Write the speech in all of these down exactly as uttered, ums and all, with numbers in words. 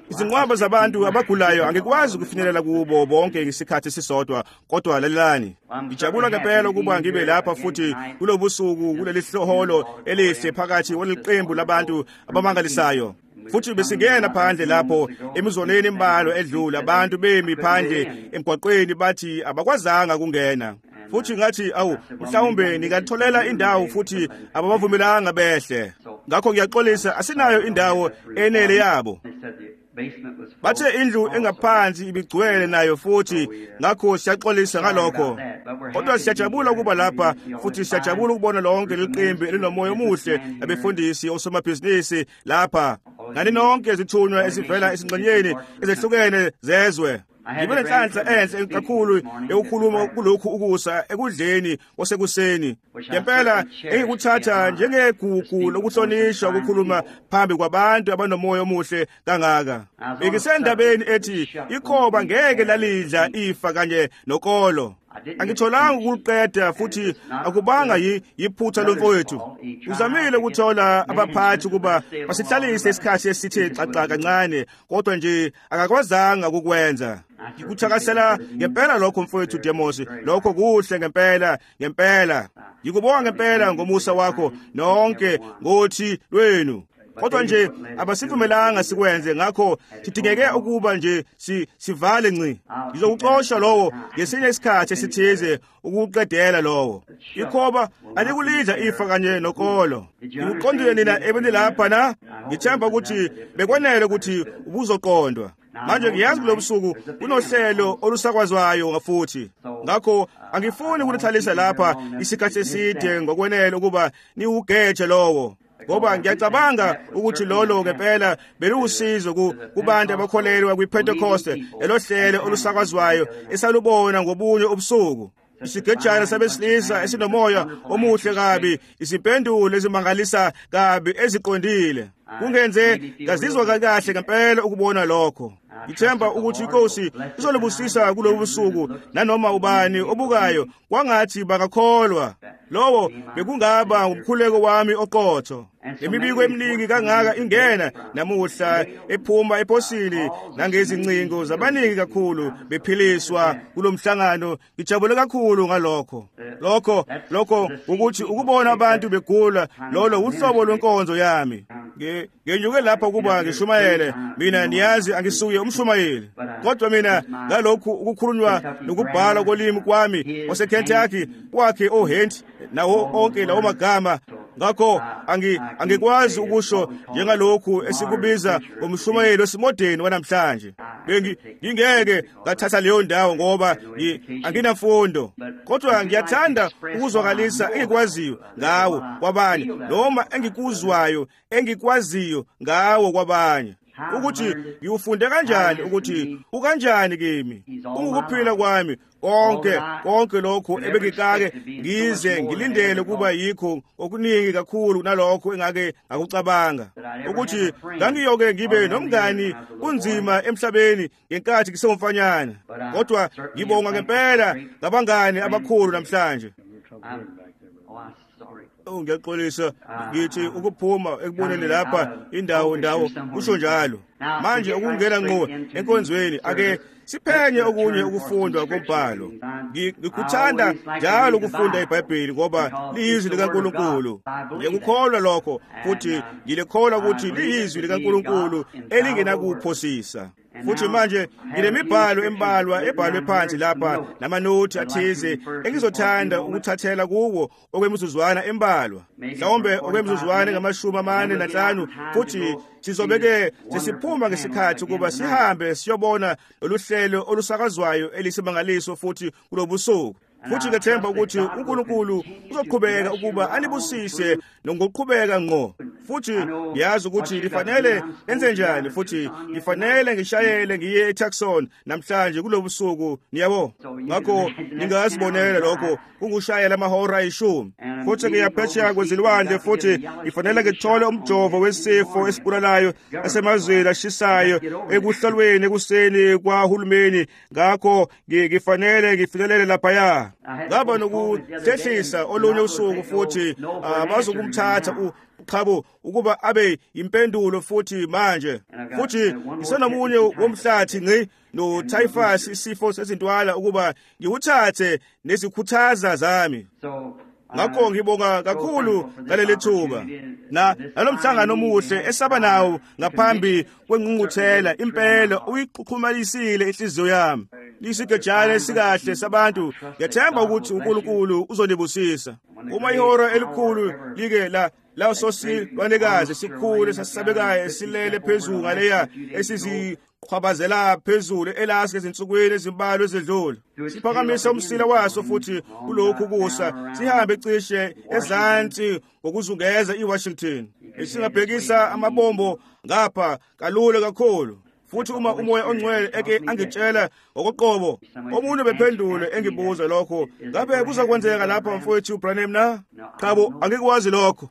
Izinqwaba zabantu abagulayo angikwazi ukufinyelela kubo bonke ngesikhathi sisodwa, kodwa lalelani. Ngijabula ngempela ukuba ngibe lapha futhi kulobusuku kuleli hloholo elihle phakathi kweliqembu labantu abamangalisayo. Futhi besingena phandle lapho emizoneni embalo edlula abantu bemi phandle emgwaqweni bathi abakwazanga kungena. Futhi ngathi awu mhlawumbe ningatholela indawo futhi ababavumelanga behle. Ngakho ngiyaxolisa asinayo indawo enele yabo. Bathe indlu engaphansi ibigcwele nayo futhi ngakho siyaxolisa ngalokho. Kodwa siyajabula ukuba lapha futhi siyajabula ukubona lonke liqembu elinomoya omuhle abefundisi osomabhizinisi lapha. Ngani nonke izithunywa esivela esingxenyeni ezehlukene zezwe. Ngibe nenhlanhla enhle kakhulu yokukhuluma kulokhu ukusa ekudleni kwasekuseni. Ngempela engikuthatha njengegugu lokuhlonishwa ukukhuluma phambi kwabantu abanomoya omuhle kangaka. Bekisendabeni ethi ikhoba ngeke lalidla ifa kanye nokolo. Angitholanga ukuqeda futhi akubanga yiphutha lomfowethu. Uzamile ukuthola abaphathi kuba basihlalise isikhathi esithe xaxa kancane, kodwa nje akakwazanga ukukwenza. Ngikuthakasela ngempela lokho mfowethu Demos, lokho kuhle ngempela, ngempela. Ngikubonga ngempela ngomusa wakho nonke ngothi lwenu. Kodwa nje abasivumelanga sikwenze, ngakho sidingeke ukuba nje si sivale ngci. Ngizokuxosha lowo ngesinye isikhathi esithize ukuqedela lowo. Ikhoba alikulidla ifa kanye nokolo. Ngikuqondile nina ebeni lapha na? Ngithemba ukuthi bekwanele ukuthi ubuzoqondwa. Manje ngiyazi kulobusuku kunohlelo olusakwazwayo ngafuthi. Ngakho angifuni ukulithalisa lapha isikhathi eside ngokwenele ukuba niwugeje lowo. Ngoba ngiyacabanga ukuthi lolo ngempela belusizo kubantu abakholelwa kwiPentecoste, elohlelo olusakwazwayo esalubona ngobunye ubusuku. Isigejana sabesilisa esinomoya omuhle kabi, izimpendulo ezimangalisa kabi eziqondile. Kungenze ngazizwa kahle ngempela ukubona lokho. Ngithemba ukuthi iNkosi izolubusisa kulo busuku nanoma ubani obukayo kwangathi bangakholwa. Lowo bekungaba umkhuleko wami oqotho. Imibiko eminingi kangaka ingena namuhla ephuma eposini nangezincingo zabaningi kakhulu bephiliswa kulomhlangano. Ngijabule kakhulu ngalokho. Lokho lokho ukuthi ukubona abantu begula, lolo uhlobo lwenkonzo yami. Ngenyuke lapha kuba ngishumayele, mina niyazi angisuye umshumayeli. Kodwa mina ngalokhu ukukhulunywa nokubhala kolimi kwami waseKentucky kwakhe oHent nawo onke lawo magama, ngakho angi angikwazi ukusho njengalokhu esikubiza ngomshumayeli wesimodeni wanamhlanje. Ngingeke ngathatha leyo ndawo ngoba anginamfundo, kodwa ngiyathanda ukuzwakalisa engikwaziyo ngawo kwabanye, noma engikuzwayo engikwaziyo ngawo kwabanye, ukuthi ngiufunde kanjani ukuthi ukanjani kimi ukuphila kwami konke konke lokho ebengikake ngize ngilindele kuba yikho okuningi kakhulu nalokho engake ngakucabanga ukuthi ngangiyoke ngibe nomngani kunzima emhlabeni ngenkathi ngisomfanyana. Kodwa ngibonga ngempela ngabangani abakhulu namhlanje. Oh, ngiyaxolisa ngithi ukuphuma ekuboneni lapha indawo ndawo kusho njalo. Manje ukungena ngqo enkonzweni ake siphenye okunye ukufundwa kombhalo. Ngikuthanda njalo ukufunda iBhayibheli ngoba liyizwi likaNkulunkulu. Ngiyakukholwa lokho futhi ngilekholwa ukuthi liyizwi likaNkulunkulu elingenakuphosisa. Futhi manje ngilemibhalo embalwa ebhalwe phansi lapha namanothi athize engizothanda ukuthathela kuwo okwemizuzwana embalwa, mhlawumbe okwemizuzwana ngamashumi amane nanhlanu. Futhi sizobeke sesiphuma ngesikhathi ukuba sihambe siyobona loluhlelo olusakazwayo elisimangaliso futhi kulobusuku. Futhi ngethemba ukuthi uNkulunkulu uzoqhubeka ukuba anibusise ngokuqhubeka ngqo. Futhi ngiyazi ukuthi lifanele enze njani, futhi ngifanele ngishayele ngiye eTucson namhlanje kulobusuku, niyabo. Ngakho ningazibonela lokho kungushayela amahora ayishumi. Futhi ngiyaphetsheya kwezilwandle, futhi ngifanele ngithole umjovo wesifo esibulalayo asemazweni ashisayo ekuhlalweni ekuseni kwahulumeni. Ngakho ngifanele ngifinyelele laphaya. cha. Ngaba nokuhlehlisa olunye usuku futhi bazokumthatha uqhabo ukuba abe impendulo futhi manje. Futhi isonamunye womhlathi ngi no typhus isifo sezintwala ukuba ngiwuthathe nezikhuthaza zami. Ngakho ngibonga kakhulu ngaleli thuba na nalomhlangano omuhle esaba nawo ngaphambi kwengqungquthela impela uyiqhuqhumalisile inhliziyo yami. Lisigejana esikahle sabantu yathemba ukuthi uNkulunkulu uzonibusisa. Uma ihora elikhulu like la la sosilwanekazi sikhulu sasabekayo esilele phezulu ngaleya esiziqhwabazela phezulu elazi ezinsukwini ezimbalwa ezedlule. Siphakamisa umsila waso futhi kulokhu kusa sihambe cishe ezansi ngokuzungeza iWashington. Esingabhekisa amabombo ngapha kalule kakhulu. Futhi uma umoya ongcwele eke angitshela ngokoqobo omunye bephendule engibuza lokho ngabe kuzokwenzeka lapha mfowethu Branham na? Chabo angikwazi lokho.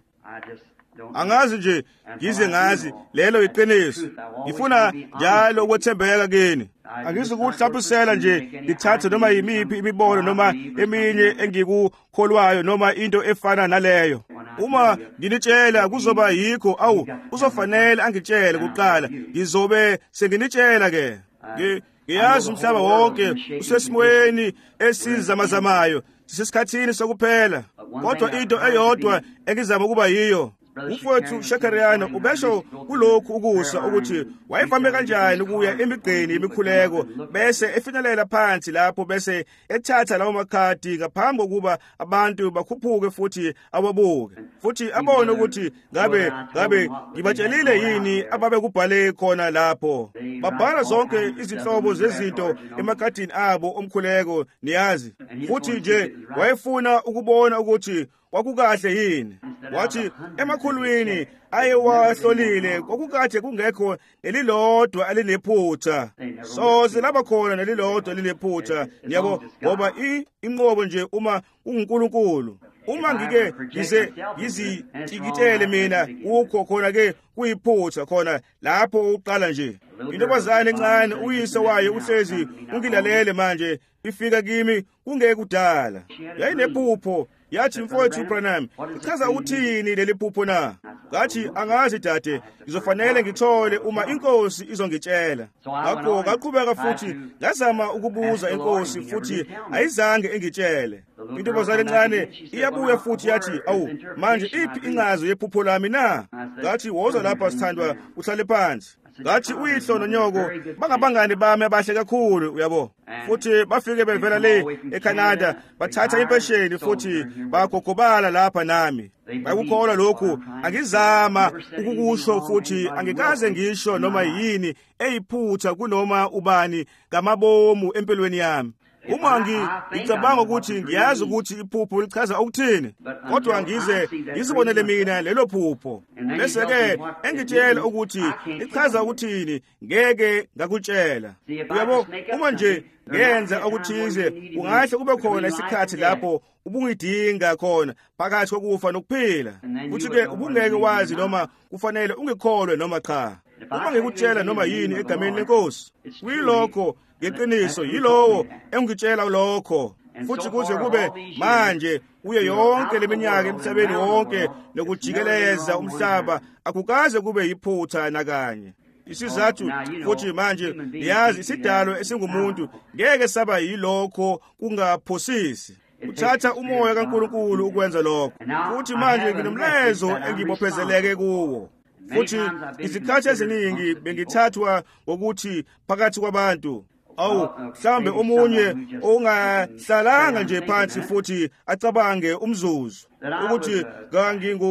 Angazi nje ngize ngazi lelo iqiniso. Ngifuna njalo ukwethembeka kini. Angizukudlaphisela nje ngithathe noma yimiphi imibono noma eminye engikukholwayo noma into efana naleyo. Uma nginitshela kuzoba yikho awu uzofanele angitshele kuqala ngizobe senginitshela ke. Ngiyazi umhlaba wonke usesimweni esizamazamayo sisesikhathini sokuphela. Kodwa into eyodwa engizama ukuba yiyo umfowethu Shakariana ubesho kulokhu ukusa ukuthi wayevame kanjani ukuya emigqeni yemikhuleko bese efinyelela phansi lapho bese ethatha lawo makhadi ngaphambi kokuba abantu bakhuphuke futhi ababuke futhi abone ukuthi ngabe ngabe ngibatshelile yini ababe kubhale khona lapho. Babhala zonke izinhlobo zezinto emakhadini abo omkhuleko niyazi, futhi nje wayefuna ukubona ukuthi kwakukahle yini. Wathi emakhulwini ayewahlolile kwakukade kungekho nelilodwa elinephutha. So silaba khona nelilodwa elinephutha yabo ngoba inqobo nje uma uNkulunkulu. Uma ngike ngize yizitikitele mina ukho khona ke kuyiphutha khona lapho uqala nje. Intombazane encane uyise wayo uhlezi ungilalele manje ifika kimi kungeke kudala. Yayinephupho. Yathi mfowethu Branham, ichaza uthini leli phupho na? Ngathi angazi dade, izofanele ngithole uma inkosi izongitshela. Ngakho ngaqhubeka futhi ngazama ukubuza inkosi futhi ayizange engitshele. Intombazane encane iyabuya futhi yathi, "Awu, manje iphi incazo yephupho lami na?" Ngathi woza lapha sithandwa uhlale phansi. Ngathi uyihlo nonyoko bangabangani bami abahle kakhulu uyabo. Futhi bafike bevela le eCanada bathatha impesheni futhi bagogobala lapha nami. Bayukholwa lokhu angizama ukukusho futhi angikaze ngisho noma yini eyiphutha kunoma ubani ngamabomu empilweni yami. Uma ngicabanga ukuthi ngiyazi ukuthi iphupho lichaza ukuthini, kodwa ngize ngizibonele mina lelo phupho. Bese ke engitshela ukuthi lichaza ukuthini ngeke ngakutshela. Uyabo, uma nje ngenza okuthize kungahle kube khona isikhathi lapho ubungidinga khona phakathi kokufa nokuphila. Futhi ke ubungeke wazi noma kufanele ungikholwe noma cha. Uma ngikutshela noma yini egameni lenkosi, kuyilokho ngeqiniso yilowo engitshela lokho. Futhi kuze kube manje uye yonke leminyaka emhlabeni wonke nokujikeleza umhlaba akukaze kube yiphutha nakanye. Isizathu futhi manje niyazi isidalo esingumuntu ngeke saba yilokho kungaphosisi. Uthatha umoya kaNkulunkulu ukwenza lokho. Futhi manje nginomlezo engibophezeleke kuwo. Futhi izikhathi eziningi bengithathwa ngokuthi phakathi kwabantu awu mhlambe omunye ongahlalanga nje phansi futhi acabange umzuzu ukuthi ngangingu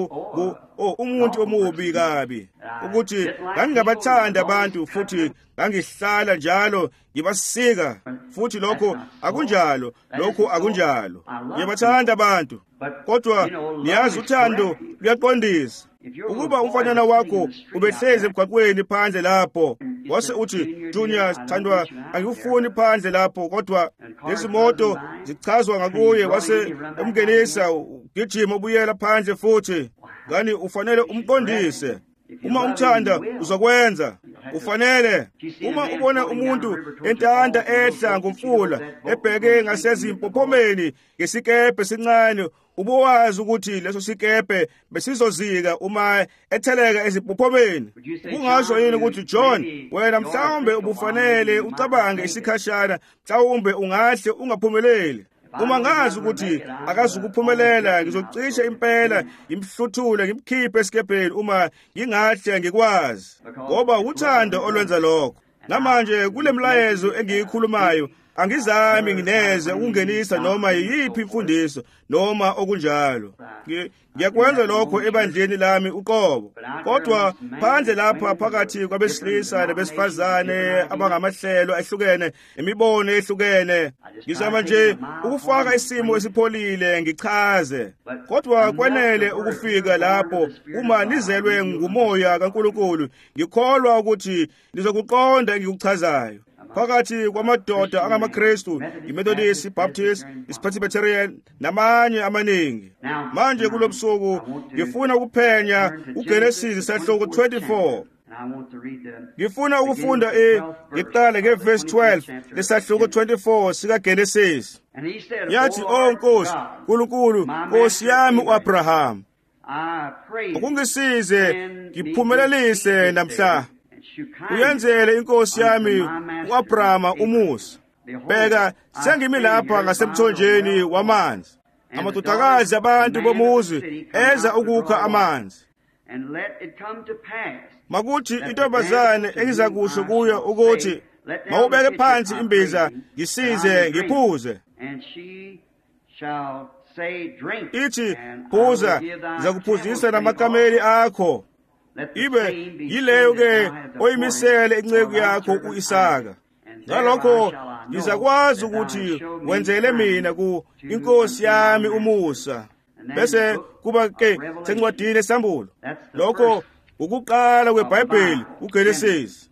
umuntu omubi kabi, ukuthi ngangingabathanda abantu futhi ngangihlala njalo ngibasika. Futhi lokho akunjalo, lokho akunjalo. Ngiyabathanda abantu, kodwa niyazi uthando luyaqondisa. Ukuba umfanyana wakho ubehlezi emgwaqweni phandle lapho wase uthi, "Junior thandwa, angikufuni phandle lapho," kodwa lezimoto zichazwa ngakuye wase umngenisa ugijima ubuyela phandle futhi, ngani ufanele umqondise. Uma umthanda uzokwenza. Kufanele uma ubona umuntu entanda ehla ngomfula ebheke ngasezimpophomeni ngesikebhe sincane, ubuwazi ukuthi leso sikebhe besizozika uma etheleka ezimpophomeni. Kungasho yini ukuthi John, wena mhlawumbe ubufanele ucabange isikhashana, mhlawumbe ungahle ungaphumeleli. Uma ngazi ukuthi akazukuphumelela, ngizocisha impela ngimhluthule ngimkhiphe esikebheni uma ngingahle ngikwazi, ngoba uthando olwenza lokho. Namanje kule mlayezo engiyikhulumayo angizami ngineze ukungenisa noma yiphi imfundiso noma okunjalo. Ngiyakwenza lokho ebandleni lami uqobo, kodwa phandle lapha phakathi kwabesilisa nabesifazane abangamahlelo ehlukene, imibono ehlukene, ngizama nje ukufaka isimo esipholile ngichaze. Kodwa kwenele ukufika lapho uma nizelwe ngumoya kaNkulunkulu, ngikholwa ukuthi nizokuqonda engikuchazayo. Phakathi kwamadoda angamaKristu, iMethodist, iBaptist, iPresbyterian namanye amaningi. Manje kulobusuku ngifuna ukuphenya uGenesis isahloko twenty-four. Ngifuna ukufunda e ngiqale ngeverse twelve lesahloko twenty-four sikaGenesis. Yathi, "Oh Nkosi, Nkulunkulu, Nkosi yami uAbraham, ukungisize ngiphumelelise namhla. Uyenzele inkosi yami uAbrahama umusa. Bheka, sengimi lapha ngasemthonjeni wamanzi. Amadodakazi abantu bomuzi eza ukukha amanzi. Makuthi intombazane engizakusho kuyo ukuthi, mawubeke phansi imbiza ngisize ngiphuze. Ithi, phuza, ngizakuphuzisa namakameli akho. Ibe yileyo-ke oyimisele inceku yakho u-Isaka. Ngalokho ngizakwazi ukuthi wenzele mina ku inkosi yami umusa." Bese kuba-ke sencwadini esambulo. Lokho ukuqala kweBhayibheli uGenesis.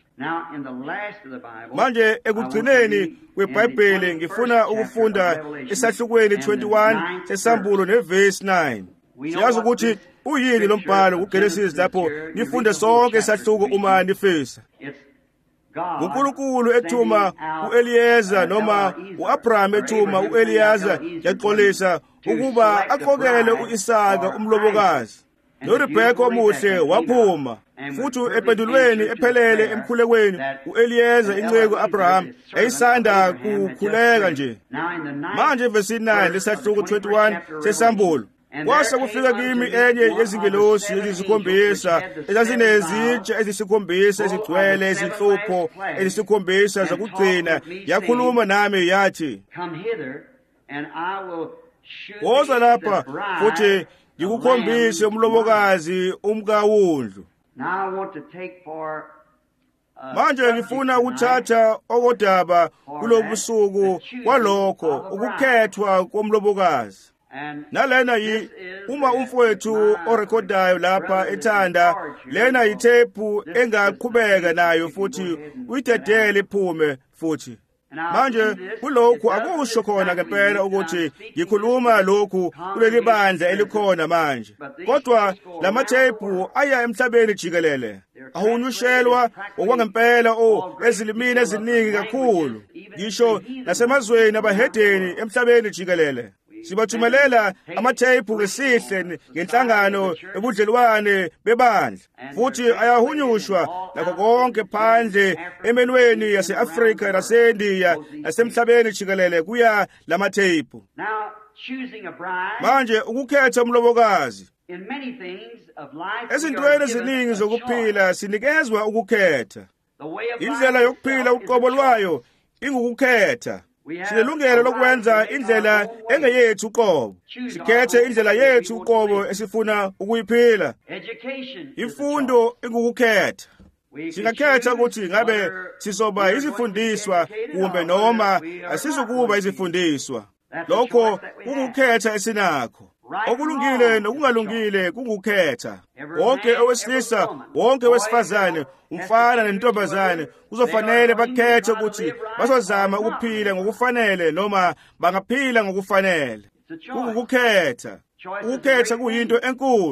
Manje ekugcineni kweBhayibheli ngifuna ukufunda esahlukweni twenty-one sesambulo neverse nine. Siyazi ukuthi uyini lo mbhalo uGenesis lapho nifunde sonke isahluko uma nifisa. uNkulunkulu ethuma uEliyeza noma uAbraham ethuma uEliyeza yaxolisa ukuba aqokele uIsaka umlobokazi. NoRebeka omuhle waphuma, futhi empendulweni ephelele emkhulekweni uEliyeza inceku Abraham eyisanda kukhuleka nje. Manje verse nine lesahluko twenty-one sesambulo. Kwase kufika kimi enye yezingelosi ezisikhombisa ezazinezitsha ezisikhombisa ezigcwele izinhlupho ezisikhombisa zakugcina, yakhuluma nami yathi, "Woza lapha futhi ngikukhombise umlobokazi umkawundlu." Manje ngifuna ukuthatha okodaba kulobusuku kwalokho ukukhethwa komlobokazi. Nalena yi uma umfowethu orekhodayo lapha ethanda, lena yithephu engaqhubeka nayo futhi uyidedele iphume futhi. Manje kulokhu akusho khona ngempela ukuthi ngikhuluma lokhu kuleli bandla elikhona manje, kodwa lamathephu aya emhlabeni jikelele. Ahunyushelwa okwangempela o ezilimini eziningi kakhulu, ngisho nasemazweni abahedeni emhlabeni jikelele. Sibathumelela amathephu ngesihle ngenhlangano ebudlelwane bebandla, futhi ayahunyushwa nakho konke phandle emenweni yase-Afrika naseNdiya nasemhlabeni jikelele kuya lamathephu. Manje ukukhetha umlobokazi, ezintweni eziningi zokuphila sinikezwa ukukhetha. Indlela yokuphila uqobo lwayo ingukukhetha. Sinelungelo lokwenza indlela engeyethu uqobo. Sikhethe indlela yethu uqobo esifuna ukuyiphila. Imfundo ingukukhetha. Singakhetha ukuthi ngabe sizoba izifundiswa kumbe noma asizukuba izifundiswa. Lokho kungukhetha esinakho. Okulungile nokungalungile kungukhetha. Wonke owesilisa, wonke owesifazane, umfana nentombazane kuzofanele bakhethe ukuthi bazozama ukuphila ngokufanele noma bangaphila ngokufanele. Kungukukhetha. Ukukhetha kuyinto enkulu.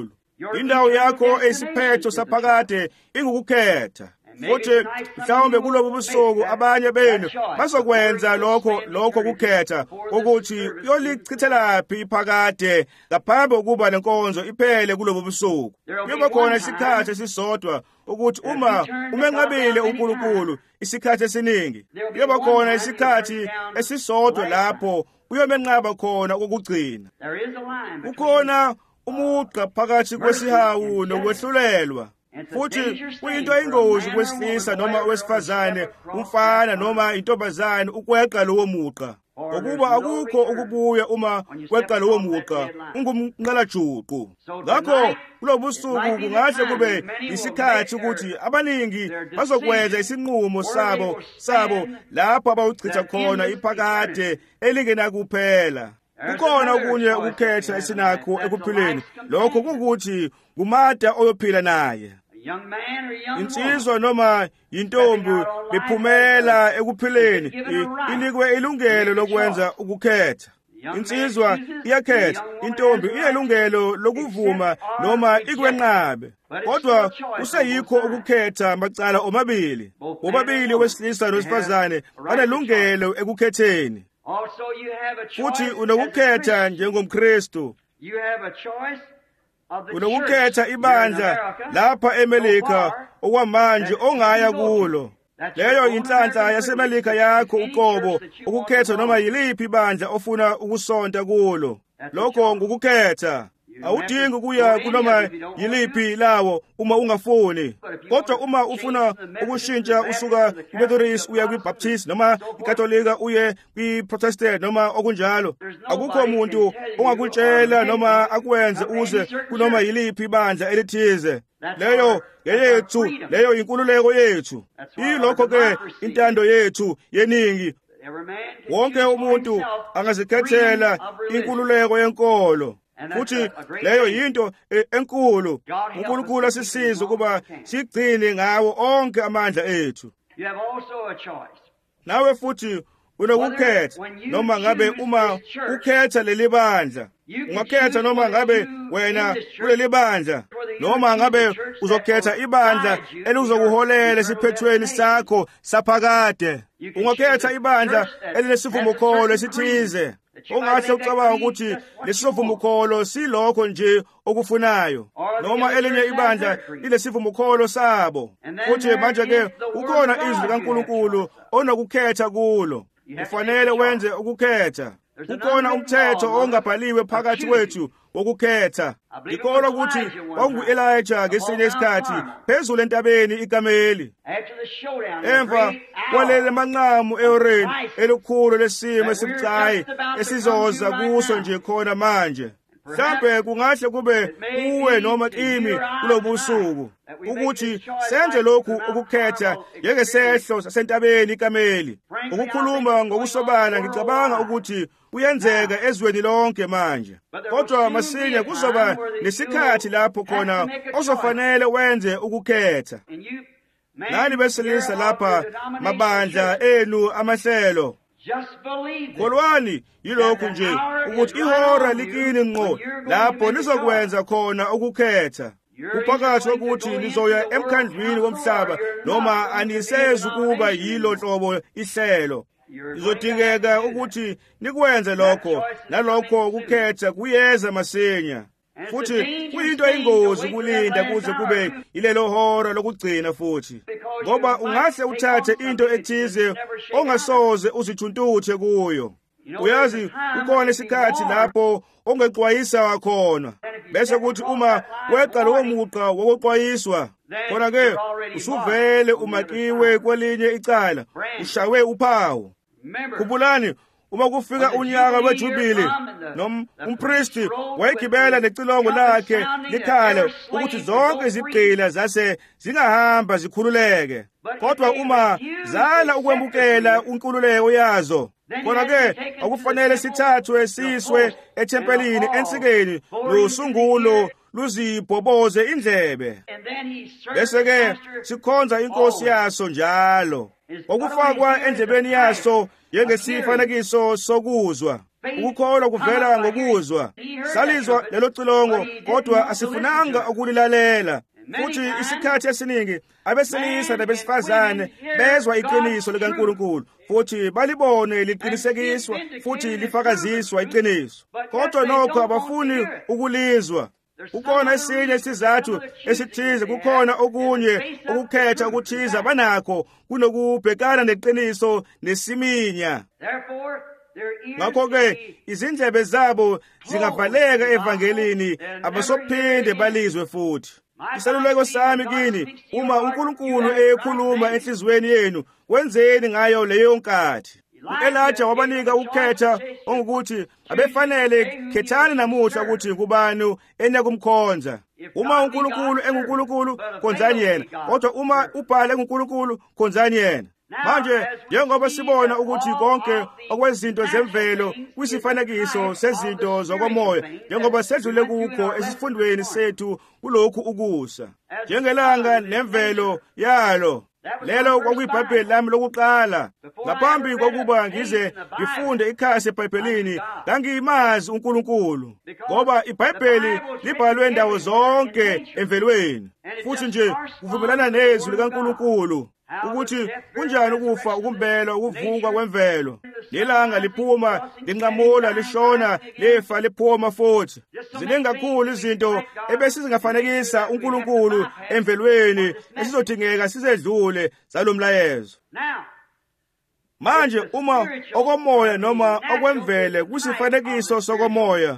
indawo yakho esiphetho saphakade ingukukhetha. Futhi mhlawumbe kulobu busuku abanye benu bazokwenza lokho lokho kukhetha ukuthi yolichithelaphi iphakade ngaphambi kokuba lenkonzo iphele kulobu busuku. Kuba khona isikhathi esisodwa ukuthi uma umenqabile uNkulunkulu isikhathi esiningi, kuba khona isikhathi esisodwa lapho uyomenqaba khona ukugcina. Kukhona umugqa phakathi kwesihawu nokwehlulelwa. Futhi kuyinto eyingozi kwesilisa noma owesifazane, umfana noma intombazane ukweqa lowo mugqa, ngokuba akukho ukubuya uma kweqa lowo mugqa ungumnqalajuqu. Ngakho kulobu suku kungahle kube isikhathi ukuthi abaningi bazokwenza isinqumo sabo sabo lapho abawuchitha khona iphakade elingenakuphela. Kukhona okunye ukukhetha esinakho ekuphileni, lokho kukuthi ngumata oyophila naye. Insizwa noma intombi bephumela ekuphileni inikwe ilungelo lokwenza ukukhetha. Insizwa iyakhetha, intombi inelungelo lokuvuma noma ikwenqabe. Kodwa kuseyikho ukukhetha macala omabili. Bobabili wesilisa nowesifazane banelungelo ekukhetheni. Futhi unokukhetha njengomKristu. Unokukhetha ibandla lapha eMelika okwamanje ongaya kulo. Leyo inhlanhla yaseMelika yakho uqobo ukukhetha noma yiliphi ibandla ofuna ukusonta kulo. Lokho ngukukhetha. Awudingi kuya kunoma yiliphi lawo uma ungafuni. Kodwa uma ufuna ukushintsha usuka kwiMethodist uya kwiBaptist noma iKatolika uye kwiProtestant noma okunjalo, akukho umuntu ongakutshela noma akwenze uze kunoma yiliphi ibandla elithize. Leyo yethu, leyo inkululeko yethu. Yilokho ke intando yethu yeningi. Wonke umuntu angazikhethela inkululeko yenkolo. Futhi leyo yinto enkulu. uNkulunkulu asisize ukuba sigcine ngawo onke amandla ethu. Nawe futhi unokukhetha noma ngabe uma ukhetha leli bandla, ungakhetha noma ngabe wena kuleli bandla, noma ngabe uzokhetha ibandla elizokuholela esiphethweni sakho saphakade. Ungakhetha ibandla elinesivumokholo esithize. Ungahle ucabanga ukuthi lesivumukholo silokho nje okufunayo, noma elinye ibandla lilesivumukholo sabo. Futhi manje ke ukhona izwi likaNkulunkulu onokukhetha kulo. Kufanele wenze ukukhetha. Kukhona umthetho ongabhaliwe phakathi kwethu wokukhetha. Ngikholwa ukuthi kwakungu-Elijah ngesinye isikhathi phezulu entabeni iKameli, emva kwaleli manqamu e-Oreni elikhulu lesimo esibucayi esizoza kuso nje khona manje. Mhlawumbe kungahle kube uwe noma kimi kulobu busuku ukuthi senze lokhu ukukhetha njengesehlo sasentabeni iKameli. Ukukhuluma ngokusobala ngicabanga ukuthi kuyenzeka ezweni lonke manje. Kodwa masinya kuzoba nesikhathi lapho khona ozofanele wenze ukukhetha. Nani besilisa lapha mabandla enu amahlelo. Kholwani yilokhu nje ukuthi ihora likini ngqo lapho nizokwenza khona ukukhetha. Kuphakathi kokuthi nizoya emkhandlwini womhlaba noma anisezi ukuba yilo hlobo ihlelo. Izodingeka ukuthi nikwenze lokho, nalokho ukukhetha kuyeza masinya. Futhi kuyinto eyingozi kulinda kuze kube ilelo hora lokugcina futhi, ngoba ungahle uthathe into ethize ongasoze uzithuntuthe kuyo. Uyazi kukhona isikhathi lapho ongexwayisa khona, bese kuthi uma weqa lowo mugqa wokuxwayiswa, khona ke usuvele umakiwe kwelinye icala, ushawe uphawu. Khumbulani, uma kufika unyaka wejubili, noma umpristi wayegibela necilongo lakhe likhale ukuthi zonke izigqila zase zingahamba zikhululeke. Kodwa uma zala ukwemukela unkululeko yazo, khona ke akufanele sithathwe siswe ethempelini ensikeni losungulo luzibhoboze indlebe, bese ke sikhonza inkosi yaso njalo, okufakwa endlebeni yaso njengesifanekiso sokuzwa. Ukukholwa kuvela ngokuzwa. Salizwa lelo xilongo kodwa asifunanga ukulilalela. Futhi isikhathi esiningi abesilisa nabesifazane bezwa iqiniso likaNkulunkulu futhi balibone liqinisekiswa futhi lifakaziswa iqiniso, kodwa nokho abafuni ukulizwa. Kukhona esinye isizathu esithize, kukhona okunye ukukhetha ukuthiza abanakho kunokubhekana neqiniso nesiminya. Ngakho-ke izindlebe zabo zingavaleka evangelini, abasophinde balizwe futhi. Iseluleko sami kini, uma uNkulunkulu ekhuluma enhliziyweni yenu, wenzeni ngayo leyo nkathi. U-Elijah wabanika ukukhetha ongukuthi abefanele khethani namuhla ukuthi ngubani enyakumkhonza. Uma uNkulunkulu enguNkulunkulu, khonzani yena, kodwa uma uBhali enguNkulunkulu, khonzani yena. Manje njengoba sibona ukuthi konke okwezinto zemvelo kuyisifanekiso sezinto zokomoya, njengoba sedlule kukho esifundweni sethu kulokhu ukusa, njengelanga nemvelo yalo. Lelo kwakuyiBhayibheli lami lokuqala. Ngaphambi kokuba ngize ngifunde ikhasi eBhayibhelini, ngangiyimazi uNkulunkulu, ngoba iBhayibheli libhalwe ndawo zonke emvelweni, futhi nje kuvumelana nezwi likaNkulunkulu ukuthi kunjani ukufa, ukumbelwa, ukuvuka kwemvelo. Lelanga liphuma, linqamula, lishona, lifa, liphuma futhi. Ziningi kakhulu izinto ebesizingafanekisa uNkulunkulu emvelweni esizodingeka sizedlule zalomlayezo. Manje uma okomoya noma okwemvele kusifanekiso sokomoya,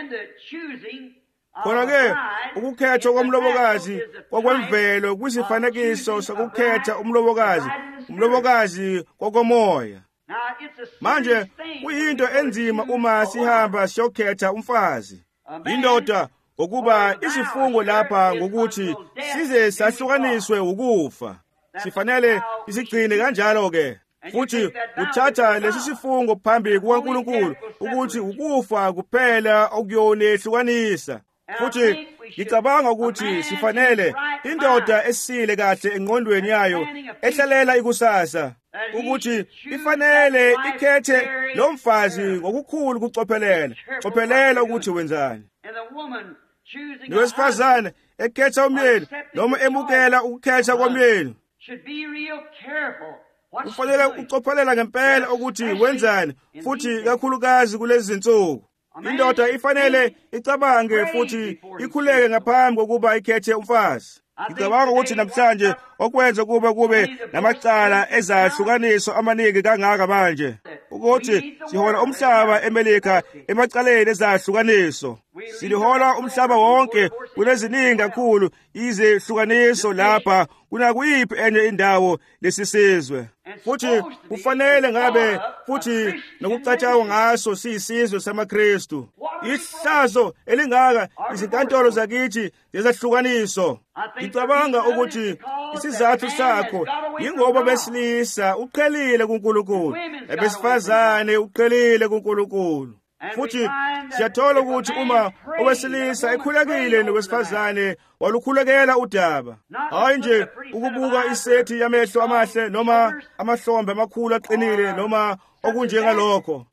khona-ke ukukhetha komlobokazi kwakwemvelo kuyisifanekiso sokukhetha umlobokazi, umlobokazi kwakomoya. Manje kuyinto enzima uma sihamba siyokhetha umfazi. Indoda ngokuba isifungo lapha ngokuthi size sahlukaniswe ukufa. Sifanele isigcine kanjalo-ke. Futhi uthatha lesi sifungo phambi kukaNkulunkulu ukuthi ukufa kuphela okuyonehlukanisa. Futhi ngicabanga ukuthi sifanele indoda esile kahle engqondweni yayo, ehlalela ikusasa, ukuthi ifanele ikhethe lo mfazi ngokukhulu kucophelela, cophelela ukuthi wenzani. Nowesifazane ekhetha umyeni noma emukela ukukhetha komyeni, ufanele ucophelela ngempela ukuthi wenzani, futhi kakhulukazi kulezi zinsuku. Indoda ifanele icabange futhi ikhuleke ngaphambi kokuba ikhethe umfazi. Ngicabanga ukuthi namhlanje okwenza kube kube namacala ezahlukaniso amaningi kangaka manje, ukuthi sihola umhlaba eMelika emacaleni ezahlukaniso. Silihola umhlaba wonke kuneziningi kakhulu izehlukaniso lapha kunakuyiphi enye indawo lesisizwe. Futhi kufanele ngabe futhi nokucatshawa ngaso siyisizwe samaKristu. Ihlazo elingaka izinkantolo zakithi zezahlukaniso. Ngicabanga ukuthi isizathu sakho yingoba besilisa uqhelile kuNkulunkulu, abesifazane uqhelile kuNkulunkulu. Futhi siyathola ukuthi uma owesilisa ekhulekile nowesifazane walukhulekela udaba, hayi nje ukubuka isethi yamehlo amahle noma amahlombe amakhulu aqinile noma okunjengalokho,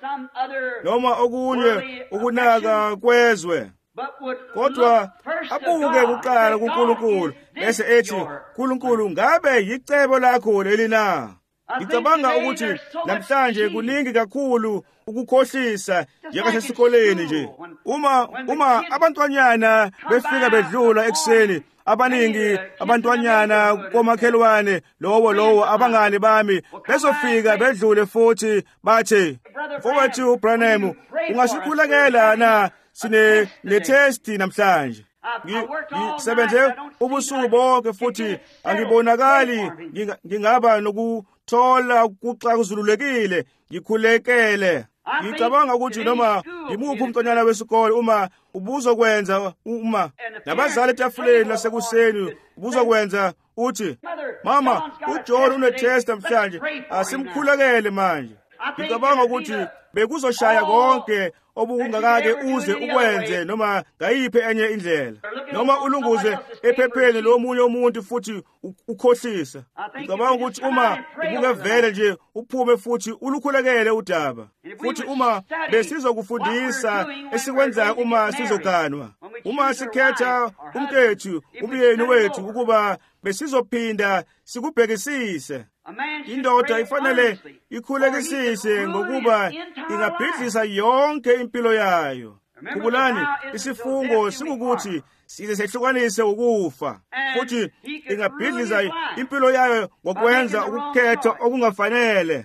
noma okunye ukunaka kwezwe, kodwa abuke kuqala kuNkulunkulu bese ethi, "Nkulunkulu, ngabe yicebo lakho leli na?" Ngicabanga ukuthi namhlanje kuningi kakhulu ukukhohlisa njengasesikoleni nje. Uma uma abantwanyana befika bedlula ekuseni, abaningi abantwanyana komakhelwane lowo lowo abangane bami bezofika bedlule futhi bathi, "Mfowethu Branham, ungasikhulekela na sine netesti namhlanje? Ngisebenze ubusuku bonke futhi angibonakali ngingaba nokuthola kuxakuzululekile, ngikhulekele." Ngicabanga ukuthi noma yimuphi umntonyana wesikole uma ubuzokwenza, uma nabazali etafuleni lasekuseni ubuzokwenza uthi, "Mama, uJohn unetest namhlanje, asimkhulekele manje." Ngicabanga ukuthi bekuzoshaya konke obukungakake uze ukwenze noma ngayiphi enye indlela, noma ulunguze ephepheni lomunye umuntu futhi ukhohlisa. Ngicabanga ukuthi uma ubuke vele nje uphume futhi ulukhulekele udaba, futhi uma besizokufundisa esikwenza uma sizoganwa, uma sikhetha umkethu umyeni wethu ukuba besizophinda sikubhekisise, indoda ifanele ikhulekisise ngokuba ingabhidlisa yonke impilo yayo. Khumbulani, isifungo sikukuthi size sehlukanise ukufa, futhi ingabhidliza impilo yayo ngokwenza ukukhetha okungafanele.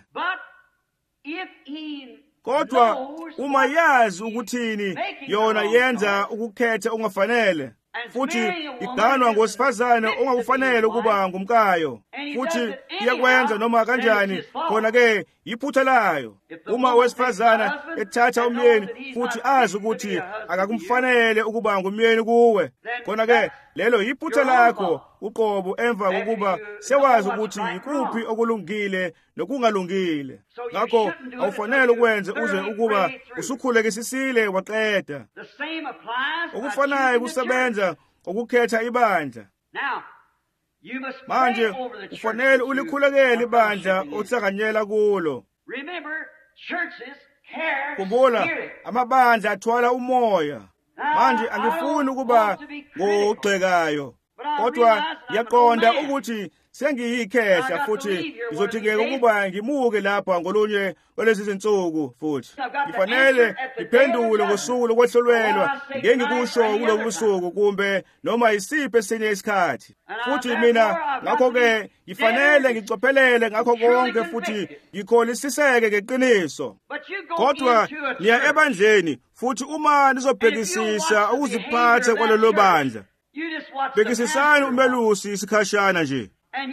Kodwa uma yazi ukuthini yona yenza ukukhetha okungafanele, futhi iganwa ngowesifazane ongakufanele ukuba ngumkayo, futhi iyakwenza noma kanjani, khona-ke yiphutha layo. Uma owesifazane ethatha umyeni futhi azi ukuthi akakumfanele ukuba ngumyeni kuwe, khona-ke lelo yiphutha lakho uqobo emva kokuba sewazi ukuthi yikuphi okulungile nokungalungile. Ngakho awufanele ukwenze uze ukuba usukhulekisisile waqeda. Okufanayo kusebenza ukukhetha ibandla. Manje ufanele ulikhulekele ibandla ohlanganyela kulo. Khumbula, amabandla athwala umoya. Manje angifuni ukuba ngogxekayo, kodwa ngiyaqonda ukuthi sengiyikhehla futhi ngizodingeka ukuba ngimuke lapha ngolunye lwalezi zinsuku futhi. Ngifanele ngiphendule ngosuku lokwehlulelwa ngengikusho kulo busuku kumbe noma yisiphi esinye isikhathi. Futhi mina ngakho-ke ngifanele ngicophelele ngakho konke futhi ngikholisiseke ngeqiniso. Kodwa niya ebandleni futhi uma nizobhekisisa ukuziphatha kwalelo bandla, bhekisisani umelusi isikhashana nje.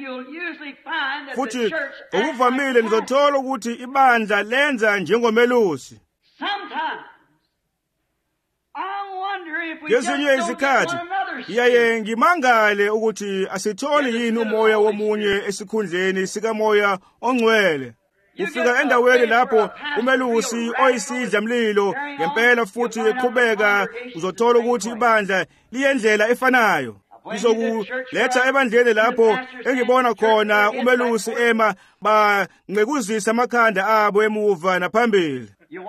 Futhi okuvamile nizothola ukuthi ibandla lenza njengomelusi. Ngezinye izikhathi iyaye ngimangale ukuthi asitholi yini umoya womunye esikhundleni sikamoya ongcwele. Ufika endaweni lapho umelusi oyisidla mlilo ngempela futhi eqhubeka, uzothola ukuthi ibandla liyendlela efanayo. Ngizokuletha ebandleni lapho engibona khona umelusi ema banqekuzisa amakhanda abo emuva naphambili.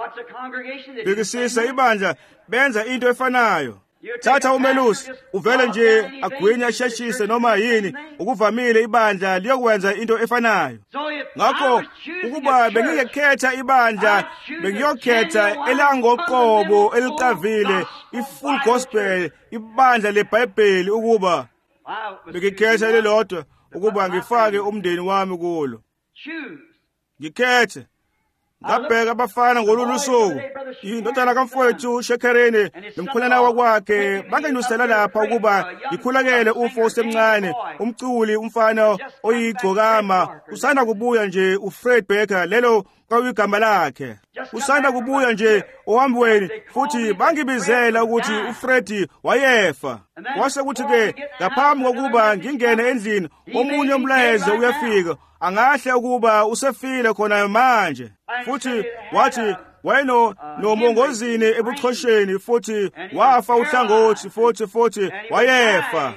Bhekisisa ibandla benza into efanayo. Thatha umelusi uvele nje agwinya asheshise noma yini, ukuvamile ibandla liyokwenza into efanayo. Ngakho ukuba bengingekhetha ibandla, bengiyokhetha elangoqobo eliqavile, i-full gospel, ibandla leBhayibheli, ukuba bengikhetha lelodwa ukuba ngifake umndeni wami kulo. Ngikhethe ngabheka abafana ngolunye usuku, indodana kamfowethu uShekereni nomkhwenyana wakwakhe bangenyusela lapha ukuba ngikhulekele umfo osemncane, umculi, umfana oyigcokama, usanda kubuya nje, uFred Becker, lelo kwakuyigama lakhe. Usanda kubuya nje ohambweni, futhi bangibizela ukuthi uFred wayefa. Kwase kuthi-ke ngaphambi kokuba ngingene endlini, omunye umlayezo uyafika, angahle ukuba usefile khona manje. Futhi wathi wayeno nomongozini ebuchosheni futhi wafa uhlangothi futhi futhi wayefa.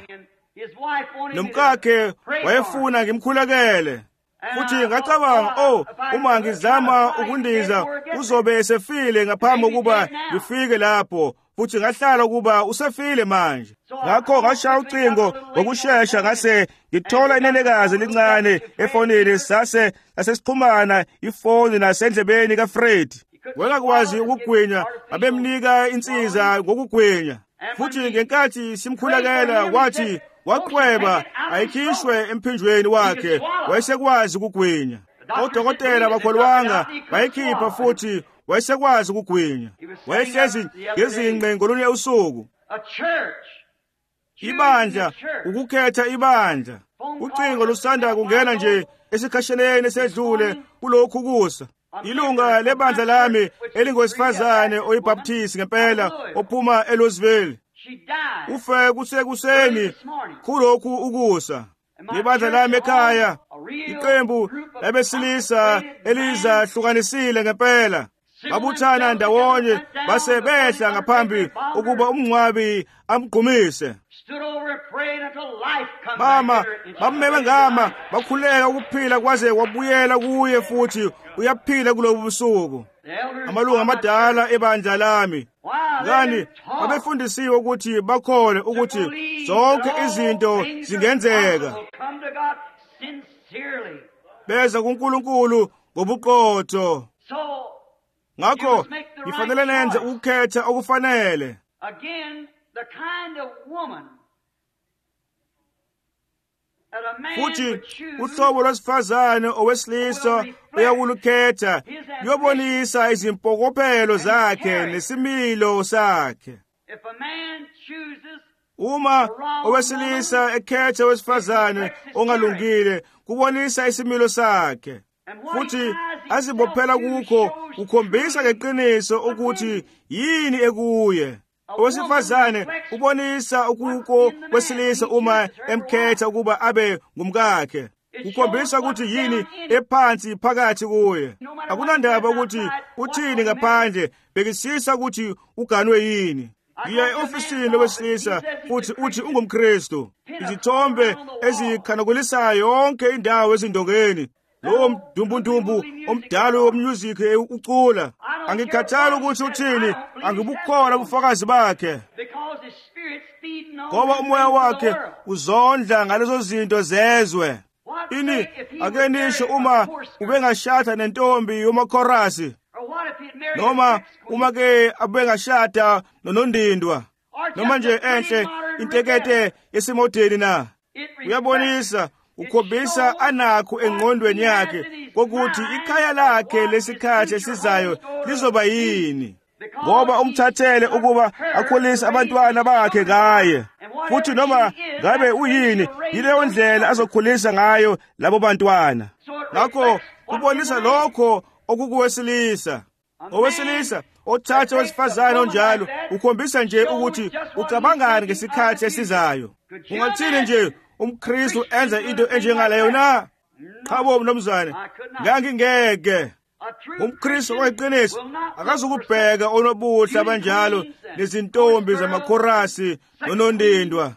Nomkakhe wayefuna ngimkhulekele. Futhi ngacabanga, oh, uma ngizama ukundiza uzobe esefile ngaphambi kokuba ngifike lapho, futhi ngahlala ukuba usefile manje. Ngakho ngashaya ucingo ngokushesha, ngase ngithola inenekazi elincane efonini, sase sasesixhumana ifoni nasendlebeni kaFred. Wengakwazi ukugwinya, babemnika insiza ngokugwinya. Futhi ngenkathi simkhulekela wathi waqhweba ayikhishwe emphinjweni wakhe, wayesekwazi ukugwinya. Odokotela bakholwanga bayikhipha futhi wayesekwazi ukugwinya. Wayehlezi ngezinqe ngolunye usuku. Ibandla, ukukhetha ibandla. Ucingo lusanda kungena nje esikhasheleni esedlule kulokhu kusa. Ilunga lebandla lami elingowesifazane oyibhaptisi ngempela ophuma eLouisville ufe kusekuseni kulokhu ukusa. Ibandla lami ekhaya, iqembu labesilisa elizahlukanisile ngempela, babuthana ndawonye base behla ngaphambi ukuba umngcwabi amgqumise. Mama bameme ngama, bakhuleka ukuphila kwaze wabuyela kuye futhi uyaphila kulobu busuku. amalungu amadala ebandla lami. Ngani babefundisiwe ukuthi bakhole ukuthi zonke izinto zingenzeka. Beza kuNkulunkulu ngobuqotho. Ngakho ifanele nenze ukukhetha okufanele. Futhi uhlobo lwesifazane owesilisa uyakulukhetha luyobonisa izimpokophelo zakhe nesimilo sakhe. Uma owesilisa ekhetha owesifazane ongalungile kubonisa isimilo sakhe. Futhi azibophela kukho ukhombisa ngeqiniso ukuthi yini ekuye. Owesifazane ubonisa ukuko kwesilisa uma emkhetha ukuba abe ngumkakhe. Ukhombisa ukuthi yini ephansi phakathi kuye. Akunandaba ukuthi uthini ngaphandle, bekisisa ukuthi uganwe yini. Yiya e-ofisini lowesilisa futhi uthi ungumKristu. Izithombe ezikhanakulisayo yonke indawo ezindongeni. Lo mdumbundumbu omdala wommusic ucula. Angikhathali ukuthi uthini, angibukhona ubufakazi bakhe. Ngoba umoya wakhe uzondla ngalezo zinto zezwe. Ini ake nisho uma ubengashada nentombi yomakhorasi, noma uma ke abengashada nonondindwa, noma nje enhle intekete yesimodeni na. Uyabonisa ukhombisa anakho engqondweni yakhe kokuthi ikhaya lakhe lesikhathi esizayo lizoba yini. Ngoba umthathele ukuba akhulise abantwana bakhe ngaye. Futhi noma ngabe uyini, yileyo ndlela azokhulisa ngayo labo bantwana. Ngakho kubonisa lokho okukuwesilisa. Owesilisa othatha owesifazane onjalo ukhombisa nje ukuthi ucabangani ngesikhathi esizayo. Ungathini nje umKristu enza into enjengaleyo na? Chabo mnumzane, ngangingeke. UmKristu oyiqiniso akazukubheka onobuhle abanjalo nezintombi zamakhorasi nonondindwa.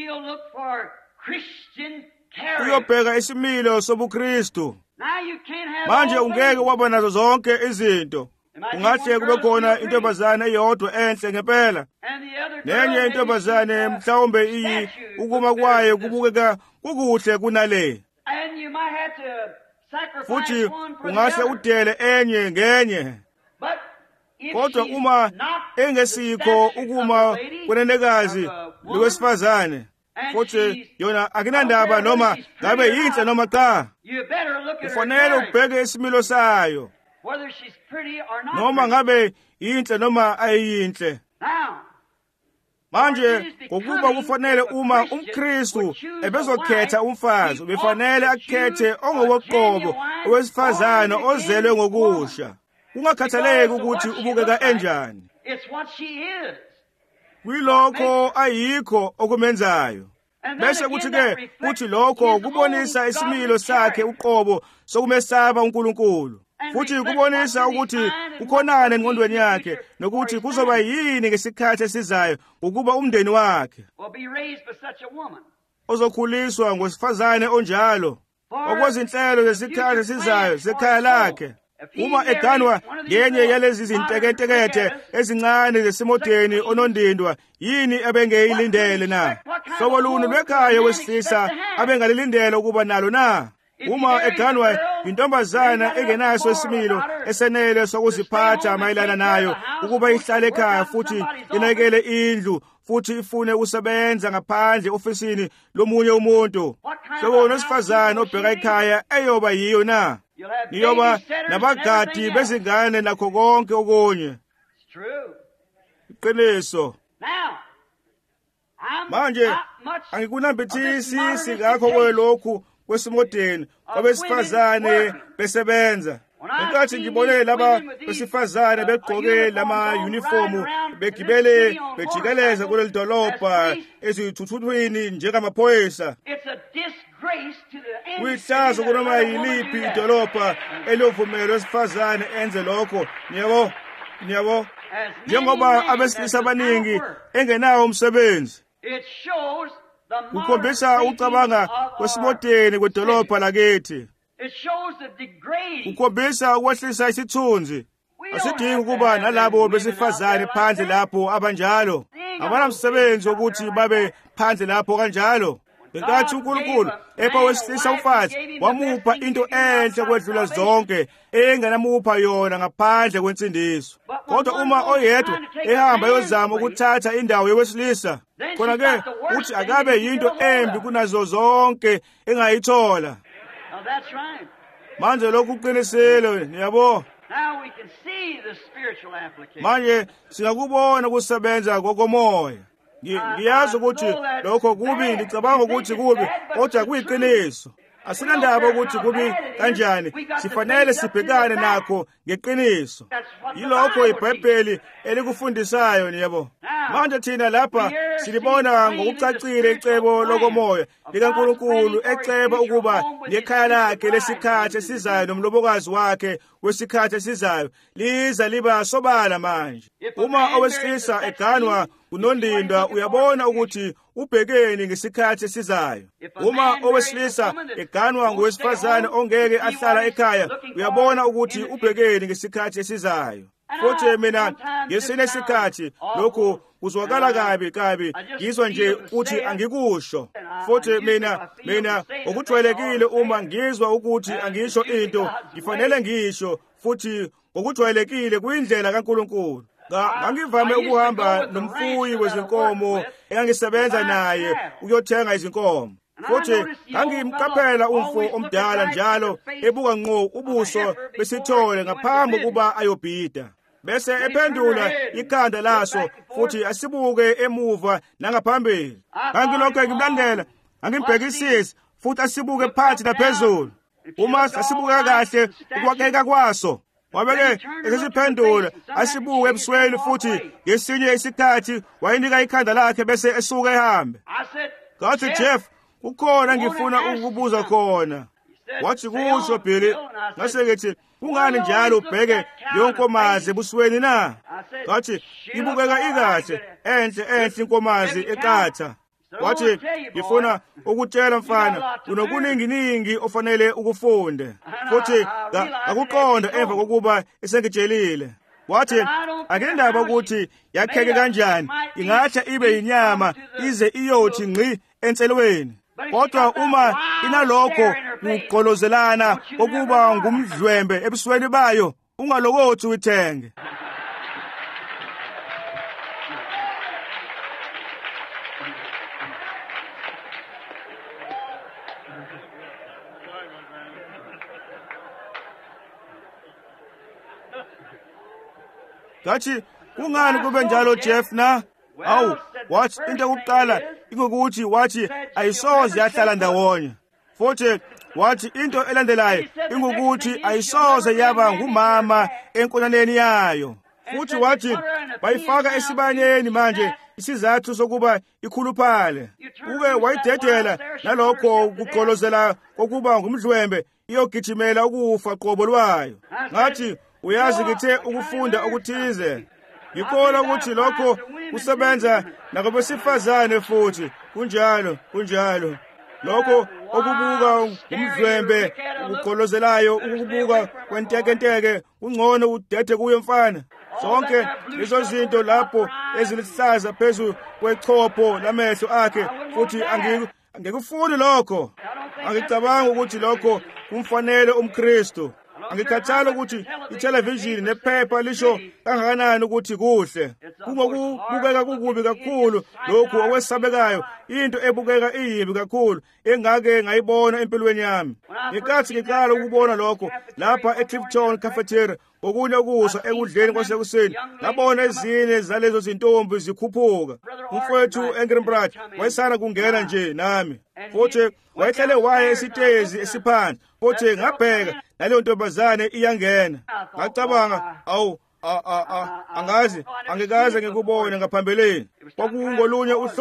Uyobheka isimilo sobuKristu. Manje ungeke waba nazo zonke izinto. Ungahle kube khona intombazane eyodwa enhle ngempela, nenye intombazane mhlawumbe iyi ukuma kwayo kubukeka kukuhle kunale. Futhi ungahle udele enye ngenye. Kodwa uma engesikho ukuma kwenenekazi lowesifazane, futhi yona akinandaba noma ngabe yinhle noma cha, ufanele ubheke isimilo sayo, noma ngabe yinhle noma ayiyinhle. Manje ngokuba kufanele uma umKristu ebezokhetha umfazi, ubefanele akhethe ongowoqobo owesifazane ozelwe ngokusha. Kungakhathaleki ukuthi ubukeka enjani. Kuyilokho ayikho okumenzayo. Bese kuthi-ke kuthi lokho kubonisa isimilo sakhe uqobo sokumesaba uNkulunkulu. Futhi kubonisa ukuthi kukhonana engqondweni yakhe nokuthi kuzoba yini ngesikhathi esizayo ukuba umndeni wakhe ozokhuliswa ngosifazane onjalo okwezinhlelo zesikhathi esizayo sekhaya lakhe. Uma eganwa ngenye yalezi zinteketeke ezincane zesimodeni onondindwa, yini ebengeyilindele na? Hlobo luni lwekhaya wesilisa abengalilindele ukuba nalo na? Uma eganwa intombazana engenaso isimilo esenele sokuziphatha mayelana nayo ukuba ihlale ekhaya futhi inakele indlu futhi ifune ukusebenza ngaphandle ofisini lomunye umuntu, hlobo wesifazane obheka ekhaya eyoba yiyo na? Niyoba nabagadi bezingane nakho konke okunye. Iqiniso. Manje angikunambithisi singakho kwelokhu kwesimodeni kwabesifazane besebenza. Ngenkathi ngibone laba besifazane begqoke lama uniformu begibele bejikeleza kuleli dolobha ezithuthuthwini njengamaphoyisa, kuyihlazo kunoma yiliphi idolobha eliyovumela wesifazane enze lokho. Niyabo, niyabo, njengoba abesilisa abaningi engenawo umsebenzi, kukhombisa ucabanga kwesimodeni kwedolobha lakithi, kukhombisa ukwehlisa isithunzi. asidingi ukuba nalabo besifazane phandle lapho abanjalo. Abanamsebenzi wokuthi babe phandle lapho kanjalo. Ngenkathi uNkulunkulu epha wesilisa umfazi, wamupha into enhle kwedlula zonke engenamupha yona ngaphandle kwensindiso. Kodwa uma oyedwa ehamba yozama ukuthatha indawo yowesilisa, khona-ke uthi akabe yinto embi kunazo zonke engayithola. Manje lokhu kuqinisile, niyabo. Manje singakubona kusebenza kokomoya. Ngiyazi ukuthi lokho kubi, ngicabanga ukuthi kubi, kodwa kuyiqiniso. Asinandaba ukuthi kubi kanjani, sifanele sibhekane nakho ngeqiniso. Yilokho iBhayibheli elikufundisayo, niyabo. Manje thina lapha silibona ngokucacile icebo lokomoya likaNkulunkulu eceba ukuba ngekhaya lakhe lesikhathi esizayo nomlobokazi wakhe wesikhathi esizayo liza liba sobala manje. Uma owesilisa eganwa unondindwa, uyabona ukuthi ubhekeni ngesikhathi esizayo. Uma owesilisa eganwa ngowesifazane ongeke ahlala ekhaya, uyabona ukuthi ubhekeni ngesikhathi esizayo. Futhi mina ngesinye isikhathi lokhu kuzwakala kabi kabi, ngizwa nje ukuthi angikusho. Futhi mina mina okujwayelekile uma ngizwa ukuthi angisho into, ngifanele ngisho futhi okujwayelekile kuyindlela kaNkulunkulu. Ngangivame ukuhamba nomfuyi wezinkomo engangisebenza naye ukuyothenga izinkomo. Futhi ngangimqaphela umfo omdala njalo ebuka ngqo ubuso besithole ngaphambi kuba ayobhida. Bese ephendula ikhanda laso futhi asibuke emuva nangaphambili. Ngangilokho ngimlandela, angimbhekisisi futhi asibuke phansi naphezulu. Uma sasibuka kahle ukwakheka kwaso, wabeke esiphendula asibuke ebusweni futhi ngesinye isikhathi wayinika ikhanda lakhe bese esuka ehambe. Ngathi, Jeff, kukhona ngifuna ukubuza khona. Wathi, kusho Billy. Ngase ngithi, kungani njalo ubheke yonkomazi ebusweni na? Ngathi, ibukeka ikahle, enhle enhle inkomazi eqatha. Wathi, ngifuna ukutshela mfana, kunokuninginingi ofanele ukufunde. Futhi ngakuqonda emva kokuba esengitshelile. Wathi, akunandaba ukuthi yakheke kanjani, ingahle ibe inyama ize iyothi ngqi enselweni. Kodwa uma inalokho kugqolozelana okuba ngumdlwembe ebusweni bayo, ungalokothi uyithenge. Ngathi, kungani kube njalo Jeff na? Awu, wathi into yokuqala ingokuthi wathi ayisoze yahlala ndawonye. Futhi wathi into elandelayo ingokuthi ayisoze yaba ngumama enkonaneni yayo. Futhi wathi bayifaka esibanyeni manje isizathu sokuba ikhuluphale. Uke wayidedela nalokho kugqolozela kokuba ngumdlwembe iyogijimela ukufa qobo lwayo. Ngathi, uyazi ngithe ukufunda okuthize. Ngikholwa ukuthi lokho kusebenza nakubesifazane futhi kunjalo kunjalo. Lokho okubuka umdlwembe ukugqolozelayo, ukubuka kwentekenteke, ungcono udede kuyo mfana. Zonke lezo zinto lapho ezilihlaza phezu kwechopho lamehlo akhe, futhi angikufuni lokho. Angicabanga ukuthi lokho kumfanele umKristu. Angikhathali ukuthi ithelevishini nephepha lisho kangakanani ukuthi kuhle. Kungokubukeka kukubi kakhulu lokhu okwesabekayo, into ebukeka iyimbi kakhulu engake ngayibona empilweni yami. Ngenkathi ngiqala ukubona lokho lapha eClifton Cafeteria, okunye ukuzwa ekudleni kwasekuseni, ngabona ezinye zalezo zintombi zikhuphuka. Umfowethu Engrenbrad wayesana kungena nje nami, futhi wayehlele waye esitezi esiphansi, futhi ngabheka naleyo ntombazane iyangena. Ngacabanga, awu, angazi, angikaze ngikubone ngaphambeleni. Kwakungolunye uhlobo,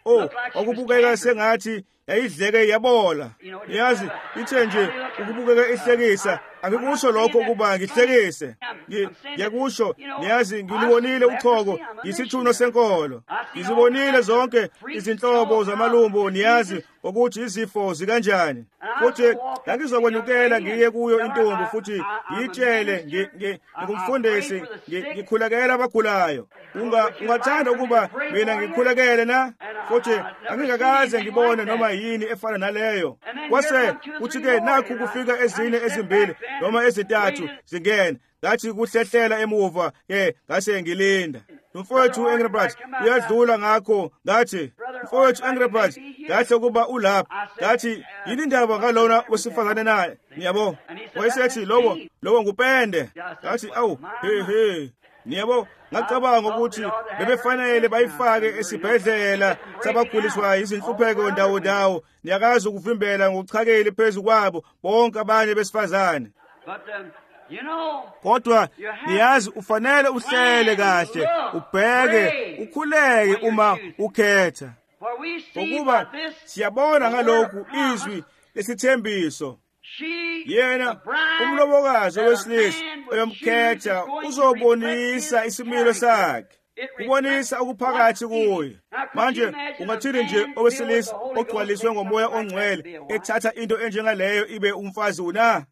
oh okubukeka sengathi yayidleke yabola. Yazi ithe nje ukubukeka ihlekisa, angikusho lokho ukuba ngihlekise. Ngiyakusho niyazi ngilibonile uchoko yisithuno senkolo. Ngizibonile zonke izinhlobo zamalumbo niyazi ukuthi izifo zikanjani. Futhi ngizokwenyukela ngiye kuyo intombi futhi ngiyitshele ngingumfundisi ngikhulekela abagulayo. Ungathanda ukuba mina ngikhulekele na? Futhi angingakaze ngibone noma yini efana naleyo. Kwase uthi-ke nakho kufika ezine ezimbili noma ezintathu zingena. Ngathi kuhlehlela emuva ke ngase ngilinda. Mfowethu Engelbert uyadlula ngakho ngathi mfowethu Engelbert ngathi kuba ulapha. Ngathi yini indaba ngalona wesifazane naye? Ngiyabo. Wayesethi lowo lowo ngupende. Ngathi awu he he. Ngiyabo ngacabanga ukuthi bebefanele bayifake esibhedlela sabaguliswa izinhlupheko ndawo ndawo. Niyakazi ukuvimbela ngokuchakeli phezulu kwabo bonke abanye besifazane. You know, kodwa niyazi ufanele uhlele kahle, ubheke, ukhuleke uma ukhetha. Ngokuba siyabona ngalokhu izwi lesithembiso. Yena umlobokazi wesilisa oyomkhetha uzobonisa isimilo sakhe, ubonisa okuphakathi kuye. Manje ungathini nje owesilisa ogcwaliswe ngomoya ongcwele ethatha into enjengaleyo ibe umfazi una?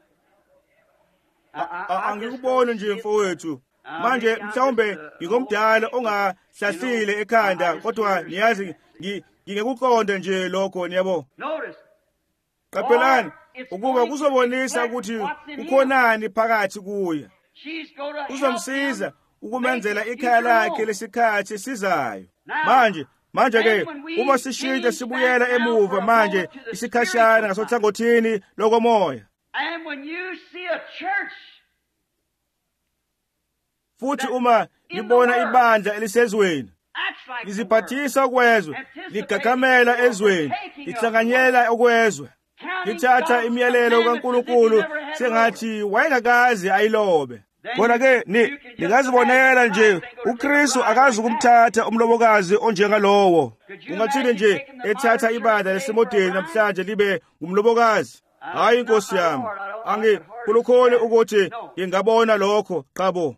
Angikuboni nje mfowethu. Manje mhlawumbe ngingomdala ongahlahlile ekhanda kodwa niyazi ngingekuqonda nje lokho niyabo. Qaphelani ukuba kuzobonisa ukuthi ukhonani phakathi kuye. Uzomsiza ukumenzela ikhaya lakhe lesikhathi sizayo. Manje manje ke uma sishintsha sibuyela emuva manje isikhashana ngasohlangothini lokomoya. And when you see a church, futhi uma libona ibandla elisezweni liziphathisa okwezwe, ligagamela ezweni, lihlanganyela okwezwe, lithatha imiyalelo kaNkulunkulu sengathi wayengakazi ayilobe. Khona ke ni ningazibonela nje uKristu akazi ukumthatha umlobokazi onjengalowo. Ungathini nje ethatha ibandla lesimodeni namhlanje libe ngumlobokazi? Hayi Nkosi yami, angikulukhoni ukuthi ngingabona lokho qabo.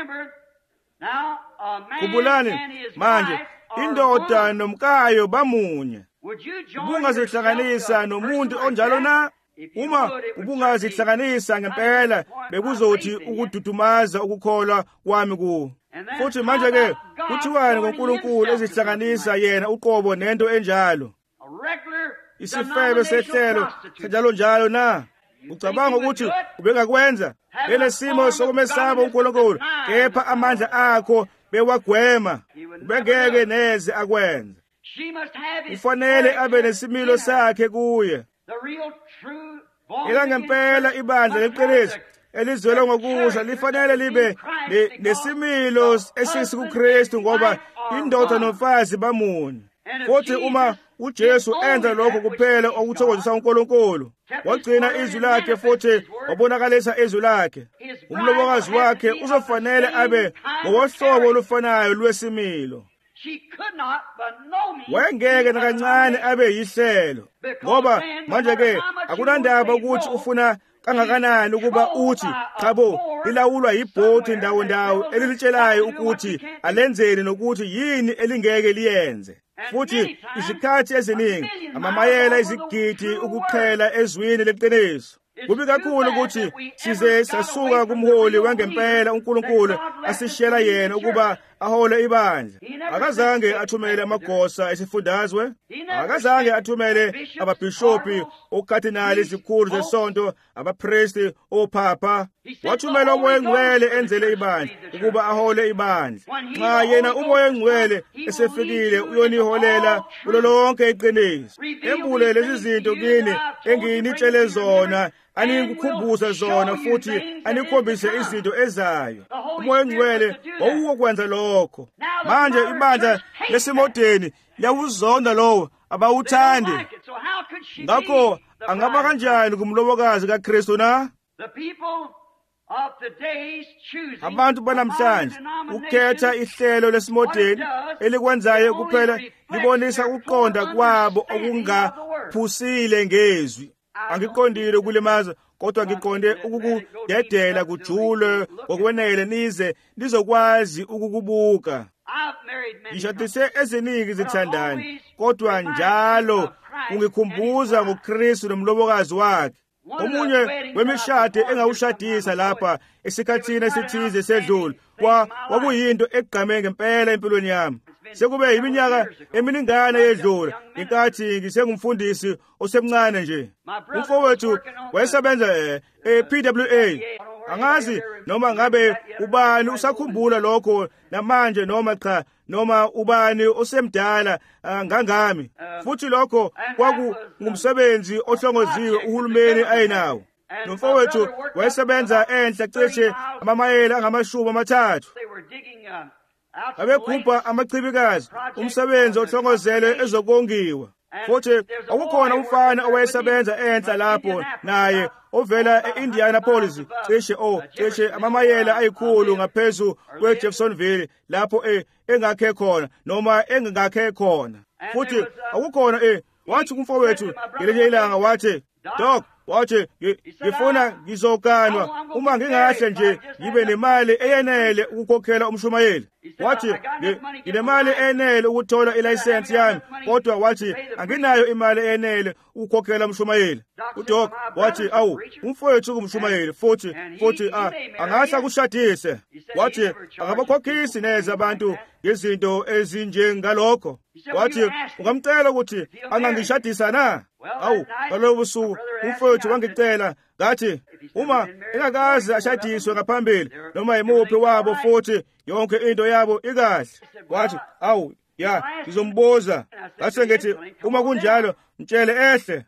Kubulani manje indoda nomkayo bamunye. Ubungazihlanganisa nomuntu onjalo na? Uma ubungazihlanganisa ngempela bekuzothi ukududumaza ukukholwa kwami kuwo. Futhi manje ke kuthiwani ngoNkulunkulu ezihlanganisa yena uqobo nento enjalo? Isifebe sehlelo njalo njalo na? Ucabanga ukuthi ubengakwenza lenesimo sokumesaba uNkulunkulu kepha amandla akho bewagwema ubengeke neze akwenza. Ufanele abe nesimilo sakhe kuye. Ila ngempela ibandla leqiniso elizwela ngokuza lifanele libe nesimilo esisikuKristu ngoba indoda nomfazi bamunye. Futhi uma uJesu enza lokho kuphela okuthokozisa uNkulunkulu, wagcina izwi lakhe futhi wabonakalisa izwi lakhe, umlobokazi wakhe uzofanele abe ngowohlobo olufanayo lwesimilo. Wengeke nakancane abe yihlelo, ngoba manje ke akunandaba ukuthi ufuna kangakanani ukuba uthi chabo lilawulwa yibhodi ndawo ndawo elilitshelayo ukuthi alenzeni nokuthi yini elingeke liyenze. Futhi izikhathi eziningi amamayela izigidi ukuqhela ezwini leqiniso. Kubi kakhulu ukuthi size sasuka kumholi wangempela uNkulunkulu asishela yena ukuba ahole ibandla. Akazange athumele amagosa esifundazwe, akazange athumele ababhishopi, okardinali, izikhulu zesonto, abapristi, ophapha. Wathumela uMoya Ngcwele enzele ibandla ukuba ahole ibandla. Nxa yena uMoya Ngcwele esefikile uyoniholela kulo lonke iqiniso. Embule lezi zinto kini engiyinitshele zona, anikukhumbuza zona futhi anikhombise izinto ezayo. uMoya Ngcwele wawukwenza lokho. Manje ibandla lesimodeni liyawuzonda lowo abawuthandi. Ngakho angaba kanjani kumlobokazi kaKristu na? of today's choosing abantu banamhlanje ukhetha ihlelo lesimodeni elikwenzayo kuphela libonisa ukuqonda kwabo okungaphusile ngezwi. Angiqondile ukulimaza, kodwa ngiqonde ukukudedela kujule ngokwenele nize nizokwazi ukukubuka. Ngishadise eziningi zithandani, kodwa njalo ungikhumbuza ngoKristu nomlobokazi wakhe. Omunye wemishado engawushadisa lapha esikhathini esithize sedlule kwakuyinto egqame ngempela empilweni yami. Sekube yiminyaka eminingana yedlula inkathi ngisengumfundisi osemncane nje. Umfowethu wayesebenza e-P W A. Angazi noma ngabe ubani usakhumbula lokho namanje noma cha, noma ubani osemdala ngangami. Futhi lokho kwakungumsebenzi ohlongoziwe uhulumeni ayinawo. Nomfowethu wayesebenza enhla cishe amamayela angamashumi amathathu. Abegubha amachibikazi, umsebenzi ohlongozele ezokongiwa. Futhi akukhona umfana owayesebenza enhla lapho naye ovela e-Indianapolis cishe o cishe amamayela ayikhulu ngaphezu kweJeffersonville lapho eh engakhe khona noma engakhe khona. Futhi akukhona eh wathi kumfowethu ngelinye ilanga wathi, "Doc, wathi ngifuna ngizoganwa uma ngingahle nje ngibe nemali eyenele ukukhokhela umshumayeli." Wathi nginemali enele ukuthola ilayisensi yami, kodwa wathi anginayo imali enele ukukhokhela umshumayeli. UDoc wathi, "Awu, umfowethu kumshumayeli futhi futhi angahla kushadise." Wathi angabakhokhisi neze abantu ngezinto ezinjengalokho. Wathi ungamcela ukuthi angangishadisa na? Awu, ngalobo busuku umfowethu wangicela ngathi uma engakaze ashadiswe ngaphambili noma yimuphi wabo futhi yonke into yabo ikahle. Wathi, "Awu, ya, ngizombuza." Ngase ngithi uma kunjalo mtshele ehle.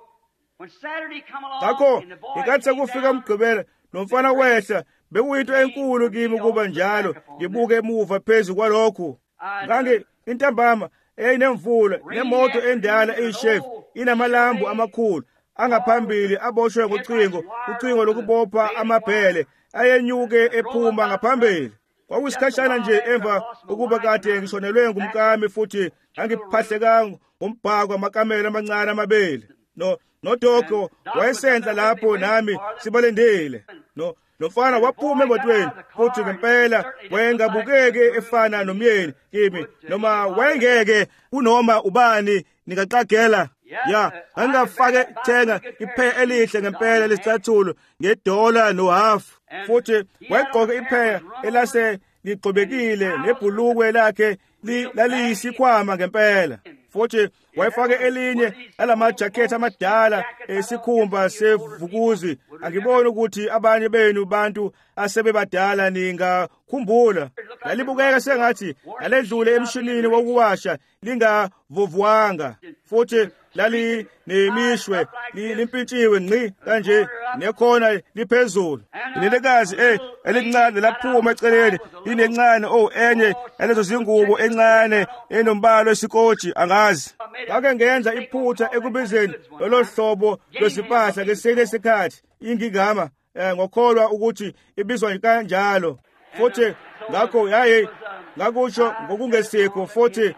Ngakho inkathi sekufika umgqibelo nomfana wehla, bekuyinto enkulu kimi kuba njalo ngibuke emuva phezu kwalokho. Ngange intambama eyinemvula nemoto endala eyishefu inamalambu amakhulu angaphambili aboshwe ngocingo, ucingo lokubopha amabhele ayenyuke ephuma ngaphambili. Kwakuyisikhatshana nje emva ukuba kade ngishonelwe ngumkami futhi angiphahlekanga ngombhako amakamela amancane amabili. No nodoko wayesenza lapho nami sibalendele. No nomfana waphuma emotweni futhi ngempela wayengabukeke efana nomyeni kimi noma wayengeke kunoma ubani ningaqagela. Ya, angafake thenga iphe elihle ngempela lesicathulo ngedola no half. Futhi wayegqoka iphe elase ligqobekile nebhulukwe lakhe laliyisikhwama ngempela. Futhi wayefake elinye alamajakhethi amadala esikhumba sevukuzi. Angiboni ukuthi abanye benu bantu asebebadala ningakhumbula. Lalibukeka sengathi aledlule emshinini wokuwasha lingavovwanga. Futhi lali nemishwe limpintshiwe ngqi kanje nekhona liphezulu. Ilelekazi eh elincane laphuma eceleni linencane oh enye yalezo zingubo encane enombalo wesikotshi angazi. Ngake ngenza iphutha ekubizeni lolo hlobo lwesipahla ngesinye isikhathi ingigama ngokholwa ukuthi ibizwa kanjalo. Futhi ngakho yaye ngakusho ngokungesikho futhi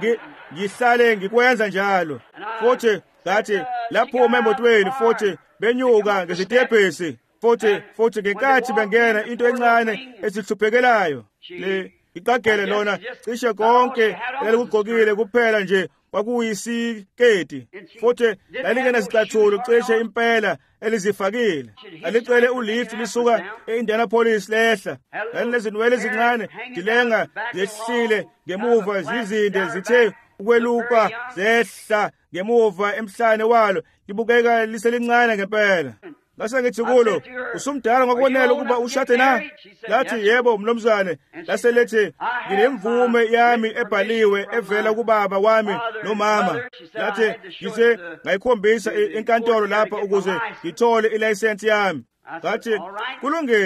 ngihlale ngikwenza njalo. Futhi ngathi lapho emotweni futhi benyuka ngezitebhesi futhi futhi ngenkathi bengena into encane esihluphekelayo. Le iqagele lona cishe konke elikugqokile kuphela nje kwakuyisiketi. Futhi lalingena sicathulo cishe impela elizifakile. Alicele ulift lisuka e-Indianapolis lehla. Lalezinwele ezincane dilenga zehlile ngemuva zizinde zithe ukweluka zehla ngemuva emhlane walo libukeka liselincane ngempela. Ngase ngithi kulo, "Usumdala ngokwenela ukuba ushade na?" Lathi, "Yebo mnumzane." Lase lethi, "Nginemvume yami ebhaliwe evela kubaba wami nomama." Lathi, "Ngise ngayikhombisa enkantolo lapha ukuze ngithole ilayisensi yami." Ngathi, "Kulungile,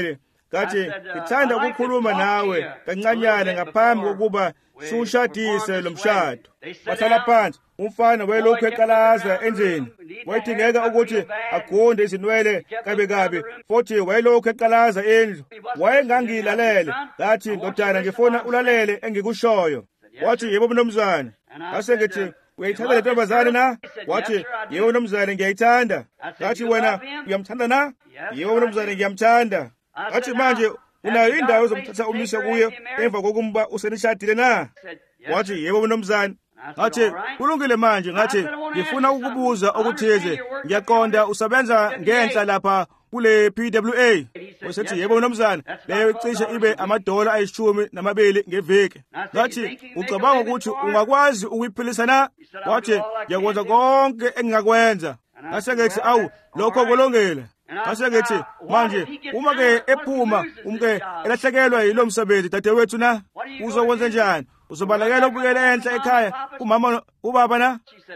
Kathi ngithanda ukukhuluma nawe kancanyane ngaphambi kokuba siwushadise lo mshado. Bahlala phansi. Umfana wayelokhu eqalaza endlini. Wayedingeka ukuthi agunde izinwele kabe kabe futhi wayelokhu eqalaza endlu. Wayengangilalele. Ngathi ndodana ngifuna ulalele engikushoyo. Wathi yebo mnumzane. Ngase ngithi uyayithanda le ntombazane na? Wathi yebo mnumzane ngiyayithanda. Ngathi wena uyamthanda na? Yebo mnumzane ngiyamthanda. Ngathi manje unayo indawo zomthatha umise kuyo emva kokumba usenishadile na? Wathi yebo mnumzane. Ngathi kulungile manje ngathi ngifuna ukubuza okuthize. Ngiyaqonda usebenza ngenhla lapha kule P W A. Wasethi yebo mnumzane leyo icishe ibe amadola ayishumi namabili ngeviki. Ngathi ucabanga ukuthi ungakwazi ukuyiphilisa na? Wathi ngiyakwenza konke engingakwenza. Ngase ngithi awu lokho kulungile. Ngase ngithi manje uma ke ephuma umke elahlekelwa yilo msebenzi dadewethu na? Uzokwenza njani? Uzobalekela ukubuyela enhla ekhaya umama ubaba na?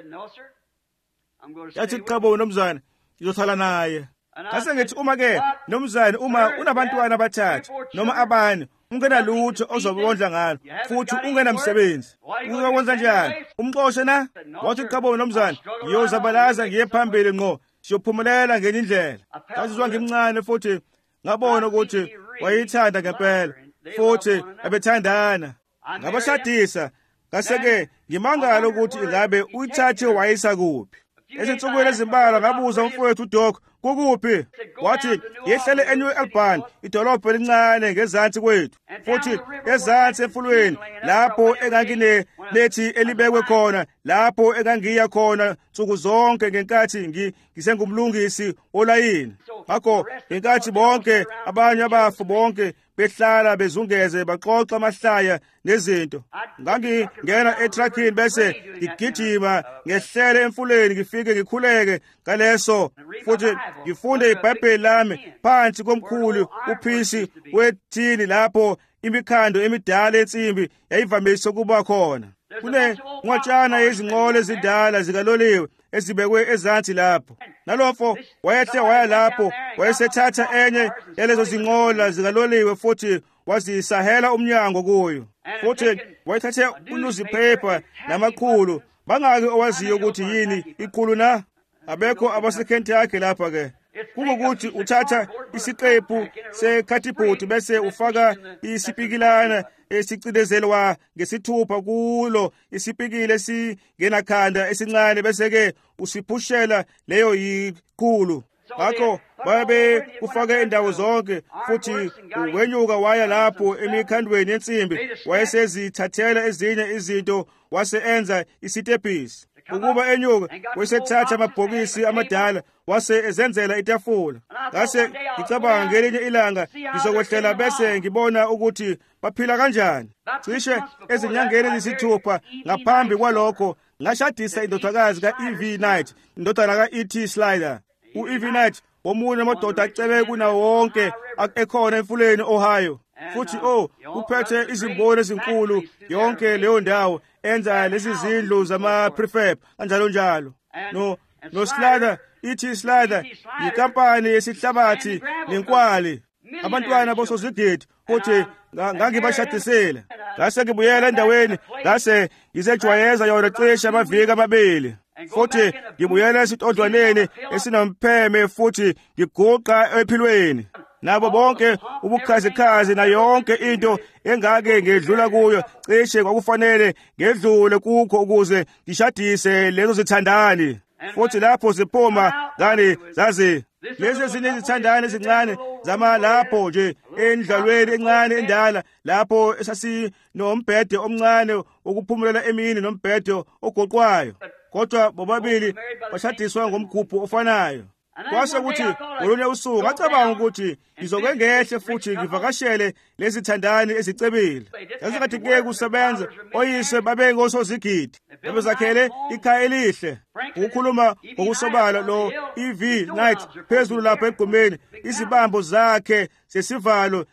Yathi qabo nomzane ngizothala naye. Ngase ngithi uma ke nomzane uma unabantwana abathathu noma abane ungena lutho ozobondla ngalo futhi ungena msebenzi uzokwenza njani? Umxoshe na? Wathi qabo nomzane ngiyozabalaza ngiye phambili ngqo siyophumelela ngenye indlela. Ngazizwa ngimncane futhi ngabona ukuthi wayithanda ngempela futhi abethandana. Ngabashadisa ngase-ke ngimangala ukuthi ingabe uyithathe wayisa kuphi. Ezinsukwini ezimbalwa ngabuza umfowethu uDoc kukuphi. Wathi yehlele eNew Albany idolobha elincane ngezansi kwethu futhi ezansi emfulweni lapho engangine lethi elibekwe khona lapho engangiya khona nsuku zonke ngenkathi ngisengumlungisi olayini. Ngakho ngenkathi bonke abanye abafu bonke behlala bezungeze baxoxa amahlaya nezinto ngangingena etruckini bese ngigijima ngehlele emfuleni ngifike ngikhuleke ngaleso futhi ngifunde iBhayibheli lami phansi komkhulu uphisi wethini lapho imikhando emidala ensimbi yayivamise ukuba khona. Kune ngwatshana yezinqola ezidala zikaloliwe ezibekwe ezansi lapho. Nalofo wayehle waya lapho wayesethatha enye yalezo zinqola zikaloliwe futhi wazisahela umnyango kuyo. Futhi wayethathe uNewspaper namakhulu. Bangaki owaziyo ukuthi yini iqulu na? Abekho abaseKentucky lapha ke. Kungukuthi uthatha isiqephu sekhathibhodi bese ufaka isipikilana esicindezelwa ngesithupha kulo isipikile esingenakhanda esincane bese ke usiphushela leyo yiqulu. Ngakho babe ufake indawo zonke futhi uwenyuka waya lapho emikhandweni yensimbi wayesezithathela ezinye izinto wase enza isitebhisi. Ukuba enyuka wayesethatha amabhokisi amadala wase ezenzela itafula. Ngase ngicabanga ngelinye ilanga ngizokwehlela bese ngibona ukuthi baphila kanjani. Cishe ezinyangeni ezisithupha ngaphambi kwalokho ngashadisa indodakazi ka-E V Knight, indodana ka-E T Slider. U-E V Knight omunye amadoda acebe kunawo wonke ekhona emfuleni Ohio. Futhi oh uphethe izimboni ezinkulu yonke leyo ndawo enza lezi zindlu zama-prefab kanjalo njalo. No no Slider, E T Slider yikampani yesihlabathi nenkwali. Abantwana bosozigidi futhi ngangibashadisela. Ngase ngibuyela endaweni ngase ngizejwayeza yona cishe amaviki amabili. Futhi ngibuyela esitodlwaneni esinompheme futhi ngiguqa ephilweni. Nabo bonke ubukhazikhazi na yonke into engake ngedlula kuyo cishe kwakufanele ngedlule kukho ukuze ngishadise lezo zithandani. Futhi lapho ziphuma ngani zazi lezi ezinye izithandani ezincane zama lapho nje endlalweni encane endala lapho esasinombhede omncane ukuphumulela emini nombhede ogoqwayo. Kodwa bobabili bashadiswa ngomgubho ofanayo. Kwase ukuthi olunye usuku ngacabanga ukuthi ngizokwengehle futhi ngivakashele lezi thandani ezicebile. Yazingathi ke kusebenza oyise babe ngosozigidi. Bebezakhele ikhaya elihle. Ukukhuluma ngokusobala lo E V Knight phezulu lapha egqumeni izibambo zakhe sesivalo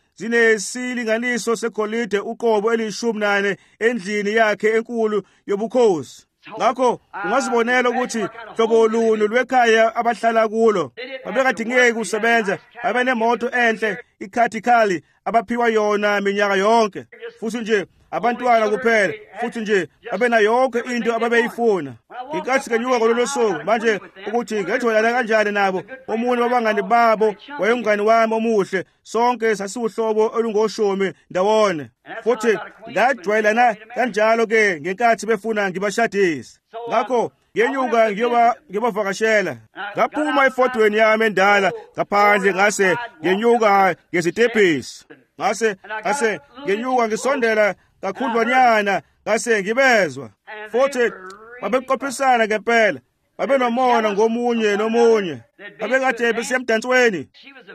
zinesilinganiso segolide uqobo elishumi nane endlini yakhe enkulu yobukhosi. ngakho ungazibonela ukuthi hlobo luni lwekhaya abahlala kulo. Babekade ngeke kusebenza, babenemoto enhle ikhathikali abaphiwa yona minyaka yonke, futhi nje abantwana kuphela, futhi nje babena yonke into ababeyifuna. Inkathi kenyuka ngololo suku manje ukuthi ngejwayelana kanjani nabo. Omunye wabangani babo wayengane wami omuhle, sonke sasiwuhlobo olungoshumi ndawone, futhi ngajwayelana kanjalo ke ngenkathi befuna ngibashadise. Ngakho ngenyuka ngiyoba ngiyobavakashela, ngaphuma efodweni yami endala ngaphandle, ngase ngenyuka ngezitebhisi, ngase ngase ngenyuka ngisondela kakhudlwanyana, ngase ngibezwa, futhi babeqophisana ngempela, babenomona ngomunye nomunye, babekade besemdansweni.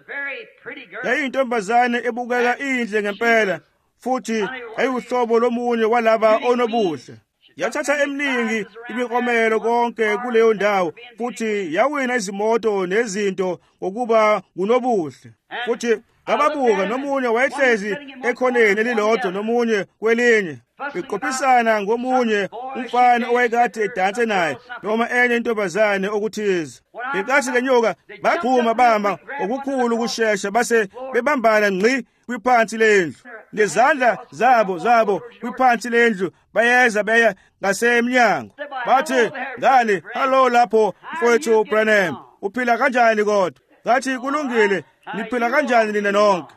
Yayintombazane ebukeka inhle ngempela, futhi ayiwuhlobo lomunye walaba onobuhle. Yathatha eminingi imiklomelo konke kuleyo ndawo, futhi yawina izimoto nezinto ngokuba ngunobuhle, futhi ngababuka nomunye wayehlezi ekhoneni elilodwa nomunye kwelinye, beqophisana ngomunye umfana owayekade edanse naye noma enye intombazane okuthize. Ngenkathi kenyuka baqhuma bamba okukhulu ukushesha, base bebambana ngqi kwiphansi lendlu, nezandla zabo zabo kwiphansi lendlu, bayeza beya ngasemnyango. Bathi, ngane, hallo lapho mfowethu Branham, uphila kanjani kodwa? Ngathi kulungile, niphila kanjani nina nonke?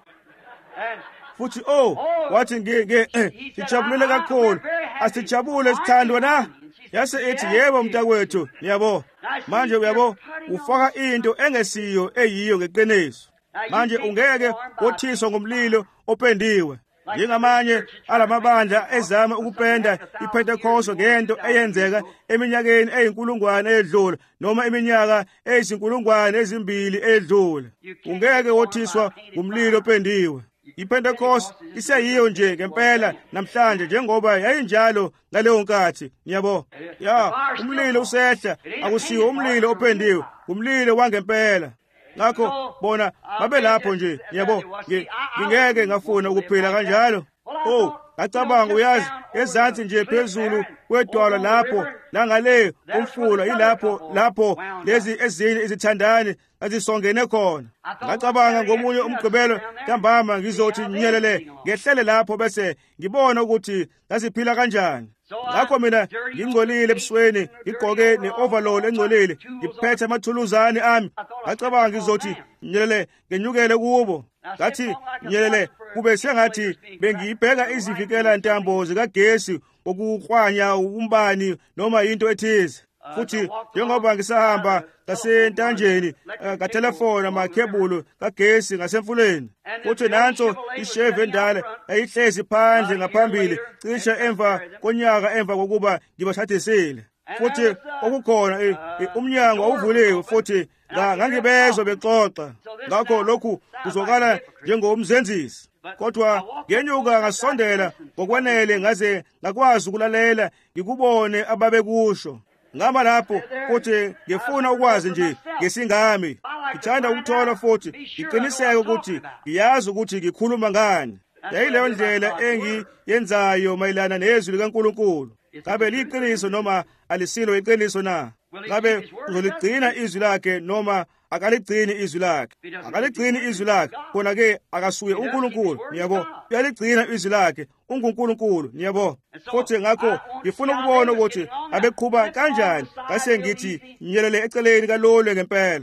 Futhi oh, wathi ngeke sijabulele kakhulu, asijabule sithandwa na? Yase ethi yebo mntakwethu, yabo. Manje uyabo ufaka into engesiyo eyiyo ngeqiniso. Manje ungeke wothiswa ngomlilo opendiwe. Njengamanye alamabandla ezama ukupenda iPentecost ngento eyenzeka eminyakeni eyinkulungwane edlule noma iminyaka eyizinkulungwane ezimbili edlule. Ungeke wothiswa ngomlilo opendiwe. iPentecost iseyiyo nje ngempela namhlanje, njengoba yayinjalo ngaleyo nkathi. Ngiyabo, ya umlilo usehla, akusiwo umlilo opendiwe, umlilo wangempela. Ngakho bona babe lapho nje. Yabo, ngingeke ngafuna ukuphila kanjalo. Oh, ngacabanga uyazi, ezansi nje phezulu kwedwala lapho langale umfula yilapho lapho lezi ezinye izithandani azisongene khona. Ngacabanga ngomunye umgqibelo ntambama ngizothi nyelele ngehlele lapho bese ngibona ukuthi ngasiphila kanjani. Ngakho mina ngingcolile ebusweni, ngigqoke ne-overall engcolile, ngiphethe amathuluzane ami. Ngacabanga ngizothi nyelele ngenyukele kubo. Ngathi nyelele kube sengathi bengiyibheka izivikela ntambo zikagesi okukwanya umbani noma into ethize. Futhi njengoba ngisahamba ngasentanjeni ngatelefona amakhebulu kagesi ngasemfuleni, futhi nanso isheve endala yayihlezi phandle ngaphambili cishe emva konyaka emva kokuba ngibashadisile. Futhi okukhona umnyango awuvuliwe, futhi ngangibezwa bexoxa. Ngakho lokhu kuzokala njengomzenzisi, kodwa ngenyuka ngasondela ngokwanele ngaze ngakwazi ukulalela ngikubone ababekusho. Ngama lapho futhi ngifuna ukwazi nje ngesingami. Ngithanda ukuthola futhi ngiqiniseke ukuthi ngiyazi ukuthi ngikhuluma ngani. Yayileyo ndlela engiyenzayo mayelana nezwi likaNkulunkulu. Ngabe liqiniso noma alisilo iqiniso na? Ngabe uzoligcina izwi lakhe noma akaligcini izwi lakhe? Akaligcini izwi lakhe, khona ke akasuye uNkulunkulu. Ngiyabo, uyaligcina izwi lakhe uNkulunkulu. Ngiyabo, futhi ngakho ngifuna ukubona ukuthi abeqhuba kanjani. Ngase ngithi nyelele eceleni kalole ngempela.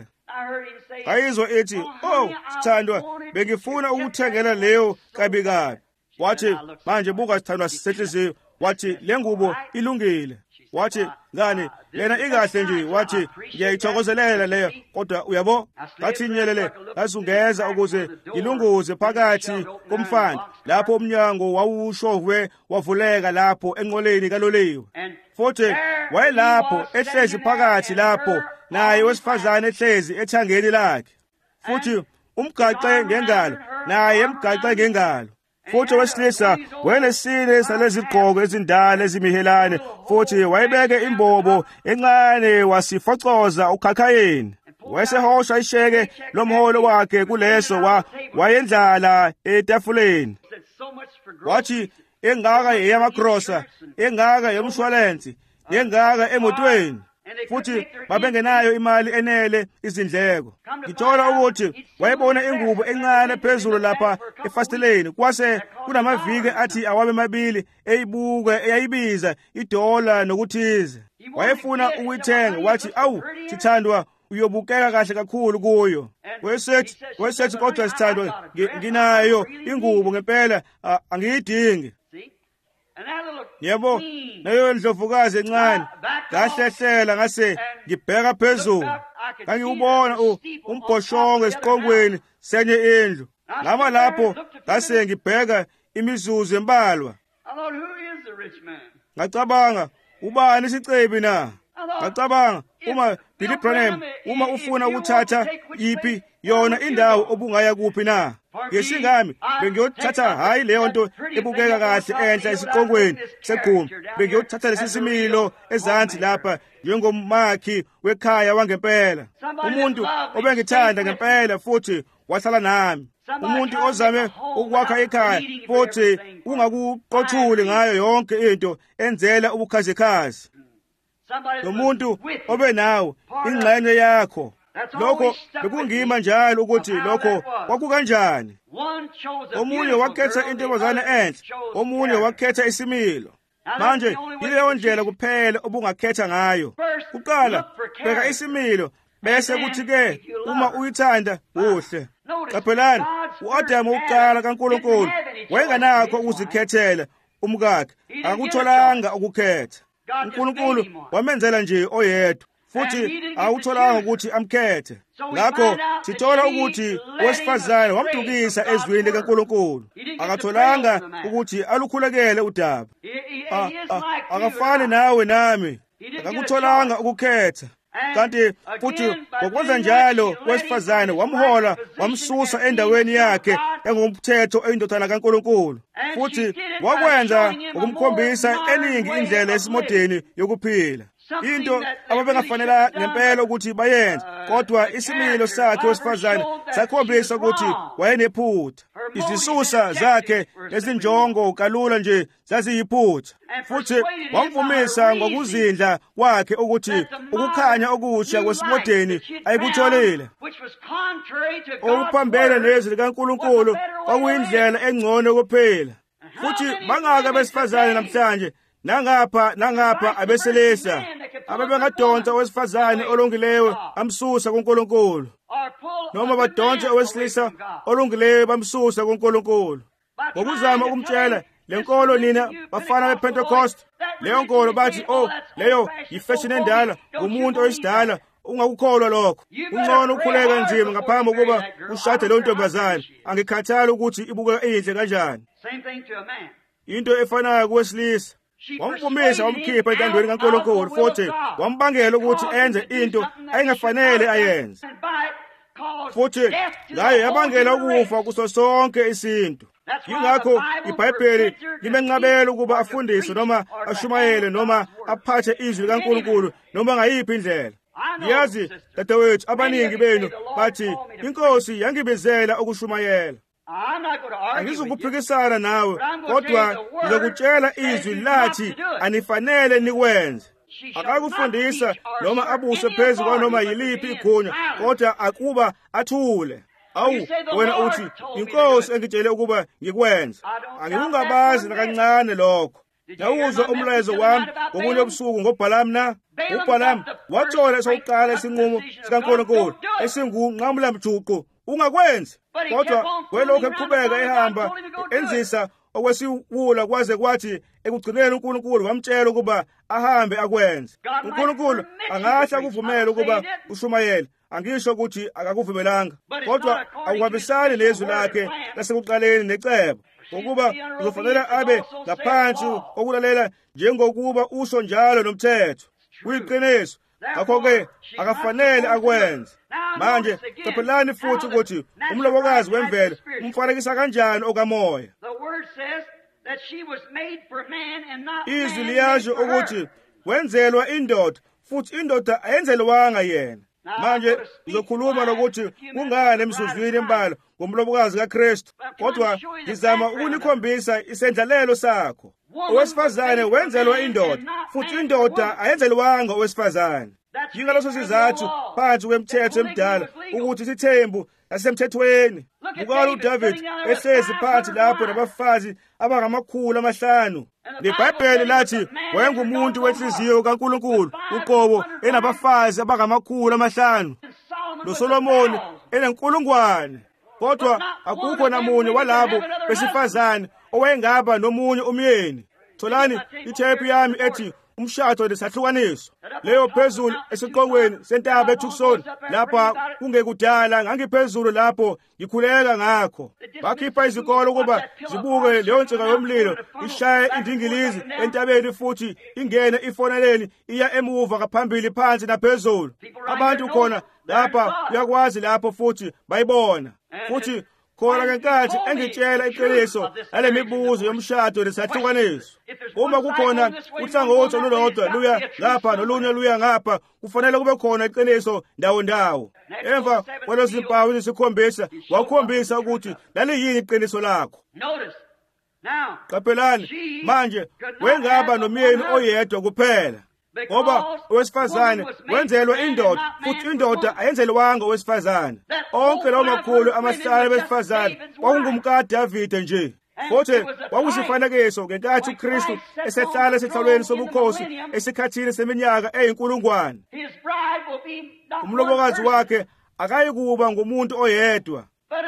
Ayizwa ethi, oh sithandwa, bengifuna ukuthengela leyo kabi kabi. Wathi manje buka sithandwa sihliziyo, wathi le ngubo ilungile. Wathi ngani yena ikahle nje, wathi ngiyayithokozelela leyo, kodwa uyabo ngathi nyelele ngazungeza ukuze ngilunguze phakathi komfana lapho umnyango wawushovwe wavuleka lapho enqoleni kaloliwe. Futhi wayelapho ehlezi phakathi lapho, naye wesifazane ehlezi ethangeni lakhe, futhi umgaxe ngengalo, naye emgaxe ngengalo. Futhi wesilisa wayenesine salezigqoko ezindala ezimihelane, futhi wayebeke imbobo encane wasifocoza ukhakhayeni. Wayesehosha isheke lomholo wakhe kuleso wa wayendlala etafuleni. Wathi engaka eyamagrosa, engaka yomshwalensi, ngengaka emotweni futhi babengenayo imali enele izindleko. Ngithola ukuthi wayebona ingubo encane phezulu lapha efasteleni kwase kunamaviki athi awabe mabili eyibuke eyayibiza idola nokuthize. Wayefuna ukuyithenga wathi awu sithandwa uyobukeka kahle kakhulu kuyo. Wayesethi wayesethi kodwa sithandwa nginayo ingubo ngempela angiyidingi. Yebo, nayo ndlovukazi encane ngahlehlela ngase ngibheka phezulu. Ngangibona umbhoshongo esiqongweni senye indlu. Ngama lapho ngase ngibheka imizuzu embalwa. Ngacabanga ubani isicebi na? Ngacabanga uma Billy Branham uma ufuna ukuthatha iphi yona indawo obungaya kuphi na? Ngesingami bengiyothatha hayi leyo nto ebukeka kahle enhla esiqongweni segquma. Bengiyothatha lesi similo ezansi lapha njengomakhi wekhaya wangempela. Umuntu obengithanda ngempela futhi wahlala nami. Umuntu ozame ukwakha ekhaya futhi ungakuqothuli ngayo yonke into enzela ubukhazikhazi. Umuntu obe nawo ingxenye yakho. Lokho bekungima njalo ukuthi lokho kwakukanjani. Omunye wakhetha intombazane enhle, omunye wakhetha isimilo. Manje yileyo ndlela kuphela obungakhetha ngayo. Kuqala bheka isimilo bese kuthi-ke uma uyithanda uhle. Qaphelani, u-Adamu uqala kaNkulunkulu wayenganakho ukuzikhethela umkakhe, akakutholanga ukukhetha. uNkulunkulu wamenzela nje oyedwa futhi awutholanga ukuthi amkhethe. Ngakho sithola ukuthi owesifazane wamdukisa ezwini likaNkulunkulu. Akatholanga ukuthi alukhulekele udaba. Akafani nawe nami. Akakutholanga ukukhetha. Kanti futhi ngokwenza njalo owesifazane wamhola wamsusa endaweni yakhe engumthetho eyindodana kaNkulunkulu. Futhi wakwenza ukumkhombisa eningi indlela esimodeni yokuphila. Into ababengafanele ngempela ukuthi bayenze, kodwa isimilo sakhe wesifazane sakhombisa ukuthi wayenephutha. Izisusa zakhe ezinjongo kalula nje zaziyiphutha. Futhi wamvumisa ngokuzindla kwakhe ukuthi ukukhanya okusha kwesimodeni ayikutholile. Okuphambene nezwi likaNkulunkulu kwakuyindlela engcono yokuphila. Futhi bangaka abesifazane namhlanje nangapha nangapha abeselisa abebengadonsa owesifazane olungileyo amsusa kuNkulunkulu, noma badonse owesilisa olungileyo bamsusa kuNkulunkulu. Ngokuzama ukumtshela lenkolo nina bafana bePentecost, leyo nkolo bathi oh leyo yifashion endala, umuntu oyisidala ungakukholwa lokho. Ungcono ukhuleka nzima ngaphambi kokuba ushade lo ntombazane. Angikhathali ukuthi ibukeka inhle kanjani. Into efanayo kuwesilisa. Wamvumisa wamkhipha entandweni kaNkulunkulu futhi wambangela ukuthi enze into ayingafanele ayenze. Futhi ngaye yabangela ukufa kuso sonke isinto. Yingakho iBhayibheli limenqabela ukuba afundise noma ashumayele noma aphathe izwi likaNkulunkulu noma ngayiphi indlela. Ngiyazi dadewethu abaningi benu bathi iNkosi yangibizela ukushumayela. Angizukuphikisana nawe, kodwa ngizokutshela izwi lathi anifanele nikwenze. Akakufundisa noma abuse phezu kwanoma yiliphi igunya, kodwa akuba athule. Awu, wena uthi iNkosi engitshele ukuba ngikwenze. Angikungabazi nakancane lokho. Nawuzwa umlayezo wami ngokunye obusuku ngoBhalamu na? uBhalamu wathola esokuqala isinqumo sikaNkulunkulu esingunqamula mjuqu ungakwenzi, kodwa welokhu eqhubeka ehamba enzisa okwesiwula kwaze kwathi ekugcineni uNkulunkulu wamtshela ukuba ahambe akwenze. uNkulunkulu angahle akuvumele ukuba ushumayele. Angisho ukuthi akakuvumelanga, kodwa akuhambisani nezwi lakhe lasekuqaleni necebo ukuba uzofanele abe ngaphansi kokulalela njengokuba usho njalo nomthetho. Kuyiqiniso, ngakho-ke akafanele akwenze. Manje qaphelani futhi ukuthi umlobokazi wemvelo umfanekisa kanjani okamoya. Izwi liyasho ukuthi wenzelwa indoda, futhi indoda ayenzelwanga yena. Manje uzokhuluma lokuthi kungani emsuzwini embalwa ngomlobokazi kaKristu, kodwa ngizama ukunikhombisa isendlalelo sakho. owesifazane wenzelwa indoda, futhi indoda ayenzelwanga owesifazane. Yingaleso sizathu phansi kwemthetho emidala ukuthi isithembu asisemthethweni. Bukala uDavid ehlezi phansi lapho nabafazi abangamakhulu amahlanu. LeBhayibheli lathi wayengumuntu wenhliziyo kaNkulunkulu uqobo enabafazi abangamakhulu amahlanu. LoSolomoni enenkulungwane. Kodwa akukho namunye walabo besifazane owayengaba nomunye umyeni. Tholani ithephu yami ethi umshado lesahlukaniswa. Leyo phezulu esiqongweni sentaba eTucson lapha kungekudala ngangiphezulu lapho ngikhulela ngakho. Bakhipha izikolo ukuba zibuke leyo nsika yomlilo ishaye indingilizi entabeni futhi ingene ifoneleni iya emuva kaphambili phansi naphezulu. Abantu khona lapha uyakwazi lapho futhi bayibona. Futhi khona ngenkathi engitshela iqiniso ale mibuzo yomshado lesahlukaniswa. Uma kukhona uhlangothi olulodwa luya ngapha nolunye luya ngapha, kufanele kube khona iqiniso ndawo ndawo. Emva kwalezo mpawu ezisikhombisa wakhombisa ukuthi laliyini iqiniso lakho. Qaphelani manje wengaba nomyeni oyedwa kuphela. Ngoba owesifazane wenzelwa indoda, futhi indoda ayenzelwanga owesifazane. Onke lawo makhulu amahlanu besifazane kwakungumkaDavide nje. Futhi kwakusifanekiso ngenkathi uKristu esehlala esihlalweni sobukhosi esikhathini seminyaka eyinkulungwane. Umlobokazi wakhe akayikuba ngumuntu oyedwa,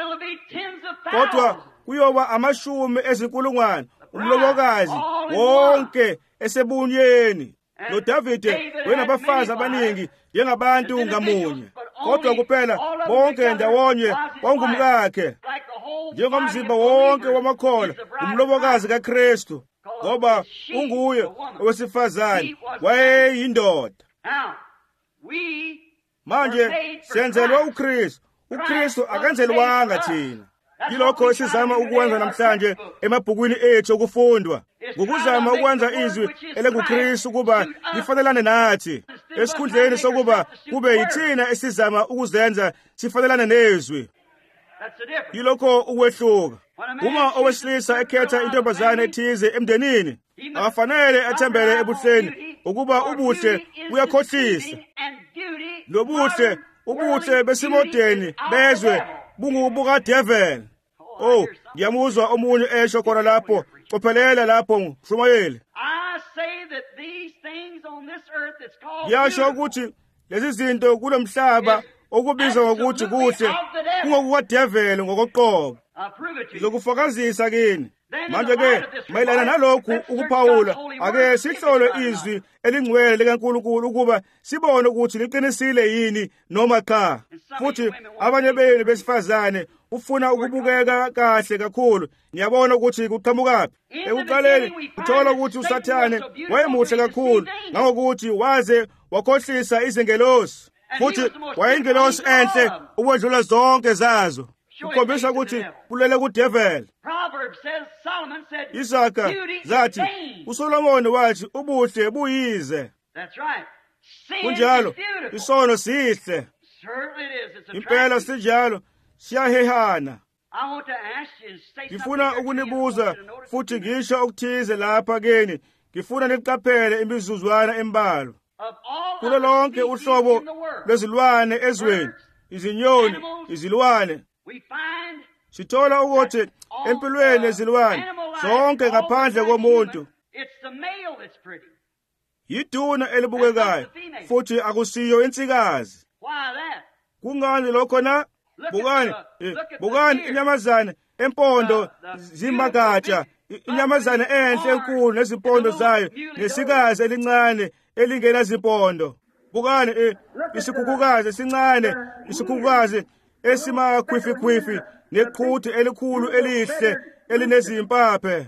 kodwa kuyoba amashumi ezinkulungwane umlobokazi wonke esebunyeni. LoDavide wenabafazi abaningi njengabantu ngamunye, kodwa kuphela bonke ndawonye kwangumkakhe, njengomzimba wonke wamakholwa umlobokazi kaKristu, ngoba unguye owesifazane wayeyindoda. Manje senzelwa uKristu. uKristu akenzelwanga thina. Yilokho esizama ukwenza namhlanje emabhukwini ethu okufundwa, ngokuzama ukwenza izwi elinguKristu kuba lifanelane nathi, esikhundleni sokuba kube yithina esizama ukuzenza sifanelane nezwi. Yilokho ukwehluka. Uma owesilisa ekhetha intombazane ethize emndenini, akafanele athembele ebuhleni ukuba ubuhle buyakhohlisa. Nobuhle, ubuhle besimodeni bezwe bungubukaDevil. Oh, ngiyamuzwa omunye esho khona lapho, qophelela lapho Mshumayeli. Ngiyasho ukuthi lezi zinto kulomhlaba okubizwa ngokuthi kuhle kungokukaDevil ngokoqobo. Ngizokufakazisa kini. Manje-ke mayelana nalokhu ukuphawula, ake sihlole izwi elingcwele likaNkulunkulu ukuba sibone ukuthi liqinisile yini noma cha. Futhi abanye benu besifazane ufuna ukubukeka kahle kakhulu. Ngiyabona ukuthi kuqhamukaphi. Ekuqaleni uthola ukuthi uSathane wayemuhle kakhulu ngangokuthi waze wakhohlisa izingelosi, futhi wayeyingelosi enhle ukwedlula zonke zazo. Ukhombisa ukuthi kulele kuDevil. Isaka zathi, uSolomoni wathi ubuhle buyize. Kunjalo, isono sihle. Impela sinjalo, siyahehana. Ngifuna ukunibuza futhi ngisho okuthize lapha kini. Ngifuna niqaphele imizuzwana embalwa. Kulo lonke uhlobo lwezilwane ezweni, izinyoni, izilwane, sithola ukuthi empilweni ezilwane zonke ngaphandle komuntu yiduna elibukekayo, futhi akusiyo insikazi. Kungani lokho na? Bukani, bukani inyamazane empondo zimagatsha, inyamazane enhle enkulu nezimpondo zayo, nesikazi elincane elingena zimpondo. Bukani isikhukukazi esincane, isikhukukazi esimakhwifikhwifi neqhuti elikhulu elihle elinezimpaphe.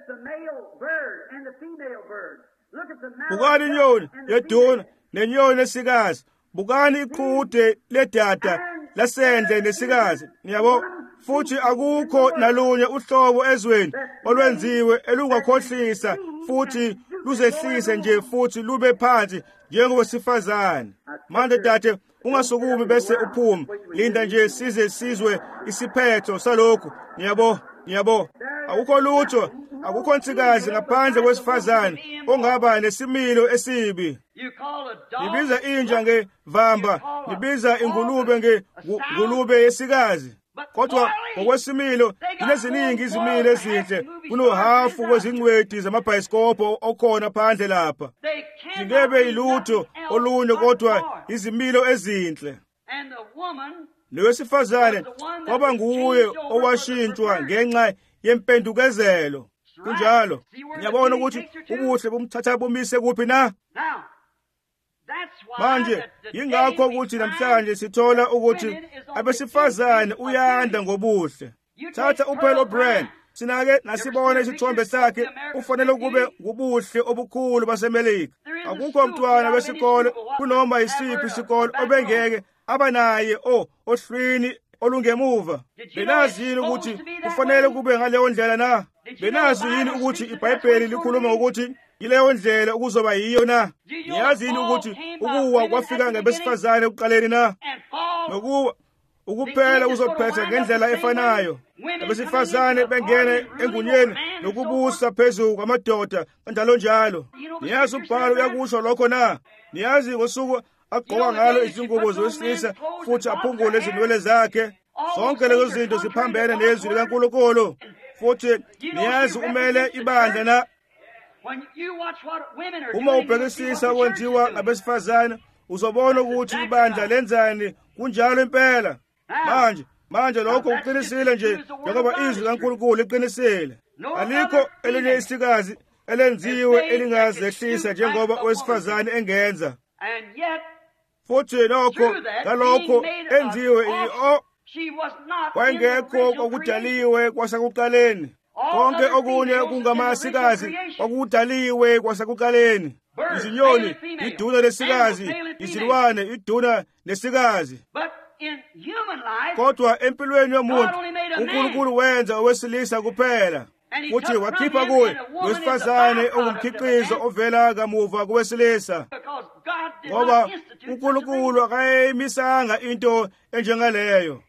Bukani inyoni yeduna nenyoni esikazi. Bukani iqhude ledada lasendle nesikazi. Ngiyabo, futhi akukho nalunye uhlobo ezweni olwenziwe elungakhohlisa futhi luzehlise nje futhi lube phansi njengowesifazane. Manje dade, ungasukumi bese uphuma. Linda nje size sizwe isiphetho salokhu. Ngiyabo, ngiyabo. Akukho lutho akukho nsikazi ngaphandle kwesifazane ongaba nesimilo esibi. Nibiza inja ngevamba, nibiza ingulube ngengulube yesikazi. Kodwa ngokwesimilo kuneziningi izimilo ezinhle kunohafu kwezingcweti zamabhayisikobho okhona phandle lapha. Zingebe yilutho olunye kodwa izimilo ezinhle. Nowesifazane kwaba nguye owashintshwa ngenxa yempendukezelo. Kunjalo ngiyabona ukuthi ubuhle bumthatha bumise kuphi na. Manje yingakho ukuthi namhlanje sithola ukuthi abesifazane uyanda ngobuhle. Thatha uPearl O'Brien, sinake nasibona isithombe sakhe, ufanele kube ngubuhle obukhulu baseMelika. Akukho mntwana wesikole kunoma yisiphi isikole obengeke abanaye o ohlwini olungemuva. Benazi yini ukuthi kufanele kube ngaleyo ndlela na? Benazi yini ukuthi iBhayibheli likhuluma ukuthi yileyo ndlela ukuzoba yiyo na? Niyazi yini ukuthi ukuwa kwafika ngabesifazane ekuqaleni na? Nokuwa ukuphela uzophetha ngendlela efanayo. Abesifazane bengene engunyeni nokubusa phezulu kwamadoda kanjalo njalo. Niyazi uBhalo uyakusho lokho na? Niyazi ngosuku agqoka ngalo izingubo zowesilisa futhi aphungule izinwele zakhe. Zonke lezo zinto ziphambene nezwi likaNkulunkulu. Futhi niyazi umele ibandla na? Uma ubhekisisa kwenziwa abesifazane uzobona ukuthi ibandla lenzani kunjalo impela. Manje manje lokho kuqinisile nje njengoba izwi likaNkulunkulu liqinisile. Alikho elinye isikazi elenziwe elingazehlisa njengoba owesifazane engenza. Futhi lokho kalokho enziwe iyo wayengekho kokudaliwe kwasekuqaleni. Konke okunye kungamasikazi kwakudaliwe kwasekuqaleni. Izinyoni iduna lesikazi, izilwane iduna lesikazi. Kodwa empilweni yomuntu uNkulunkulu wenza owesilisa kuphela. Futhi wakhipha kuye owesifazane ongumkhiqizo ovela kamuva kowesilisa. Ngoba uNkulunkulu akayimisanga into enjengaleyo.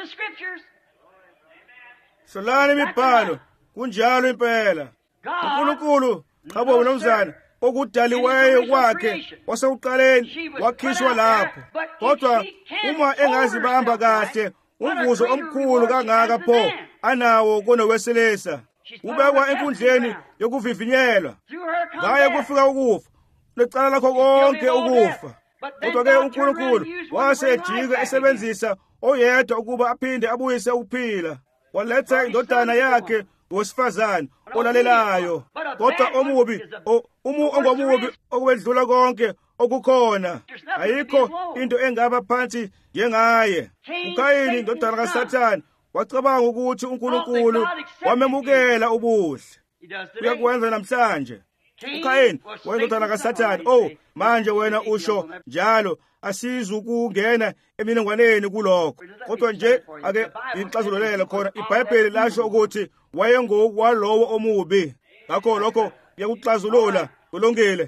Solani imibhalo kunjalo impela. uNkulunkulu qhabo mnumzane okudaliweyo kwakhe wasekuqaleni wakhishwa lapho. Kodwa uma engazibamba kahle umvuzo omkhulu kangaka pho anawo kunowesilisa, ubekwa enkundleni yokuvivinyelwa. Ngaye kufika ukufa, lecala lakho konke ukufa. Kodwa ke uNkulunkulu wasejika esebenzisa oyedwa ukuba aphinde abuyise ukuphila. Waletha indodana yakhe wesifazane olalelayo. Kodwa omubi umu ongomubi okwedlula konke okukhona. Ayikho into engaba phansi njengaye. uKayini indodana kaSathane wacabanga ukuthi uNkulunkulu wamemukela ubuhle. Uyakwenza namhlanje. uKayini wayindodana kaSathane. Oh, manje wena usho njalo asizukungena eminengwaneni kulokho. Kodwa nje ake inxazululele khona iBhayibheli lasho ukuthi wayengokwalowo omubi. Ngakho lokho kuyakuxazulula kulungile.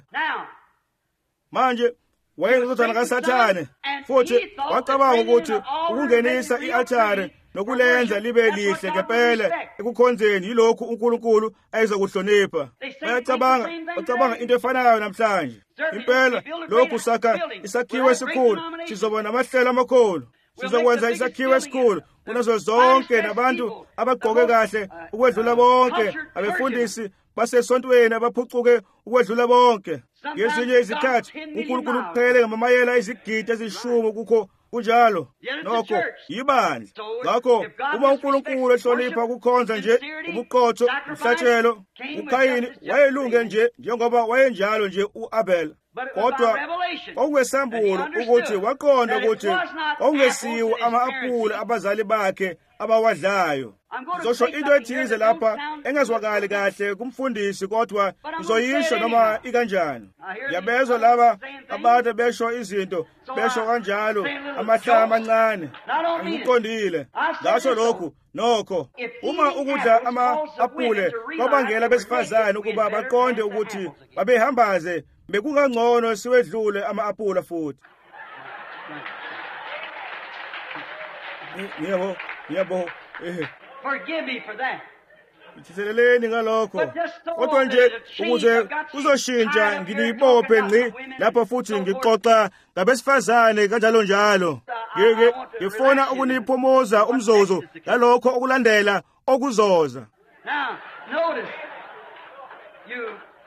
Manje wayengindodana kaSathane futhi wacabanga ukuthi ukungenisa i-althari nokulenza libe lihle ngempela ekukhonzeni yilokhu uNkulunkulu ayezokuhlonipha. Bayacabanga bacabanga into efanayo namhlanje. Impela lokhu sakha isakhiwo esikhulu sizoba namahlelo amakhulu. Sizokwenza isakhiwo esikhulu kunazo zonke nabantu abagqoke kahle ukwedlula bonke, abefundisi basesontweni abaphucuke ukwedlula bonke. Ngezinye izikhathi uNkulunkulu kuphele ngamamayela izigidi ezishumi kukho kunjalo. Nokho yibandla. Ngakho uma uNkulunkulu ehlonipha ukukhonza nje ubuqotho, umhlatshelo, uKayini wayelunge nje njengoba wayenjalo nje uAbel. Kodwa okungesambulo ukuthi waqonda ukuthi ongesiwo ama-apula abazali bakhe abawadlayo. Ngizosho into ethize lapha engezwakali kahle kumfundisi, kodwa ngizoyisho noma ikanjani. Ngiyabezwa laba abade besho izinto besho kanjalo amahlaya amancane. Angikuqondile. Ngasho lokhu nokho uma ukudla ama-apule kwabangela besifazane ukuba baqonde ukuthi babehambaze, bekungangcono siwedlule ama-apula futhi. Yebo, yebo. Forgive me for that. ngithetheleleni ngalokho kodwa nje ukuze kuzoshintsha ngilibophe ngci lapha futhi ngixoxa ngabesifazane kanjalo njalo ngeke ngifuna ukuniphomoza umzozo ngalokho okulandela okuzoza. Now, notice, you,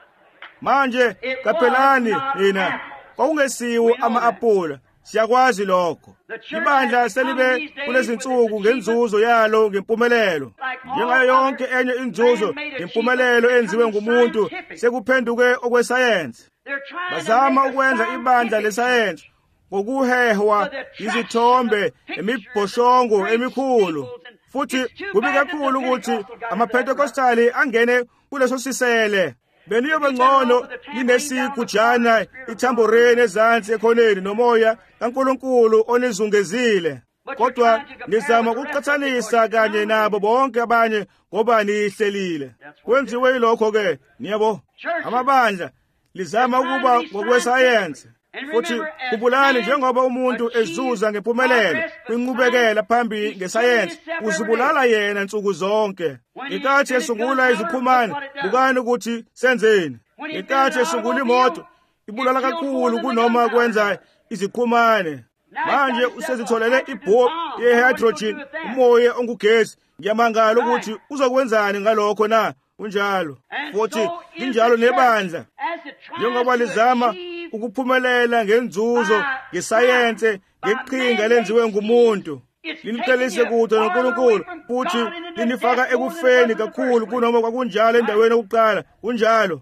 manje kapelani nina kwakungesiwo ama-apula siyakwazi lokho. Ibandla selibe kulezinsuku ngenzuzo yalo ngempumelelo njengayo yonke enye inzuzo ngempumelelo enziwe ngumuntu sekuphenduke okwesayensi. Bazama ukwenza ibandla lesayensi ngokuhehwa izithombe emibhoshongo emikhulu futhi kubi kakhulu ukuthi amaPentekostali angene kuleso sisele. Beniyobe ngcono linesigujana ithamboreni ezansi ekhoneni nomoya kaNkulunkulu onizungezile. Kodwa nizama ukuqhathanisa kanye nabo bonke abanye ngoba nihlelile. Kwenziwe yilokho ke niyabo amabandla lizama ukuba ngokwesayensi futhi kubulali njengoba umuntu ezuza ngempumelelo kwinqubekela phambi ngesayensi uzibulala yena insuku zonke. Inkathi esungula izikhumane bukani ukuthi senzeni. Inkathi esungula imoto ibulala kakhulu kunoma kwenza izikhumane. Manje usezitholele ibhombu ye-hydrogen umoya ongugesi. Ngiyamangala ukuthi uzokwenzani ngalokho na unjalo futhi linjalo nebandla njengoba lizama ukuphumelela ngenzuzo ngesayense ngeqhinga lenziwe ngumuntu. Liniqhelise kude noNkulunkulu futhi linifaka ekufeni kakhulu kunoma kwakunjalo endaweni yokuqala kunjalo.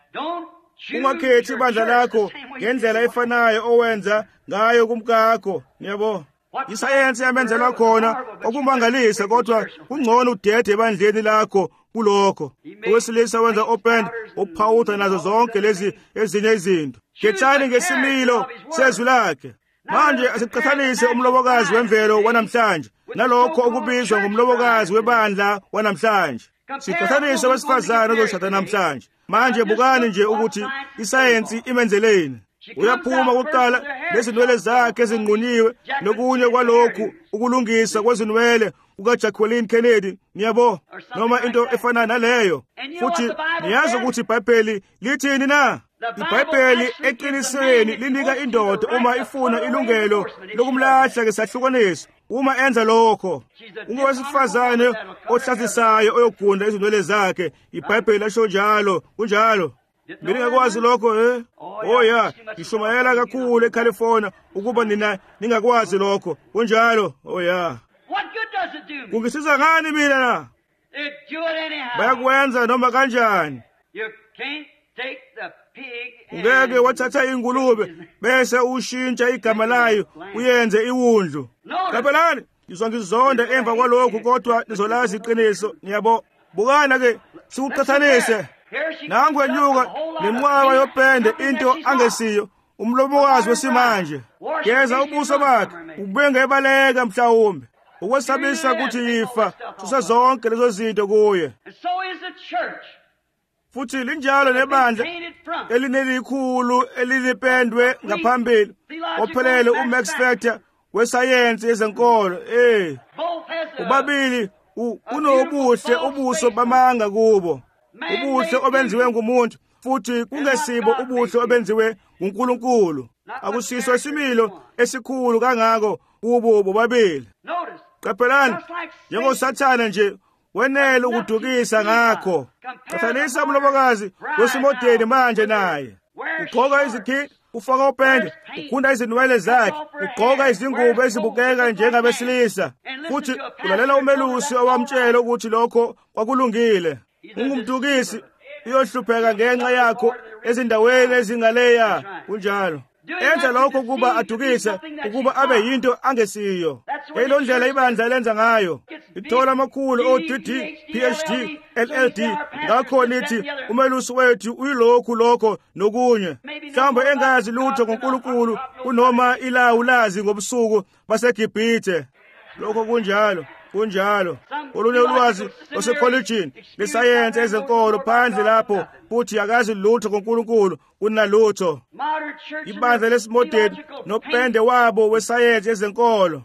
Ungakhethi ibandla lakho ngendlela efanayo owenza ngayo kumkakho. Niyabo isayensi yamenzela khona okumangalisa kodwa kungcono udede ebandleni lakho kulokho. Owesilisa wenza open uphawuda nazo zonke lezi ezinye izinto. Khethani ngesimilo sezwi lakhe. Manje asiqhathanise umlobokazi wemvelo wanamhlanje nalokho okubizwa ngumlobokazi webandla wanamhlanje. Siqhathanise wesifazane ozoshada namhlanje. Manje bukani nje ukuthi isayensi imenzeleni. Uyaphuma kuqala lezinwele zakhe ezinqunyiwe nokunye kwalokhu ukulungisa kwezinwele kukaJacqueline Kennedy niyabo noma into efana naleyo. Futhi niyazi ukuthi iBhayibheli lithini na? iBhayibheli eqinisweni linika indoda uma ifuna ilungelo lokumlahla ngesahlukaniso uma enza lokho. Ungowesifazane ohlazisayo oyogunda izinwele zakhe. iBhayibheli lasho njalo kunjalo. Ningakwazi lokho eh? Oh ya, ngishumayela kakhulu eCalifornia ukuba nina ningakwazi lokho. Kunjalo. Oh ya. what good does it do me? Kungisiza ngani mina na? It do it anyhow. Bayakwenza noma kanjani. You can't take the pig Ungeke wathatha ingulube bese ushintsha igama layo uyenze iwundlu. Kapelani, ngizwa ngizonda emva kwalokho kodwa nizolazi iqiniso. Niyabo bukana ke sikuqhathanise. Nangu enyuka nenqwaba yopende into angesiyo umlobokazi wesimanje. Geza ubuso bakhe ubenge ebaleka mhlawumbe. Ukwesabisa ukuthi yifa susa zonke lezo zinto kuye. And so is the church. Futhi linjalo nebandla elinelikhulu elilipendwe ngaphambili. Ophelele uMax Factor wesayensi yezenkolo. Eh. Both has the Ubabili unobuhle ubuso bamanga kubo. Ubuhle obenziwe ngumuntu futhi kungesibo ubuhle obenziwe nguNkulunkulu. Akusiso isimilo esikhulu kangako kubo bobabili. notice. Qaphelani njengoSathane nje wenele ukudukisa ngakho. Qhathanisa umlobokazi wesimodeni manje naye. Ugqoka izikhindi, ufaka upende, ukhunda izinwele zakhe, ugqoka izingubo ezibukeka njengabesilisa. Futhi ulalela umelusi owamtshela ukuthi lokho kwakulungile. Ungumdukisi uyohlupheka ngenxa yakho ezindaweni ezingaleya kunjalo. Enza lokho kuba adukise ukuba abe yinto angesiyo. Eyilo ndlela ibandla lenza ngayo. Ithola amakhulu O D D, P H D, L L D. Ngakho nithi umelusi wethu uyilokhu lokho nokunye. Mhlawumbe engazi lutho ngoNkulunkulu kunoma ilawu lazi ngobusuku baseGibhithe. Lokho kunjalo. Kunjalo. Olunye ulwazi osekholejini lesayensi ezenkolo phandle lapho futhi akazi lutho ngoNkulunkulu kunalutho. Modern church Ibandla lesimodeni nopende wabo wesayensi ezenkolo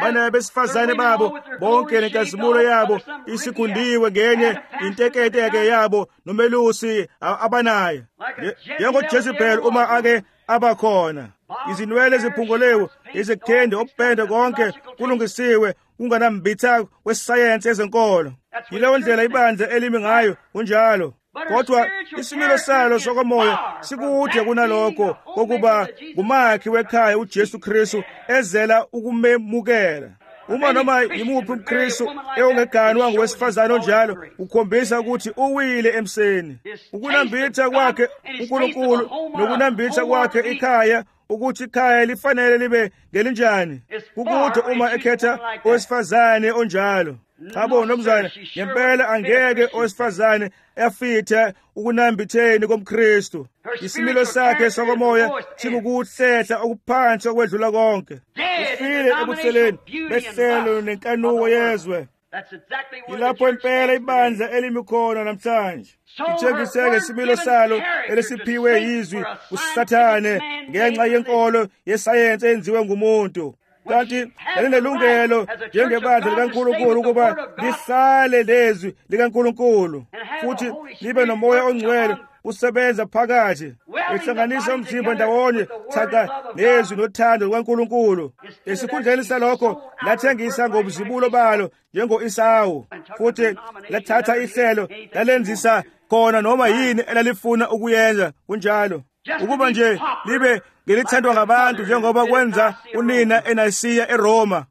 banabesifazane babo bonke nenkazimulo yabo isikhundiwe ngenye inteketeke yabo nomelusi abanayo njengoJezebel uma ake abakhona. Izinwele eziphunguliwe, izikhende, okupende konke kulungisiwe kunganambitha kwesayensi ezenkolo. Yileyo ndlela ibandla elimi ngayo kunjalo. Kodwa isimilo salo sokomoya sikude kunalokho kokuba ngumakhi wekhaya uJesu Kristu ezela ukumemukela. Uma noma yimuphi umKristu ewungegani wangowesifazane onjalo ukhombisa ukuthi uwile emseni. Ukunambitha kwakhe uNkulunkulu nokunambitha kwakhe ikhaya ukuthi ikhaya lifanele libe ngelinjani. Kukude uma ekhetha owesifazane onjalo. Chabo nomzana, ngempela angeke owesifazane afithe ukunambitheni komKristu. Isimilo sakhe sokomoya sikukuhlehla okuphansi okwedlula konke. Ufile ebutheleni behlelo nenkanuko yezwe. Ilapho impela ibandla elimikhona namhlanje. Ithengiseke isimilo salo elesiphiwe yizwi uSathane ngenxa yenkolo yesayensi enziwe ngumuntu. Kanti lalinelungelo njengebandla likaNkulunkulu ukuba lihlale lezwi likaNkulunkulu futhi libe nomoya ongcwele usebenza phakathi ehlanganisa umzimba ndawonye thaka nezwi nothando lukaNkulunkulu. Esikhundleni salokho lathengisa ngobuzibulo balo njengo-Esawu futhi lathatha ihlelo lalenzisa khona noma yini elalifuna ukuyenza kunjalo ukuba nje libe ngelithandwa ngabantu njengoba kwenza unina eNasiya eRoma.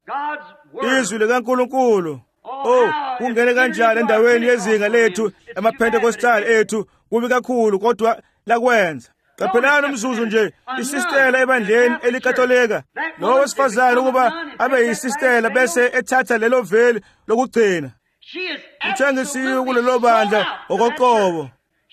Izwi likaNkulunkulu oh kungene kanjani endaweni yezinga lethu amaPentekostali ethu kubi kakhulu kodwa lakwenza. Qaphelani umzuzu nje isistela ebandleni elikatolika lo wesifazane ukuba abe yisistela bese ethatha lelo veli lokugcina uthengisiwe kulelo bandla okoqobo.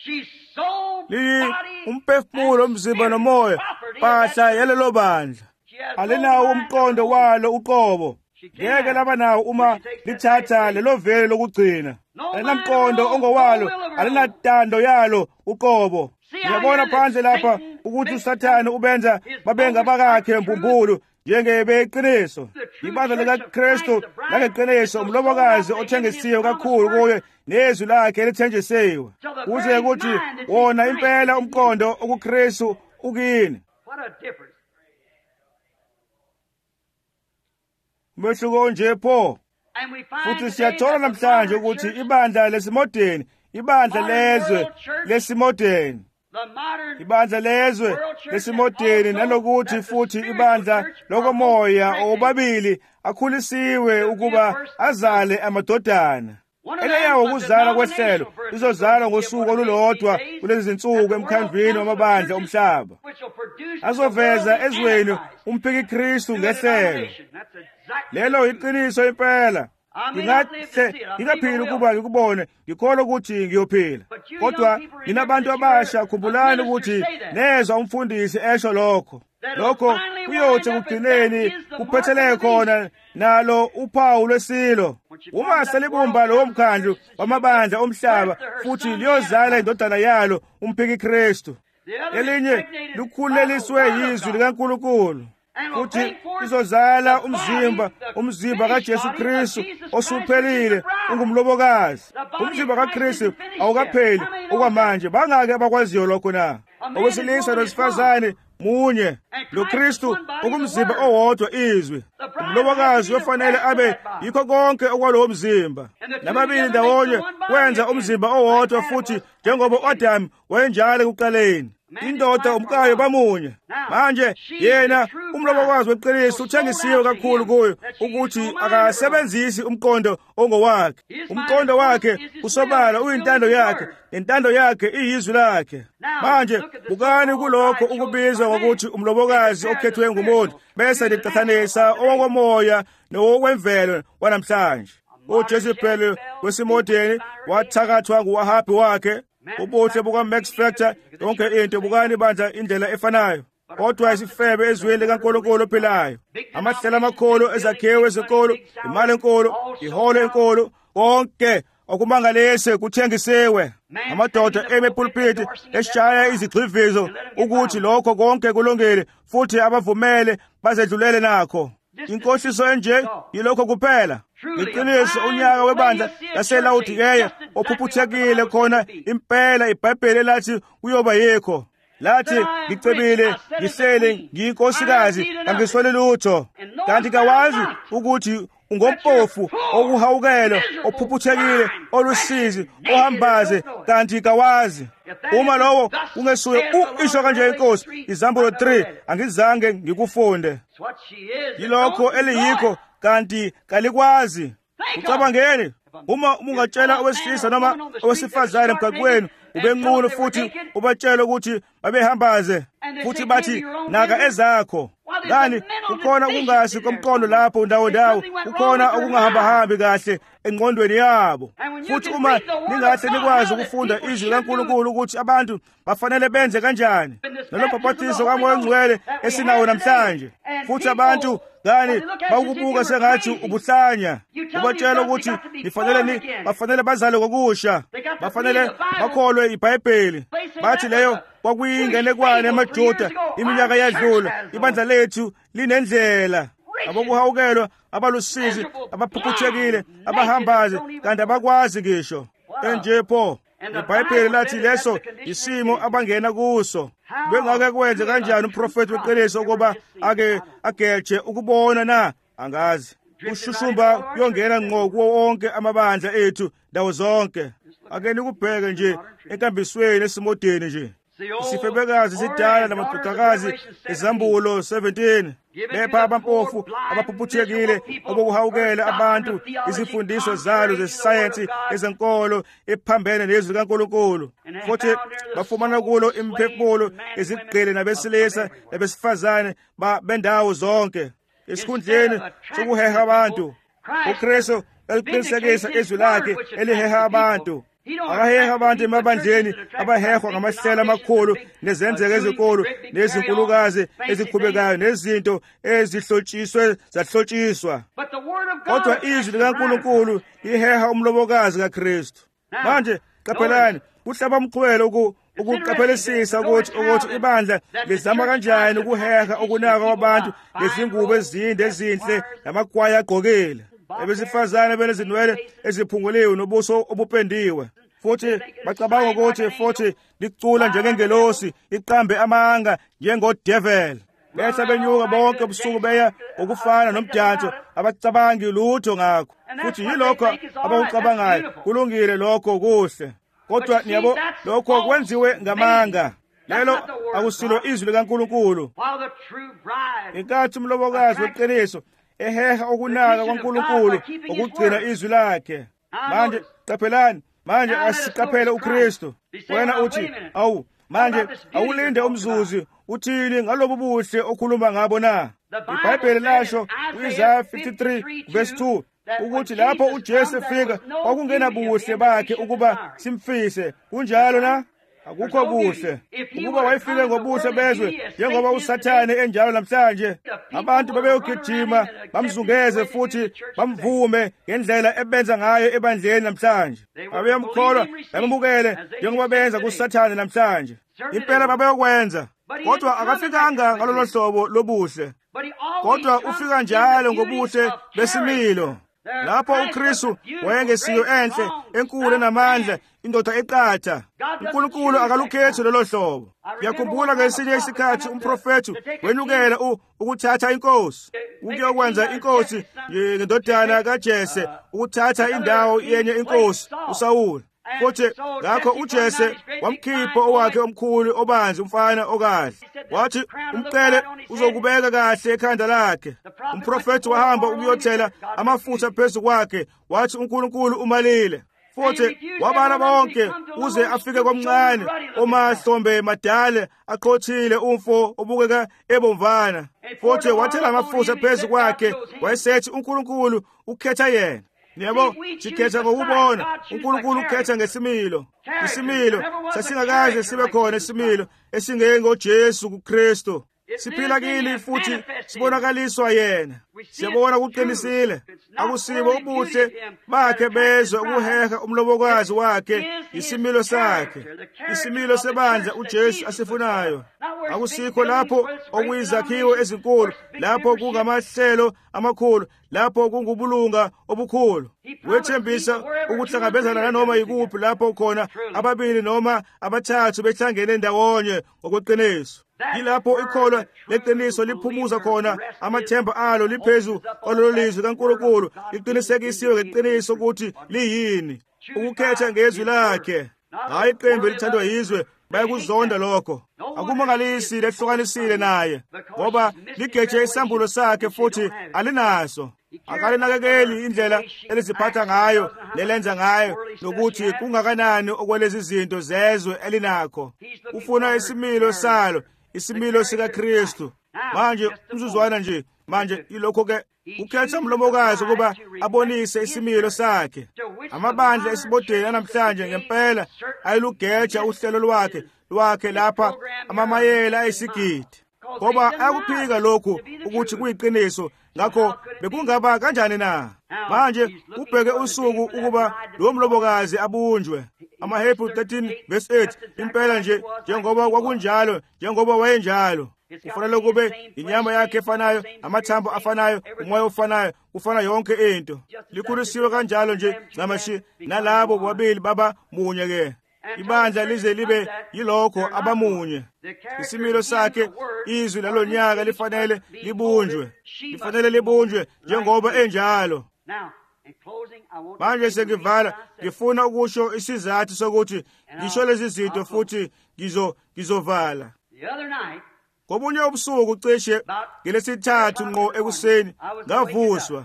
Liyi umphefumulo umzimba nomoya phahla yalelo bandla. Alinawo umqondo walo uqobo. Ngeke laba nawo uma lithatha lelo veli lokugcina. Alinamqondo ongowalo, alinatando yalo uqobo. Ngiyabona phandle lapha ukuthi uSathane ubenza babenga bakakhe mbumbulu njengebeqiniso. Ibandla likaKristu langeqiniso umlobokazi othengisiwe kakhulu kuye nezwi lakhe elithenjisiwe. Kuze ukuthi wona impela umqondo okuKristu ukini. Umehluko nje pho. Futhi siyathola namhlanje ukuthi ibandla lesimodeni, ibandla lezwe lesimodeni, ibandla lezwe lesimodeni nalokuthi futhi ibandla lokomoya obabili akhulisiwe ukuba azale amadodana. Eleyawo ukuzala kwehlelo izozalwa ngosuku olulodwa kulezi zinsuku emkhandlwini wamabandla omhlaba. Azoveza ezweni umphiki Kristu ngehlelo. Lelo iqiniso impela. Ngingahle ngingaphili ukuba ngikubone ngikholwa ukuthi ngiyophila. Kodwa ninabantu abasha khumbulani ukuthi nezwa umfundisi esho lokho. Lokho kuyothi kugcineni kuphetheleke khona nalo uphawu lwesilo. Uma selibumba lo mkhandlu wamabandla omhlaba futhi liyozala indodana yalo umphiki Kristu. Elinye likhuleliswe yizwi likaNkulunkulu. Futhi izozala umzimba, umzimba kaJesu Kristu osuphelile ungumlobokazi. Umzimba kaKristu awukapheli okwamanje. Bangake abakwaziyo lokho na? Owesilisa nosifazane munye lo Kristu okumzimba owodwa izwi. Umlobokazi ufanele abe yikho konke okwalowo mzimba. Nababili ndawonye wenza umzimba owodwa futhi njengoba uAdam wayenjalo ekuqaleni. Indoda umkayo bamunye. Manje yena umlobokazi weqiniso uthengisiwe kakhulu kuyo ukuthi akasebenzisi umqondo ongowakhe. Umqondo wakhe usobala uyintando yakhe, intando yakhe iyizwi lakhe. Manje bukani kulokho ukubizwa ngokuthi umlobokazi okhethwe ngumuntu bese liqhathanisa owomoya nowokwemvelo wanamhlanje. uJezebel wesimodeni wathakathwa nguWahabi wakhe. Ubuhle bukaMax Factor yonke into bukani bandla indlela efanayo. Kodwa isifebe ezweni likaNkulunkulu ophilayo. Amahlelo amakhulu ezakhiwo ezenkolo, imali enkulu, iholo enkulu, konke okumangalese kuthengisiwe. Amadoda emepulpiti eshaya izigxivizo ukuthi lokho konke kulungile futhi abavumele bazedlulele nakho. inkohliso enje yilokho kuphela. Iqiniso unyaka webandla laseLaodikeya ophuphuthekile khona impela iBhayibheli lathi uyoba yikho. Lathi ngicebile ngihlele ngiyinkosikazi angiswele lutho. Kanti kawazi ukuthi ungompofu okuhawukelo ophuphuthekile olusizi ohambaze kanti kawazi. Uma lowo ungesuye uisho kanje inkosi izambulo three angizange ngikufunde. Yilokho eliyikho kanti kalikwazi. Ucabangeni uma ungatshela owesilisa noma owesifazane emgaqweni ubenqunu futhi ubatshela ukuthi babehambaze futhi bathi naka ezakho. Ngani kukhona ukungasi komqondo lapho ndawo ndawo, kukhona okungahambahambi kahle engqondweni yabo. Futhi uma ningahle nikwazi ukufunda izwi laNkulunkulu ukuthi abantu bafanele benze kanjani nalo bhaphathiso kaMoya oNgcwele esinawo namhlanje, futhi abantu ngani bakubuka sengathi ubuhlanya, ubatshela ukuthi nifanele ni bafanele bazale ngokusha, bafanele bakholwe iBhayibheli. Bathi leyo kwakuyinganekwane emaJuda iminyaka yadlula. Ibandla lethu linendlela abokuhawukelwa abalusizi abaphuphuthekile abahambaze kanti abakwazi ngisho enje pho. iBhayibheli lathi leso isimo abangena kuso. Bengake kwenze kanjani umprofeti weqiniso ukuba ake ageje ukubona na? Angazi. Ushushumba uyongena ngqo kuwo wonke amabandla ethu ndawo zonke. Ake nikubheke nje enkambisweni esimodeni nje. Isifebekazi sidala namadodakazi ezambulo seventeen. Lepha abampofu abaphuphuthekile obuhawukela abantu izifundiswa zalo zesayensi ezenkolo ephambene nezwi likaNkulunkulu. Futhi bafumana kulo imphefumulo ezigqile nabesilisa nabesifazane bendawo zonke. Esikhundleni sokuheha abantu, uKristu eliqinisekisa izwi lakhe eliheha abantu. Akaheha abantu emabandleni abahehwa ngamahlela amakhulu nezenzeko ezinkulu nezinkulukazi eziqhubekayo nezinto ezihlotshiswe zahlotshiswa. Kodwa izwi likaNkulunkulu liheha umlobokazi kaKristu. Manje qaphelani, kuhlaba umqhwelo ukuqaphelisisa ukuthi ukuthi ibandla lizama kanjani ukuheha ukunaka kwabantu lezingubo ezinde ezinhle namagwaya agqokile. Abesifazane benezinwele eziphunguliwe nobuso obupendiwe. Futhi bacabanga ukuthi futhi licula njengengelosi iqambe amanga njengodevil. Bese benyuka bonke ubusuku beya ukufana nomdanso abacabangi lutho ngakho. Futhi yilokho abakucabangayo kulungile lokho kuhle. Kodwa niyabo lokho kwenziwe ngamanga. Lelo akusilo izwi likaNkulunkulu. Inkathi umlobokazi weqiniso eheha ukunaka kwaNkulunkulu ukugcina izwi lakhe. Manje qaphelani, manje asiqaphele uKristu. Wena uthi awu manje awulinde umzuzi uthini ngalobu buhle okhuluma ngabo na? iBhayibheli lasho kuIsaya fifty-three verse two ukuthi lapho uJesu efika kwakungena buhle bakhe ukuba simfise. Kunjalo na? Akukho buhle. Ukuba wayefike ngobuhle bezwe njengoba uSathane enjalo namhlanje, abantu babeyogijima bamzungeze futhi bamvume ngendlela ebenza ngayo ebandleni namhlanje. Babeyamkholwa bamubukele njengoba benza kuSathane namhlanje. Impela babeyokwenza, kodwa akafikanga ngalolo hlobo lobuhle, kodwa ufika njalo ngobuhle besimilo. Lapho uKristu wayengesiyo enhle enkulu enamandla, indoda eqatha. uNkulunkulu akalukhethi lelo hlobo. Ngiyakhumbula ngesinye isikhathi umprofethi wenukela ukuthatha inkosi, ukuyokwenza inkosi ngendodana kaJese, ukuthatha indawo yenye inkosi uSawuli. Futhi ngakho uJese wamkhipha owakhe omkhulu obanzi umfana okahle. Wathi umcele uzokubeka kahle ekhanda lakhe. Umprofethi wahamba ukuyothela amafutha phezu kwakhe, wathi uNkulunkulu umalile. Futhi wabala bonke uze afike kwamncane omahlombe madale aqothile umfo obukeka ebomvana. Futhi wathela amafutha phezu kwakhe, wayesethi uNkulunkulu ukhetha yena. Niyabo, sikhetha ngokubona. uNkulunkulu ukhetha ngesimilo. Isimilo sasingakaze sibe khona, isimilo esingengoJesu kuKristu. Siphila kini futhi sibonakaliswa yena. Siyabona kuqinisile. Akusibo ubuhle bakhe bezwe ukuheha umlobokazi wakhe isimilo sakhe, isimilo sebandla uJesu asifunayo. Akusikho lapho okuyizakhiwo ezinkulu, lapho kungamahlelo amakhulu, lapho kungubulunga obukhulu. Wethembisa ukuhlangabezana nanoma yikuphi lapho khona ababili noma abathathu behlangene ndawonye ngokweqiniso. Yilapho ikholwa leqiniso liphumuza khona amathemba alo liphezu kwalolo lizwi kaNkulunkulu, liqinisekisiwe ngeqiniso ukuthi liyini. Ukukhetha ngezwi lakhe, hayi iqembu elithandwa yizwe, bayakuzonda lokho. Akumangalisi lehlukanisile naye, ngoba ligeje isambulo sakhe futhi alinaso. Akalinakekeli indlela eliziphatha ngayo nelenza ngayo, nokuthi kungakanani okwelezi zinto zezwe elinakho. Ufuna isimilo salo, isimilo sikaKristu. Manje umzuzwana nje, manje ilokho-ke ukhetha umlomokazi ukuba abonise isimilo sakhe. Amabandla esibodeni namhlanje ngempela ayilugeja uhlelo lwakhe lwakhe lapha amamayela ayisigidi, ngoba ayakuphika lokhu ukuthi kuyiqiniso. Ngakho bekungaba kanjani na? Manje ubheke usuku ukuba lo mlobokazi abunjwe. AmaHebrew thirteen verse eight, impela nje njengoba kwakunjalo, njengoba wayenjalo. Kufanele kube inyama yakhe efanayo, amathambo afanayo, umoya ofanayo, kufana yonke into. Likhulisiwe kanjalo nje ngamashi nalabo bobabili baba munye ke. Ibandla lize libe yilokho abamunye. Isimilo sakhe, izwi lalonyaka lifanele libunjwe. Lifanele libunjwe njengoba enjalo. Manje sengivala, ngifuna ukusho isizathu sokuthi ngisho lezi zinto futhi ngizo ngizovala. Ngobunye ubusuku cishe ngelesithathu ngqo ekuseni ngavuswa.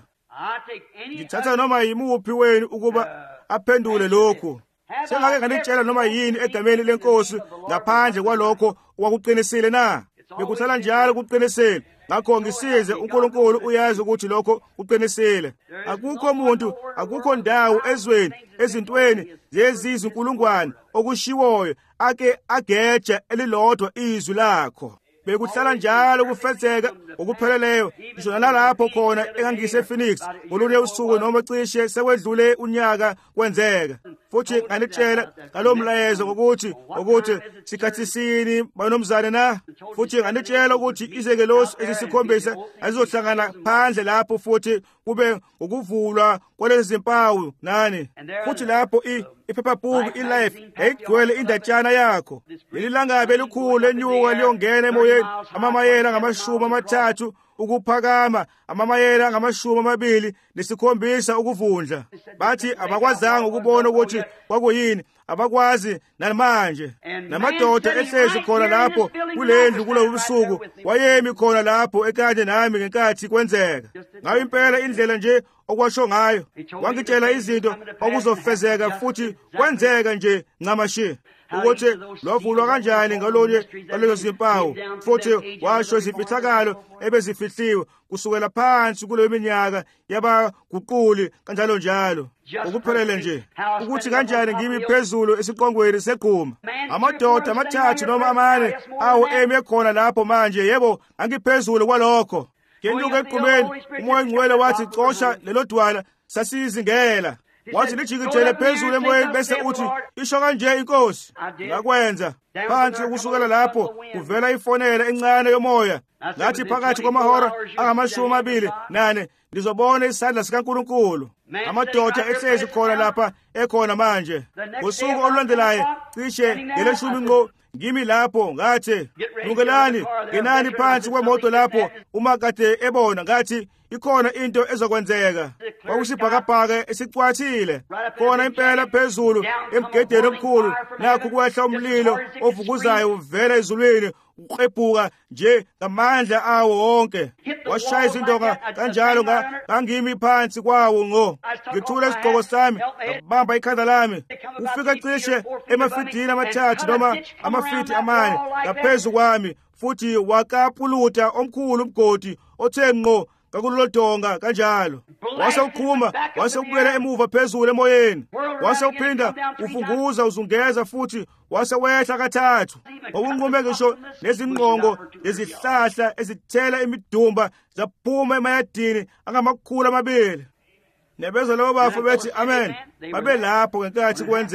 Ngithatha noma yimuphi wenu ukuba aphendule lokhu. Sengake nganitshela noma yini egameni lenkosi ngaphandle kwalokho okwakuqinisile na? Bekuhlala njalo kuqinisile. Ngakho ngisize uNkulunkulu uyazi ukuthi lokho kuqinisile. Akukho umuntu, akukho ndawo ezweni, ezintweni zezizinkulungwane okushiwoyo ake ageja elilodwa izwi lakho. Bekuhlala njalo kufezeka okupheleleyo, ngisho nalapho khona engangisePhoenix ngolunye usuku noma cishe sekwedlule unyaka kwenzeka. Futhi nganitshela ngalo mlayezo ukuthi ukuthi sikhathi sini banomzane na? Futhi nganitshela ukuthi izengelosi ezisikhombisa azizohlangana phandle lapho futhi kube ukuvulwa kwalezi zimpawu nani. Futhi lapho i iphephabhuku iLife yayigcwele indatshana yakho. Leli langabe elikhulu enyuka liyongena emoyeni, amamayela ngamashumi amathathu ukuphakama, amamayela ngamashumi amabili nesikhombisa ukuvundla. Bathi abakwazanga ukubona ukuthi kwakuyini, abakwazi namanje. Namadoda ehlezi khona lapho kulendlu kulo busuku wayemi khona lapho ekade nami ngenkathi kwenzeka. Ngayo impela indlela nje okwasho ngayo, wangitshela izinto okuzofezeka futhi kwenzeka nje ngamashi. Ukuthi lwavulwa kanjani ngalonye kwalezo zimpawu, futhi washo izifihlakalo ebezifihliwe kusukela phansi kuleyo minyaka yabaguquli kanjalo njalo. Ukuphelele nje ukuthi kanjani ngimi phezulu esiqongweni segquma. Amadoda amathathu noma amane awo eme khona lapho manje, yebo angiphezulu kwalokho. Ngenyuka egqumeni umoya ongcwele wathi cosha lelo dwala sasizingela. Wathi lijikijele phezulu emoyeni bese uthi isho kanje inkosi. Ngakwenza phansi ukusukela lapho kuvela ifonela encane yomoya. Ngathi phakathi kwamahora angamashumi amabili nane ngizobona isandla sikaNkulunkulu. Amadoda ehlezi khona lapha ekhona manje. Ngosuku olulandelayo cishe ngeleshumi ngqo ngimi lapho ngathi lungelani, ngenani phansi kwemoto lapho uma kade ebona ngathi ikhona into ezokwenzeka. Kwakusibhakabhaka esicwathile khona impela phezulu emgedeni omkhulu, nakho kwehla umlilo ovukuzayo uvela ezulwini uqebuka nje ngamandla awo wonke. Washaya izindonga kanjalo ngangimi phansi kwawo ngqo. Ngithula isigqoko sami, ngabamba ikhanda lami. Ufika cishe emafidini amathathu noma amafiti amane ngaphezu kwami, futhi wakapuluta omkhulu umgodi othe ngqo ngakulolodonga kanjalo. Wase uqhuma, wase ubuyela emuva phezulu emoyeni. Wase uphinda ufunguza uzungeza futhi wase wehla kathathu. Ngokunqume ngisho nezingqongo lezihlahla ezithela imidumba zaphuma emayadini angamakhulu amabili. Nebeza labo bafu bethi amen. Babe lapho ngenkathi kwenzeka.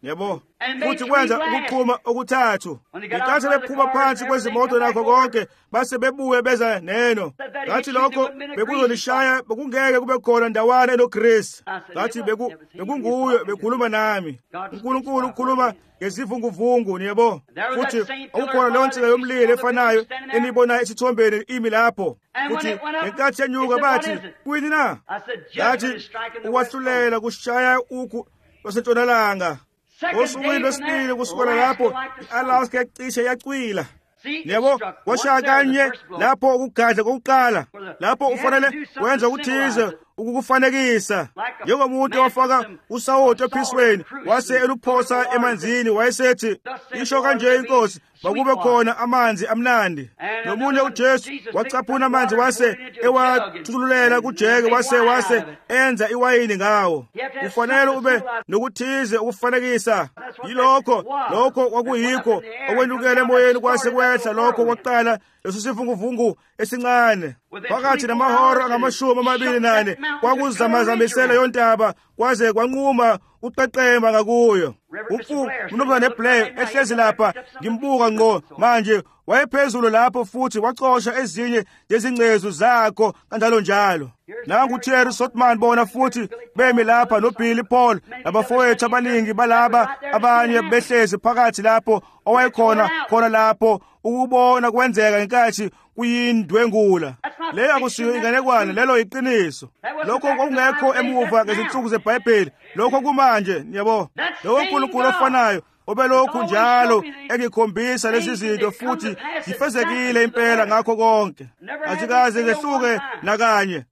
yabo, futhi kwenza ukuqhuma okuthathu. Ngenkathi bephuma phansi kwezimoto nakho konke base bebuye beza neno. Ngathi lokho bekuzolishaya bekungeke kube khona ndawana noGrace. Ngathi beku bekunguye bekhuluma nami. uNkulunkulu ukhuluma ngezivunguvungu yebo. Futhi ukukhona leyo nsika yomlilo efanayo enibona esithombeni imi lapho. Futhi ngenkathi yenyuka bathi kuyini na? Ngathi ukwahlulela kushaya ukhu lwasentshonalanga. Osukwini lwesibili kusuka lapho i-Alaska yacishe yacwila. Yebo, kwashaya kanye lapho ukugadla kokuqala. Lapho ufanele wenza ukuthize ukukufanekisa. Njengomuntu ofaka usawoti ophisweni wase eluphosa emanzini wayesethi isho kanje inkosi makube khona amanzi amnandi. Nomunye uJesu wacaphuna amanzi wase ewathululela kujeke wase wase enza iwayini ngawo. Ufanele ube nokuthize ukufanekisa. Yilokho lokho kwakuyikho okwendukele emoyeni kwase kwehla lokho kwaqala leso sivunguvungu esincane. Phakathi namahora angamashumi amabili nane kwakuzamazamisela yontaba kwaze kwanquma uqeqema ngakuyo. Umfu unomzane Blair ehlezi lapha ngimbuka ngqo manje wayephezulu lapho futhi wacosha ezinye yezingcezu zakho kanjalo njalo. Nangu Terry Sotman bona futhi bemi lapha noBilly Paul nabafowethu abaningi balaba abanye behlezi phakathi lapho owayekhona khona lapho ukubona kwenzeka ngenkathi kuyindwengula. Leyo akusiyo inganekwane, lelo iqiniso. Lokho okungekho emuva ngezinsuku zeBhayibheli, lokho kumanje yabo. Lo uNkulunkulu ofanayo obelokhu njalo engikhombisa lezi zinto futhi zifezekile impela ngakho konke. Asikaze ngehluke nakanye.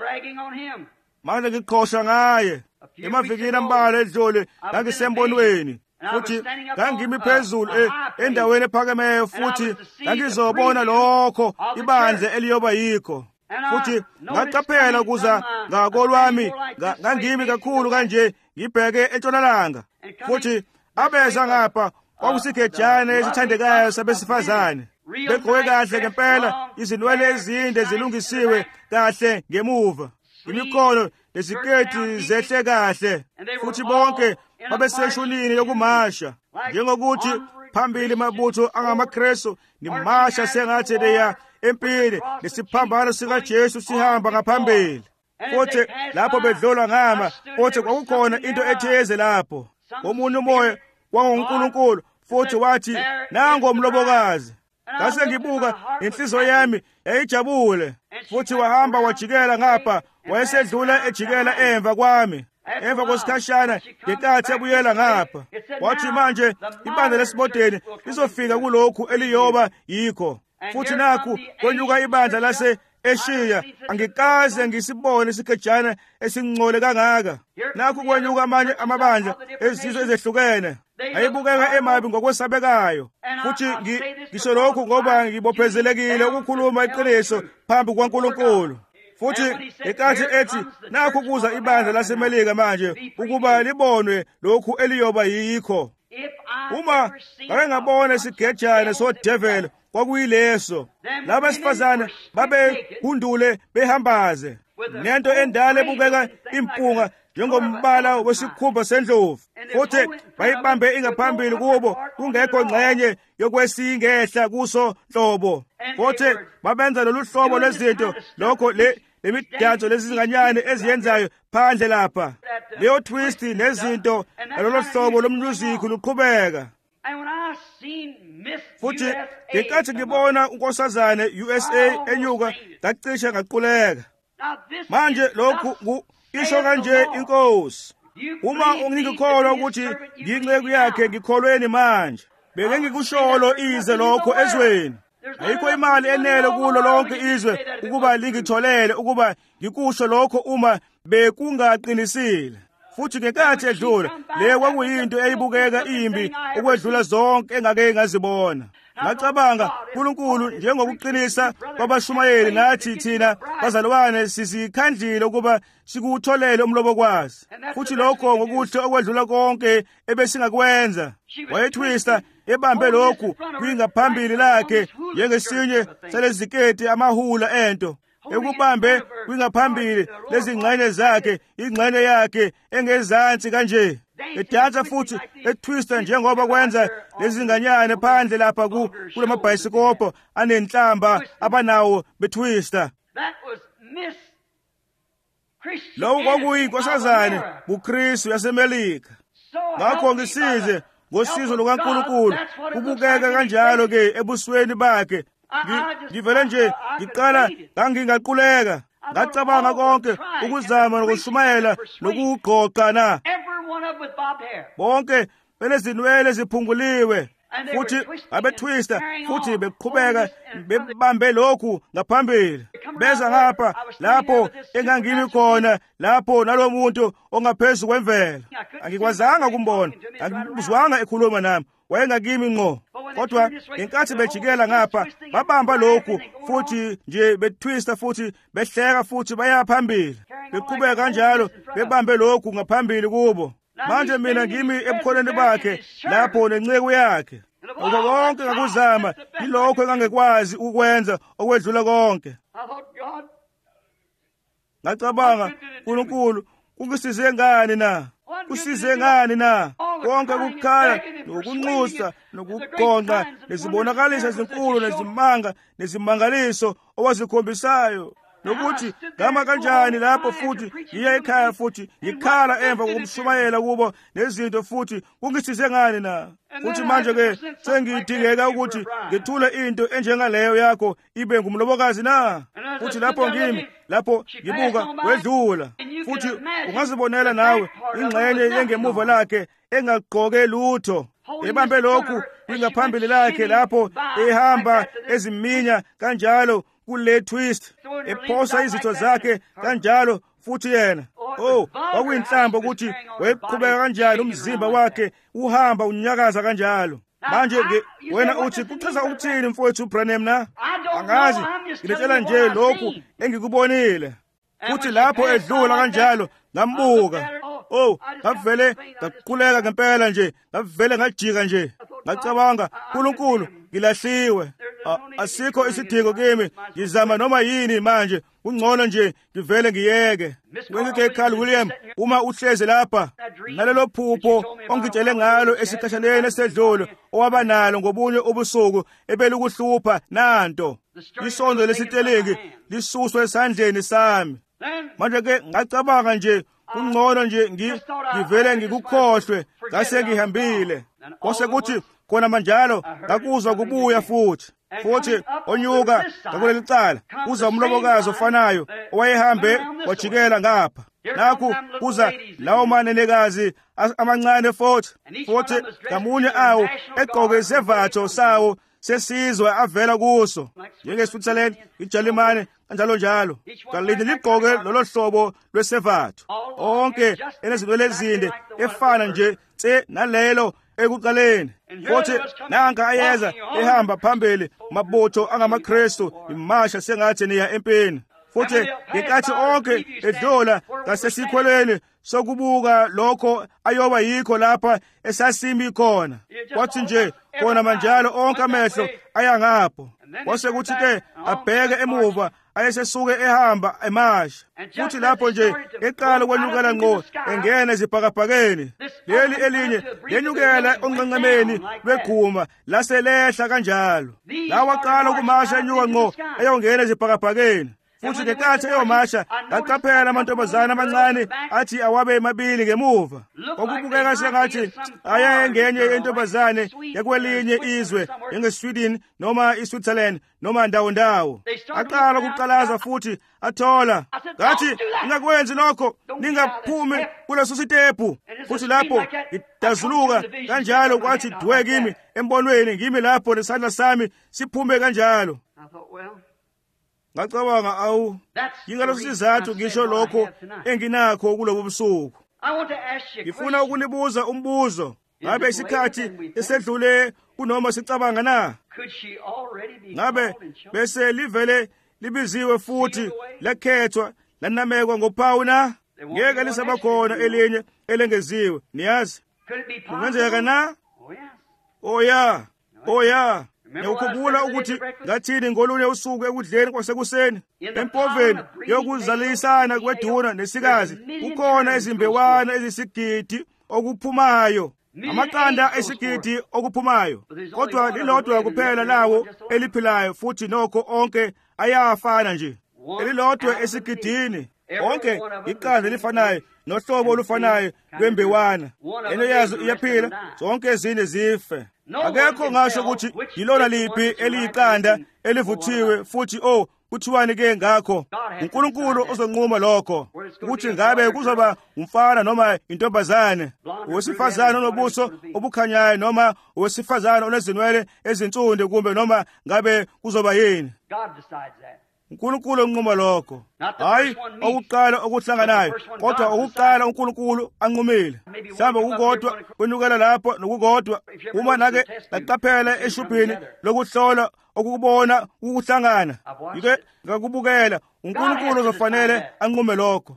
Manje ngiqhosha ngaye. Emavikini ambalwa edlule ngangisembonweni. Futhi ngangimi phezulu endaweni ephakemeyo futhi ngangizobona lokho ibandla eliyoba yikho. Futhi ngaqaphela kuza ngakolwami ngangimi kakhulu kanje ngibheke entshonalanga. Futhi abeza ngapha kwakusigejane esithandekayo sabesifazane. Begqoke kahle ngempela, izinwele ezinde zilungisiwe kahle ngemuva. Imikhono leziketi zehle kahle. Futhi bonke babeseshonini yokumasha. Njengokuthi phambili mabutho angamaKrestu nimasha sengathi leya empini lesiphambano sikaJesu sihamba ngaphambili. Futhi lapho bedlula ngama, futhi kwakukhona into etheze lapho. Omunye umoya wanguNkulunkulu futhi wathi nango umlobokazi. Ngase ngibuka inhliziyo yami yayijabule. Futhi wahamba wajikela ngapha, wayesedlula ejikela emva kwami. Emva kwesikhashana ngenkathi ebuyela ngapha. Wathi manje ibandla lesibodeni lizofika kulokhu eliyoba yikho. Futhi nakhu kwenyuka ibandla lase Eshiya, angikaze ngisibone isigejana esingcole kangaka. Nakhu kwenyuka amanye amabandla ezizwe ezehlukene. Ayibukeka emabi ngokwesabekayo. Futhi ngisho lokhu ngoba ngibophezelekile ukukhuluma iqiniso phambi kwaNkulunkulu. Futhi enkathi ethi nakho kuza ibandla laseMelika manje ukuba libonwe lokhu eliyoba yikho. Uma ngake ngabona isigejana sodevil kwakuyileso. Laba sifazane babehundule behambaze. Nento endala ebukeka impunga njengombala wesikhumba sendlovu. Futhi bayibambe ingaphambili kubo kungekho ngxenye yokwesingehla kuso hlobo. Futhi babenza lolu hlobo lwezinto lokho le lemidanso lezinganyane eziyenzayo phandle lapha. Leyo twist nezinto lolu hlobo lommusic luqhubeka. Futhi ngenkathi ngibona unkosazane U S A enyuka ngacishe ngaquleka. Manje lokhu isho kanje inkosi. Uma ungikholwa ukuthi nginceku yakhe ngikholweni manje. Beke ngikusholo ize lokho ezweni. Ayikho imali enele kulo lonke izwe ukuba lingitholele ukuba ngikusho lokho uma bekungaqinisile. Futhi ngenkathi edlula le kwakuyinto eyibukeka imbi ukwedlula zonke engake ngazibona. Ngacabanga uNkulunkulu njengokuqinisa kwabashumayeli nathi thina bazalwane sizikhandlile ukuba sikutholele umlobokwazi. Futhi lokho ngokuhle okwedlula konke ebesingakwenza. Wayethwista ebambe lokhu kwingaphambili lakhe njengesinye seleziketi amahula ento. Ekubambe kwingaphambili lezingxenye zakhe ingxenye yakhe engezansi kanje. edansa futhi etwista njengoba kwenza lezinganyane phandle lapha ku kulamabhayisikobho anenhlamba abanawo betwista. Lowo kwakuyinkosazane buKristu yaseMelika. Ngakho ngisize ngosizo lukaNkulunkulu kubukeka kanjalo ke ebusweni bakhe. Ngivele nje ngiqala ngangingaquleka ngacabanga konke ukuzama nokushumayela nokugqoqa na bonke benezinwele ziphunguliwe futhi abetwista futhi beqhubeka bebambe lokhu ngaphambili beza ngapha lapho engangimi khona lapho nalomuntu ongaphezulu kwemvelo angikwazanga kumbona angibuzwanga ekhuluma nami wayengakimi ngqo kodwa inkathi bejikela ngapha babamba lokhu futhi nje betwista futhi behleka futhi baya phambili beqhubeka kanjalo bebambe lokhu ngaphambili kubo. Manje mina ngimi ebukholweni bakhe lapho nenceku yakhe ukho konke ngakuzama yilokho engangekwazi ukwenza okwedlula konke. Ngacabanga uNkulunkulu ukisize ngani na usize ngani na konke ukukhala nokunxusa nokugonqa nezibonakalisa ezinkulu nezimanga nezimangaliso owazikhombisayo nokuthi ngama kanjani lapho futhi ngiya ekhaya futhi ngikhala emva kokumshumayela kubo nezinto futhi kungisize ngani na futhi manje ke sengidingeka ukuthi ngithule into enjengaleyo yakho ibe ngumlobokazi na futhi lapho ngimi lapho ngibuka wedlula futhi ungazibonela nawe ingxenye yengemuva lakhe engagqoke lutho ebambe lokhu ingaphambili lakhe lapho ehamba eziminya kanjalo kule twist ephosa izitho zakhe kanjalo futhi yena oh kwakuyinhlamba ukuthi wayeqhubeka kanjani umzimba wakhe uhamba unyakaza kanjalo. Manje ke wena uthi kuchaza ukuthini mfowethu Branham na angazi ngitshela nje lokhu engikubonile futhi lapho edlula kanjalo ngambuka oh ngavele ngaqhuleka ngempela nje ngavele ngajika nje ngacabanga uNkulunkulu ngilahliwe asikho isidingo kimi ngizama noma yini manje ungcono nje ngivele ngiyeke. Wengike Carl William uma uhleze lapha nalelo phupho ongitshele ngalo esikhashaleni esedlule owaba nalo ngobunye ubusuku ebelukuhlupha nanto isondo lesiteleki lisuswe esandleni sami. Manje ke ngacabanga nje ungcono nje ngivele ngikukhohlwe ngase ngihambile kose kuthi khona manjalo ngakuzwa kubuya futhi futhi onyuka ngakuleli cala uza umlobokazi ofanayo owayehambe wajikela ngapha nakho kuza lawo manenekazi amancane futhi futhi ngamunye awo egqoke zevatho sawo sesizwe avela kuso njengeSwitzerland iJalimane kanjalo njalo kalini ligqoke lolo hlobo lwesevatho onke enezinwele ezinde efana nje tse nalelo ekuqaleni futhi nanka ayeza ehamba phambili mabutho angamaKristu imasha sengathi niya empini futhi inkathi onke edlula ngasesikholeni sokubuka lokho ayoba yikho lapha esasimi khona kwathi nje khona manjalo onke amehlo ayangapho kwase kuthi ke abheke emuva ayesesuke ehamba emasha futhi lapho nje eqala ukwenyukela ngqo engena ezibhakabhakeni leli elinye lenyukela onqenqemeni lweguma laselehla kanjalo lawa qala ukumasha enyuka ngqo eyongena ezibhakabhakeni futhi ngenkathi eyomasha ngaqaphela amantombazana amancane athi awabe emabili ngemuva okubukeka sengathi ayengenye yentombazane yakwelinye izwe njengeSweden noma iSwitzerland noma ndawo ndawo aqala ukuqalaza futhi athola ngathi ngakwenzi lokho ningaphumi kuleso sitepu futhi lapho idazuluka kanjalo kwathi dwe kimi embonweni ngimi lapho nesandla sami siphume kanjalo. Ngacabanga awu ngingalosi sizathu ngisho lokho enginakho kulobu busuku. Ngifuna ukunibuza umbuzo ngabe isikhathi esedlule kunoma sicabanga na ngabe bese livele libiziwe futhi lekhethwa lanamekwa ngophawu na ngeke lisabakhona elinye elengeziwe niyazi kungenzeka na oh ya oh ya Ngikukhumbula ukuthi ngathini ngolunye usuku ekudleni kwasekuseni empoveni yokuzalisana kweduna nesikazi kukhona izimbewana ezisigidi okuphumayo, amaqanda esigidi okuphumayo, kodwa lilodwa kuphela lawo eliphilayo, futhi nokho onke ayafana nje. Elilodwa esigidini, onke iqanda elifanayo nohlobo olufanayo lwembewana. Enye yazo iyaphila, zonke ezine zife. Akekho ngasho ukuthi yilona liphi eliyiqanda elivuthiwe, futhi oh kuthiwani ke ngakho. uNkulunkulu uzonquma lokho, ukuthi ngabe kuzoba umfana noma intombazane, owesifazane onobuso obukhanyayo noma owesifazane onezinwele ezinsunde, kumbe noma ngabe kuzoba yini. uNkulunkulu unquma lokho, hayi okuqala okuhlanganayo, kodwa okuqala uNkulunkulu anqumile. Mhlawumbe ukukodwa kwenukela lapho nokukodwa, uma nake laqaphela eshubhini lokuhlola okubona ukuhlangana, yike ngakubukela, uNkulunkulu uzofanele anqume lokho.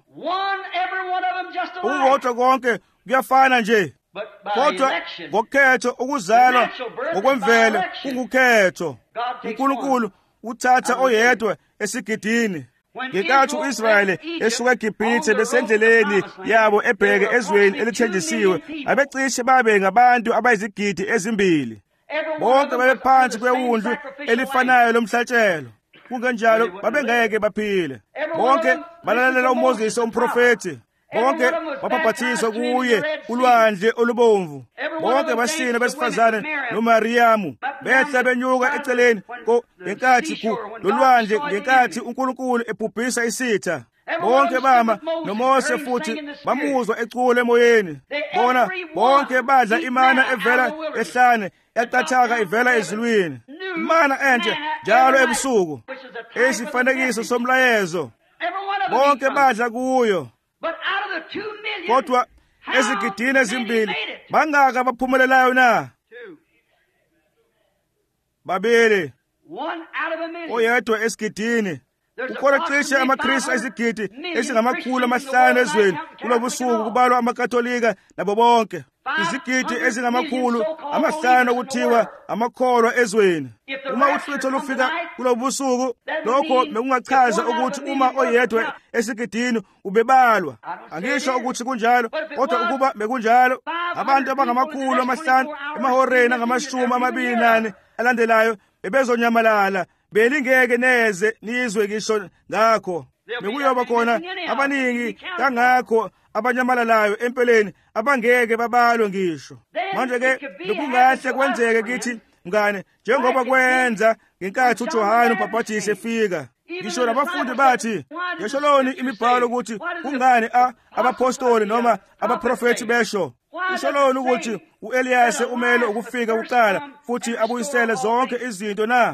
Ukukodwa konke kuyafana nje, kodwa ngokhetho, ukuzalwa ngokwemvelo kungukhetho. uNkulunkulu uthatha oyedwa esigidini. Ngenkathi u-Israyeli esuka eGibhithe besendleleni yabo ebheke ezweni elithenjisiwe, abecishe babe ngabantu abayizigidi ezimbili. Bonke babephansi kwewundlu elifanayo lomhlatshelo. Kungenjalo babengeke baphile. Bonke balalela uMoses umprofeti. Bonke babhaphathiswa kuye ulwandle olubomvu. Bonke basina besifazane noMariyamu behla benyuka eceleni ngenkathi lolwandle, ngenkathi uNkulunkulu ebhubhisa isitha. Bonke bama noMose futhi bamuzwa ecula emoyeni. Bona bonke badla imana evela ehlane, yaqathaka ivela ezulwini. Imana enhle njalo ebusuku, esifanekiso somlayezo. Bonke badla kuyo. Kodwa ezigidini ezimbili bangaka baphumelelayo na? Babili. Oyedwa esigidini. Kukhona cishe amaKristu esigidi esingamakhulu amahlanu ezweni kulobusuku, kubalwa amakatolika nabo bonke. Izigidi ezingamakhulu amahlanu okuthiwa amakholwa ezweni. Uma uhlwitho lufika kulobusuku, lokho bekungachaza ukuthi uma oyedwa esigidini ubebalwa. Angisho ukuthi kunjalo, kodwa ukuba bekunjalo, abantu abangamakhulu amahlanu emahoreni angamashumi amabili nane alandelayo bebezonyamalala, belingeke neze nizwe ngisho ngakho. Bekuyoba khona abaningi kangakho abanyamalalayo empeleni abangeke babalwe ngisho. Manje-ke bekungahle kwenzeke kithi mngane, njengoba kwenza ngenkathi uJohane uMbhaphathizi efika. Ngisho nabafundi bathi, yesholoni imibhalo ukuthi kungani abapostoli noma abaprofethi besho? Usholoni ukuthi u-Eliyase umele ukufika kuqala futhi abuyisele zonke izinto na?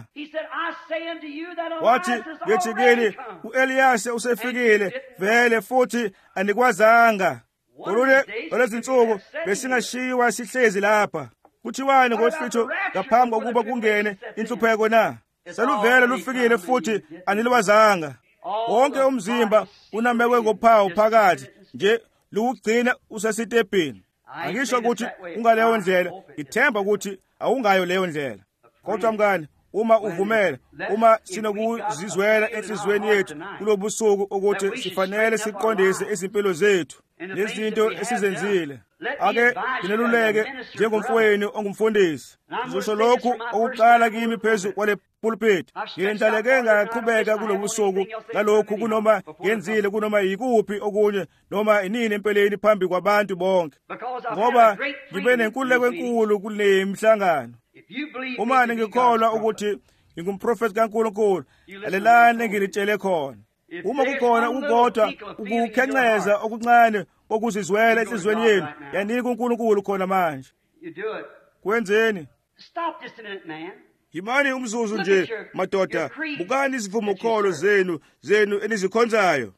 Wathi ngithi kini, u-Eliyase usefikile vele futhi anikwazanga. Kolunye lwezinsuku besingashiywa sihlezi lapha. Kuthiwani ngohlwitho ngaphambi kokuba kungene inhlupheko na? Seluvele lufikile futhi anilwazanga. Wonke umzimba unamekwe ngophawu phakathi, nje luwugcina usesitebhini. Angisho ukuthi ungaleyo ndlela, ithemba ukuthi awungayo leyo ndlela. Kodwa mngane, uma uvumela, uma sinokuzizwela enhlizweni yethu kulobusuku ukuthi sifanele siqondise izimpilo zethu nezinto esizenzile, ake ngineluleke njengomfowenu ongumfundisi. Ngizosho lokhu okuqala kimi phezu kwale pulpit. Ngiyendlaleke ngaqhubeka kulobusuku ngalokhu kunoma ngenzile kunoma yikuphi okunye noma inini empeleni phambi kwabantu bonke, ngoba ngibe nenkululeko enkulu kule mihlangano. Uma ningikholwa ukuthi ngingumprofeti kaNkulunkulu, lalelani engilitshele khona. Uma kukhona ukukodwa ukukhenceza okuncane okuzizwela enhlizweni yenu, yanika uNkulunkulu khona manje. Kwenzeni? Yimani umzuzu nje madoda, bukani izivumokholo zenu zenu enizikhonzayo.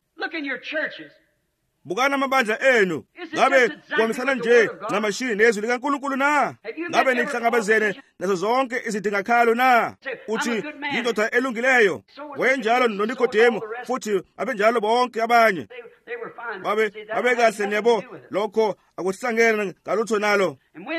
Bukana amabandla enu. Ngabe kuhambisana nje namashini nezwi likaNkulunkulu na? Ngabe nihlangabezene nazo zonke izidingakhalo na? Uthi yindoda elungileyo. Wenjalo noNikodemu, futhi abenjalo bonke abanye. Babe babe kahle niyabo, lokho akuhlangene ngalutho nalo.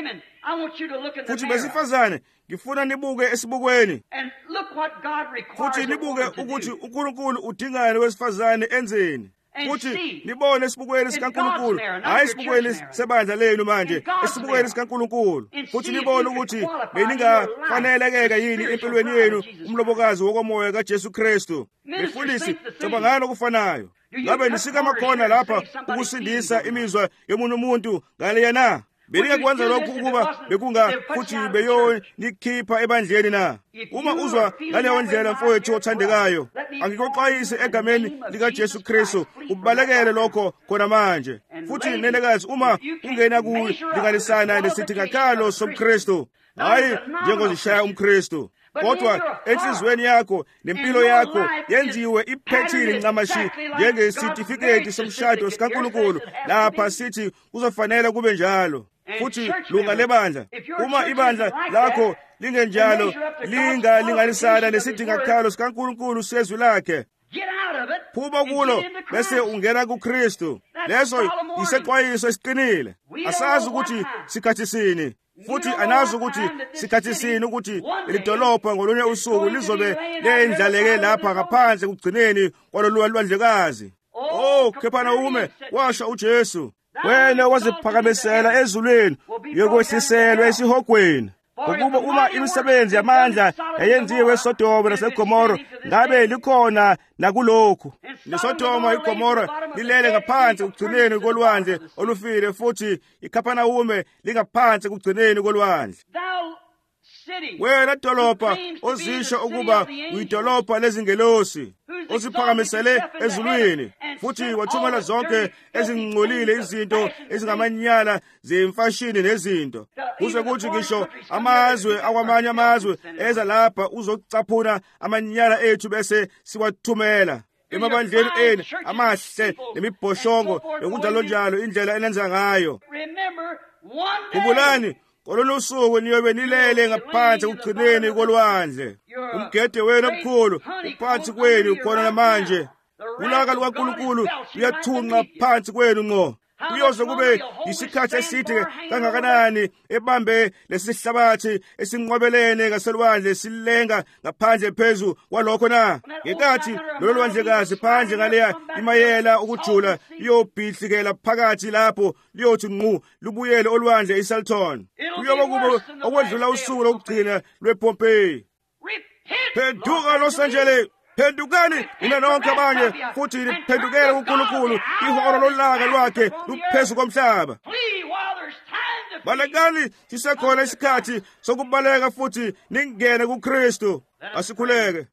Futhi besifazane, ngifuna nibuke esibukweni. Futhi nibuke ukuthi uNkulunkulu udingani wesifazane enzeni. futhi nibone esibukweni sikaNkulunkulu, hayi esibukweni sebandla lenu manje, esibukweni sikaNkulunkulu, futhi nibone ukuthi beningafanelekeka yini empilweni yenu umlobokazi wokomoya kaJesu Kristu. Befundisi, cabangani okufanayo. Ngabe nisika amakhona lapha ukusindisa imizwa yomuntu umuntu ngaleya na? Beningakwenza lokhu ukuba bekunga futhi beyonikhipha ebandleni na? Uma uzwa ngaleyo ndlela mfowethu othandekayo, angikuxwayise egameni likaJesu Kristu, ubalekele lokho khona manje. Futhi nenekazi, uma ungena kulinganisana nesithikakhalo somKristu, hayi njengozishaya umKristu, kodwa enhlizweni yakho nempilo yakho yenziwe iphethile ncamashi njengesitifiketi somshado sikaNkulunkulu, lapha sithi kuzofanele kube njalo. Futhi lunga lebandla, uma ibandla lakho lingenjalo, lingalinganisana nesidingakhalo sikaNkulunkulu sezwi lakhe, phuma kulo bese ungena kuKristu. Leso isexwayiso esiqinile. Asazi ukuthi sikhathi sini, futhi anazi ukuthi sikhathi sini ukuthi lidolobha ngolunye usuku lizobe lendlaleke lapha ngaphandle kugcineni kwalolu lwandlekazi. Oh, khephana ume washo uJesu, wena waziphakamisela ezulwini yokwehliselwa esihogweni. Ngokuba uma imisebenzi yamandla yayenziwe eSodoma naseGomora, ngabe likhona nakulokhu. NeSodoma iGomora lilele ngaphansi kugcineni kolwandle olufile, futhi iKhaphanawume lingaphansi kugcineni kolwandle. Wena dolobha ozisho ukuba uyidolobha lezingelosi, oziphakamisele ezulwini, futhi wathumela zonke ezingcolile izinto ezingamanyala zemfashini nezinto, kuze kuthi ngisho amazwe akwamanye amazwe eza lapha uzocaphuna amanyala ethu bese siwathumela emabandleni enu amahle nemibhoshongo nokunjalo njalo indlela enenza ngayo. Khumbulani, kolona usuku niyobe nilele ngaphansi kugcineni kolwandle. Umgede wenu omkhulu uphansi kwenu khona namanje. Ulaka lukaNkulunkulu luyathunqa phansi kwenu ngqo. Kuyoze kube yisikhathi eside kangakanani ebambe lesihlabathi esinqwabelene ngaselwandle silenga ngaphandle phezu kwalokho na? Ngenkathi lolu lwandlekazi phandle ngaleya imayela ukujula iyobhidlikela phakathi lapho liyothi ngqu lubuyele olwandle iSalton. Kuyoba kube okwedlula usuku lokugcina lwePompeyi. Phenduka Los Angeles, phendukani nina nonke abanye, futhi niphendukele kuNkulunkulu. Ihora lolaka lwakhe luphezu komhlaba. Balekani sisekhona isikhathi sokubaleka, futhi ningene kuKristu. Asikhuleke.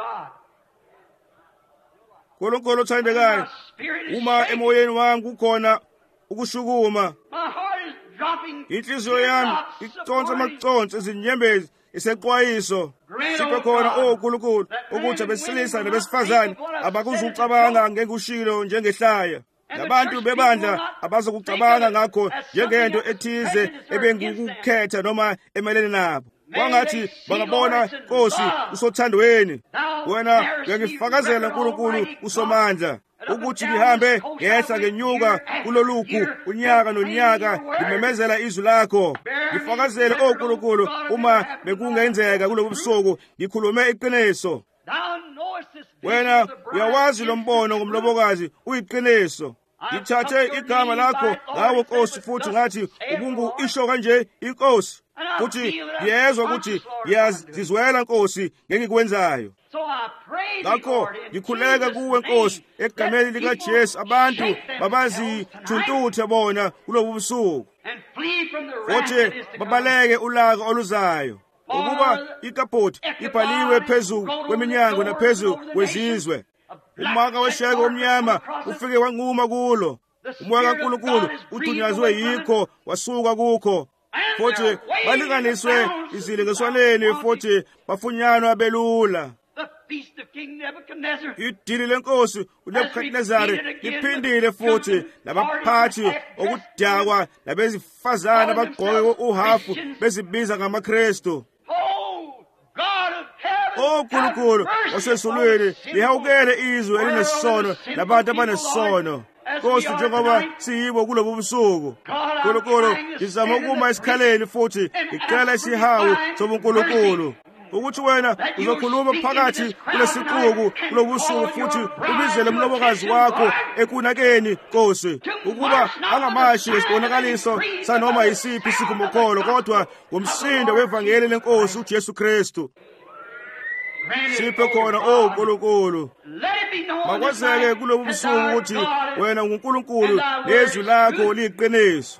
Nkulunkulu othandekayo, uma emoyeni wami kukhona ukushukuma, inhliziyo yami iconsa amaconsi ezinyembezi isexwayiso, siphe khona oNkulunkulu ukuthi abesilisa nabesifazane abakuzucabanga ngengushilo njengehlaya, nabantu bebandla abazokucabanga ngakho njengento ethize ebengukukhetha noma emelene nabo. Kwangathi bangabona Nkosi usothandweni, wena uyangifakazela Nkulunkulu usomandla, ukuthi ngihambe ngehla ngenyuka kuloluku unyaka nonyaka ngimemezela izwi lakho. Ngifakazele oNkulunkulu uma bekungenzeka kulobu busuku ngikhulume iqiniso. Wena uyawazi lo mbono ngomlobokazi uyiqiniso. Ngithathe igama lakho ngawo Nkosi, futhi ngathi ubungu isho kanje iNkosi, futhi ngiyezwa ukuthi ngiyazizwela Nkosi ngengikwenzayo. Ngakho ngikhuleka kuwe Nkosi egameni likaJesu, abantu babazithuntuthe bona kulobu busuku, futhi babaleke ulaka oluzayo, ukuba ikapoti ibhaliwe phezu kweminyango naphezu kwezizwe. Umaka wesheke omnyama ufike wanquma kulo. Umoya kaNkulunkulu udunyazwe yikho wasuka kukho, futhi balinganiswe izilingiswaneni, futhi bafunyanwa belula. Idili lenkosi uNebukadinezari liphindile, futhi nabaphathi okudakwa nabezifazane abagqoke uhafu bezibiza ngamaKristu. Oh Nkulunkulu osezulwini, lihawukele izwe elinesono nabantu abanesono. Nkosi, njengoba siyibo kulobu busuku, Nkulunkulu ngizama ukuma esikhaleni, futhi ngicela isihawu sobuNkulunkulu. ukuthi wena uzokhuluma phakathi kulesixuku kulobusuku futhi ubizele umlobokazi wakho ekunakeni Nkosi ukuba angamashi isibonakaliso sanoma yisiphi isikhumukholo kodwa ngomsindo wevangeli lenkosi uJesu Kristu. Siphe khona o Nkulunkulu makwazeke kulobu busuku ukuthi wena nguNkulunkulu nezwi lakho liyiqiniso.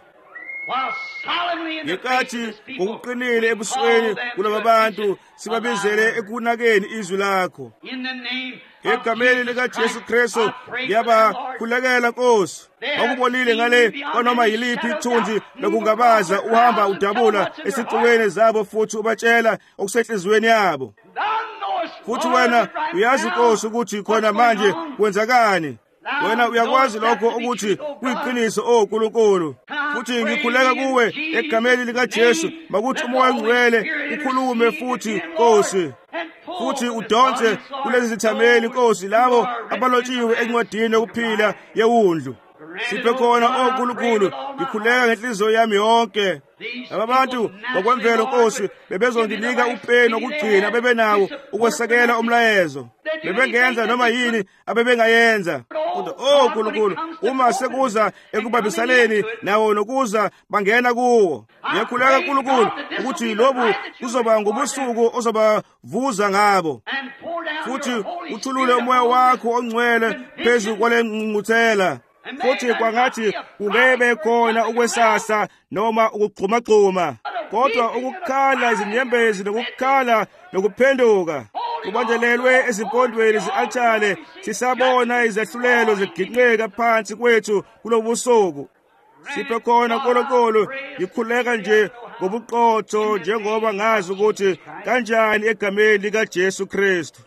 Ngenkathi ngokuqinile ebusweni kulaba bantu sibabizele ekunakeni izwi lakho egameni likaJesu Kristu ngiyabakhulekela Nkosi bakubonile ngale kwanoma yiliphi ithunzi lokungabaza uhamba udabula esicukweni zabo futhi ubatshela okusenhliziyweni yabo futhi wena uyazi Nkosi ukuthi khona manje kwenzakani. Wena uyakwazi lokho ukuthi kuyiqiniso o Nkulunkulu futhi ngikhuleka kuwe egameni likaJesu makuthi umoya ongcwele ukhulume futhi Nkosi futhi udonse kulezi zithameli Nkosi labo abalotshiwe encwadini yokuphila yewundlu. Siphe khona o Nkulunkulu ngikhuleka ngenhliziyo yami yonke. Laba bantu ngokwemvelo Nkosi bebezonginika upeni okugcina bebenawo ukwesekela umlayezo bebengenza noma yini abebengayenza kodwa o Nkulunkulu uma sekuza ekubabisaleni nawo nokuza bangena kuwo. Ngiyakhuleka Nkulunkulu ukuthi lobu kuzoba ngobusuku ozobavuza ngabo futhi uthulule umoya wakho ongcwele phezu kwale ngqungquthela futhi kwangathi kungebe khona ukwesasa noma ukugxumagxuma kodwa ukukhala izinyembezi nokukhala nokuphenduka kubanjelelwe ezimpondweni ze-althare sisabona izehlulelo ziginqeka phansi kwethu kulobusuku. Siphe khona Nkulunkulu ngikhuleka nje ngobuqotho njengoba ngazi ukuthi kanjani egameni likaJesu Kristu.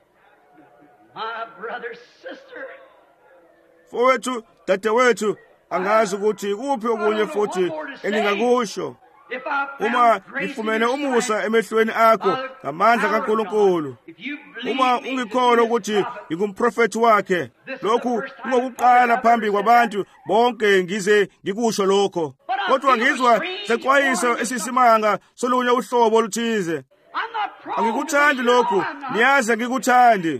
Fowethu dadewethu angazi ukuthi kuphi okunye futhi engingakusho uma ngifumene umusa emehlweni akho ngamandla kaNkulunkulu. Uma ungikholwa ukuthi ngingumprofeti wakhe lokhu kungokuqala phambi kwabantu bonke ngize ngikusho lokho kodwa ngizwa sexwayiso esisimanga solunye uhlobo oluthize. Angikuthandi lokhu niyazi angikuthandi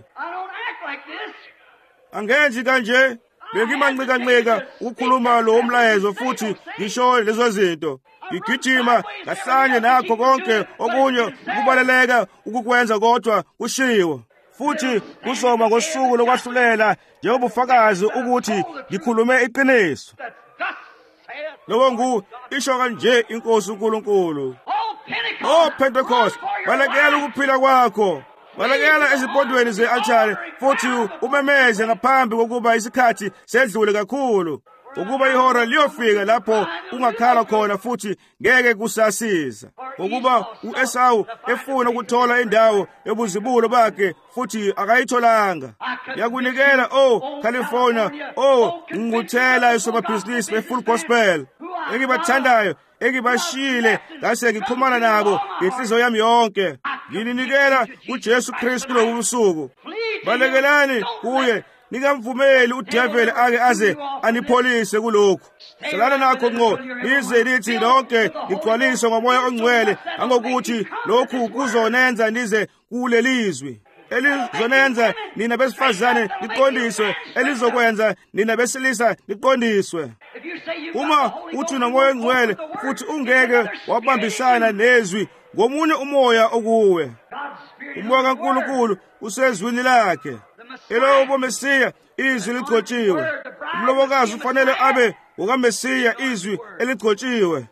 angenzi kanje. Bengimanqika-nqika ukukhuluma lo mlayezo futhi ngisho lezo zinto. Ngigijima ngahlanye nakho konke okunye ukubaleleka ukukwenza kodwa kushiwo. Futhi kuzoba ngosuku lokwahlulela njengobufakazi ukuthi ngikhulume iqiniso. Lowo ngu isho kanje inkosi uNkulunkulu. Oh Pentecost, balekela ukuphila kwakho. Balekela ezimpondweni ze-althare futhi umemeze ngaphambi kokuba isikhathi sedlule kakhulu ukuba ihora liyofika lapho kungakhala khona futhi ngeke kusasiza ukuba u-Esawu efuna ukuthola indawo yobuzibulo bakhe futhi akayitholanga. Yakunikela oh California oh ngikuthela esobabhizinisi be-Full Gospel engibathandayo engibashile ngase ngikhumana nabo ngenhliziyo yami yonke. Ngininikela kuJesu Kristu kulobu busuku. Balekelani kuye ningamvumeli udevil ake aze anipholise kulokhu. Salana nakho ngqo nize nithi lonke ligcwaliswe ngomoya ongcwele angokuthi lokhu kuzonenza nize kulelizwi elizonenza nina besifazane liqondiswe elizokwenza nina besilisa liqondiswe. Uma uthi nomoya ongcwele futhi ungeke wabambisana nezwi ngomunye umoya okuwe umoya kaNkulunkulu usezwini lakhe elobo Mesiya izwi ligcotshiwe. Umlobokazi ufanele abe ukaMesiya izwi eligcotshiwe.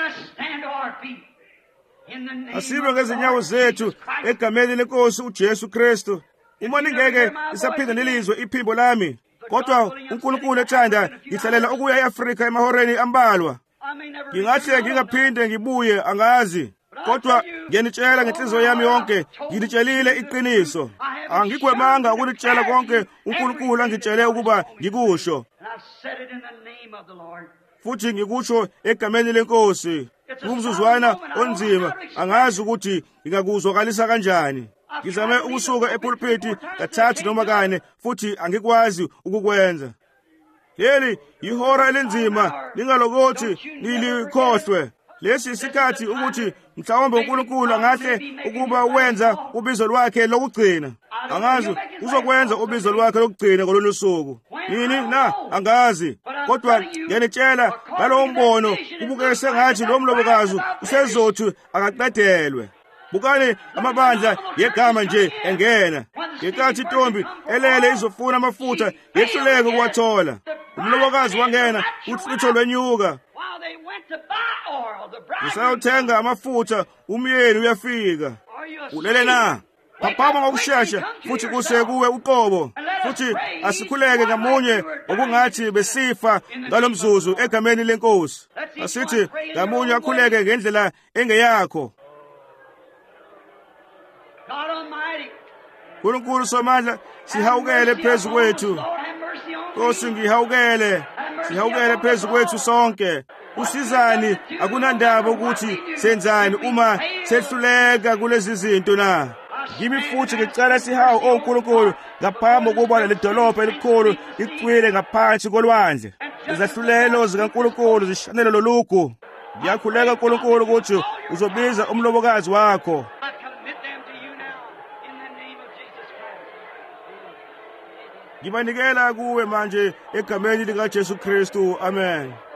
Asibe ngezinyawo zethu egameni lenkosi uJesu Kristu. Uma ningeke isaphinde nilizwe iphimbo lami kodwa uNkulunkulu ethanda ngihlalela ukuya eAfrika emahoreni ambalwa. Ngingahle ngingaphinde ngibuye angazi kodwa ngiyanitshela ngenhliziyo yami yonke nginitshelile iqiniso. Angigwemanga ukunitshela konke uNkulunkulu angitshele ukuba ngikusho futhi ngikusho egameni lenkosi. Kumzuzwana onzima angazi ukuthi ngingakuzwakalisa kanjani. Ngizame ukusuka epulpiti kathathu noma kane futhi angikwazi ukukwenza. Leli ihora elinzima ningalokothi nilikhohlwe. lesi isikhathi ukuthi mhlawumbe uNkulunkulu angahle ukuba wenza ubizo lwakhe lokugcina. Angazi uzokwenza ubizo lwakhe lokugcina ngololu suku nini na, angazi, kodwa ngiyanitshela ngalowo mbono ubukeke sengathi lo mlobokazi usezothi akaqedelwe. Bukani amabandla yegama nje engena, ngenkathi intombi elele izofuna amafutha yehluleke ukuwathola. Umlobokazi wangena uthutho lwenyuka, usayothenga amafutha, umyeni uyafika. Ulele na, phaphama ngokushesha futhi kuse kuwe uqobo, futhi asikhuleke ngamunye okungathi besifa ngalomzuzu egameni lenkosi. Asithi ngamunye akhuleke ngendlela engeyakho. Nkulunkulu Somandla, sihawukele phezu kwethu. Nkosi ngihawukele, sihawukele phezu kwethu sonke. Usizani, akunandaba ukuthi senzani uma sehluleka kulezi zinto na. Kimi futhi ngicela sihawu oNkulunkulu ngaphambi kokuba le dolobha elikhulu licwile ngaphansi kolwandle. Izahlulelo zikaNkulunkulu zishanele lolugu. Ngiyakhuleka uNkulunkulu ukuthi uzobiza umlobokazi wakho. Ngibanikela kuwe manje egameni likaJesu Kristu. Amen.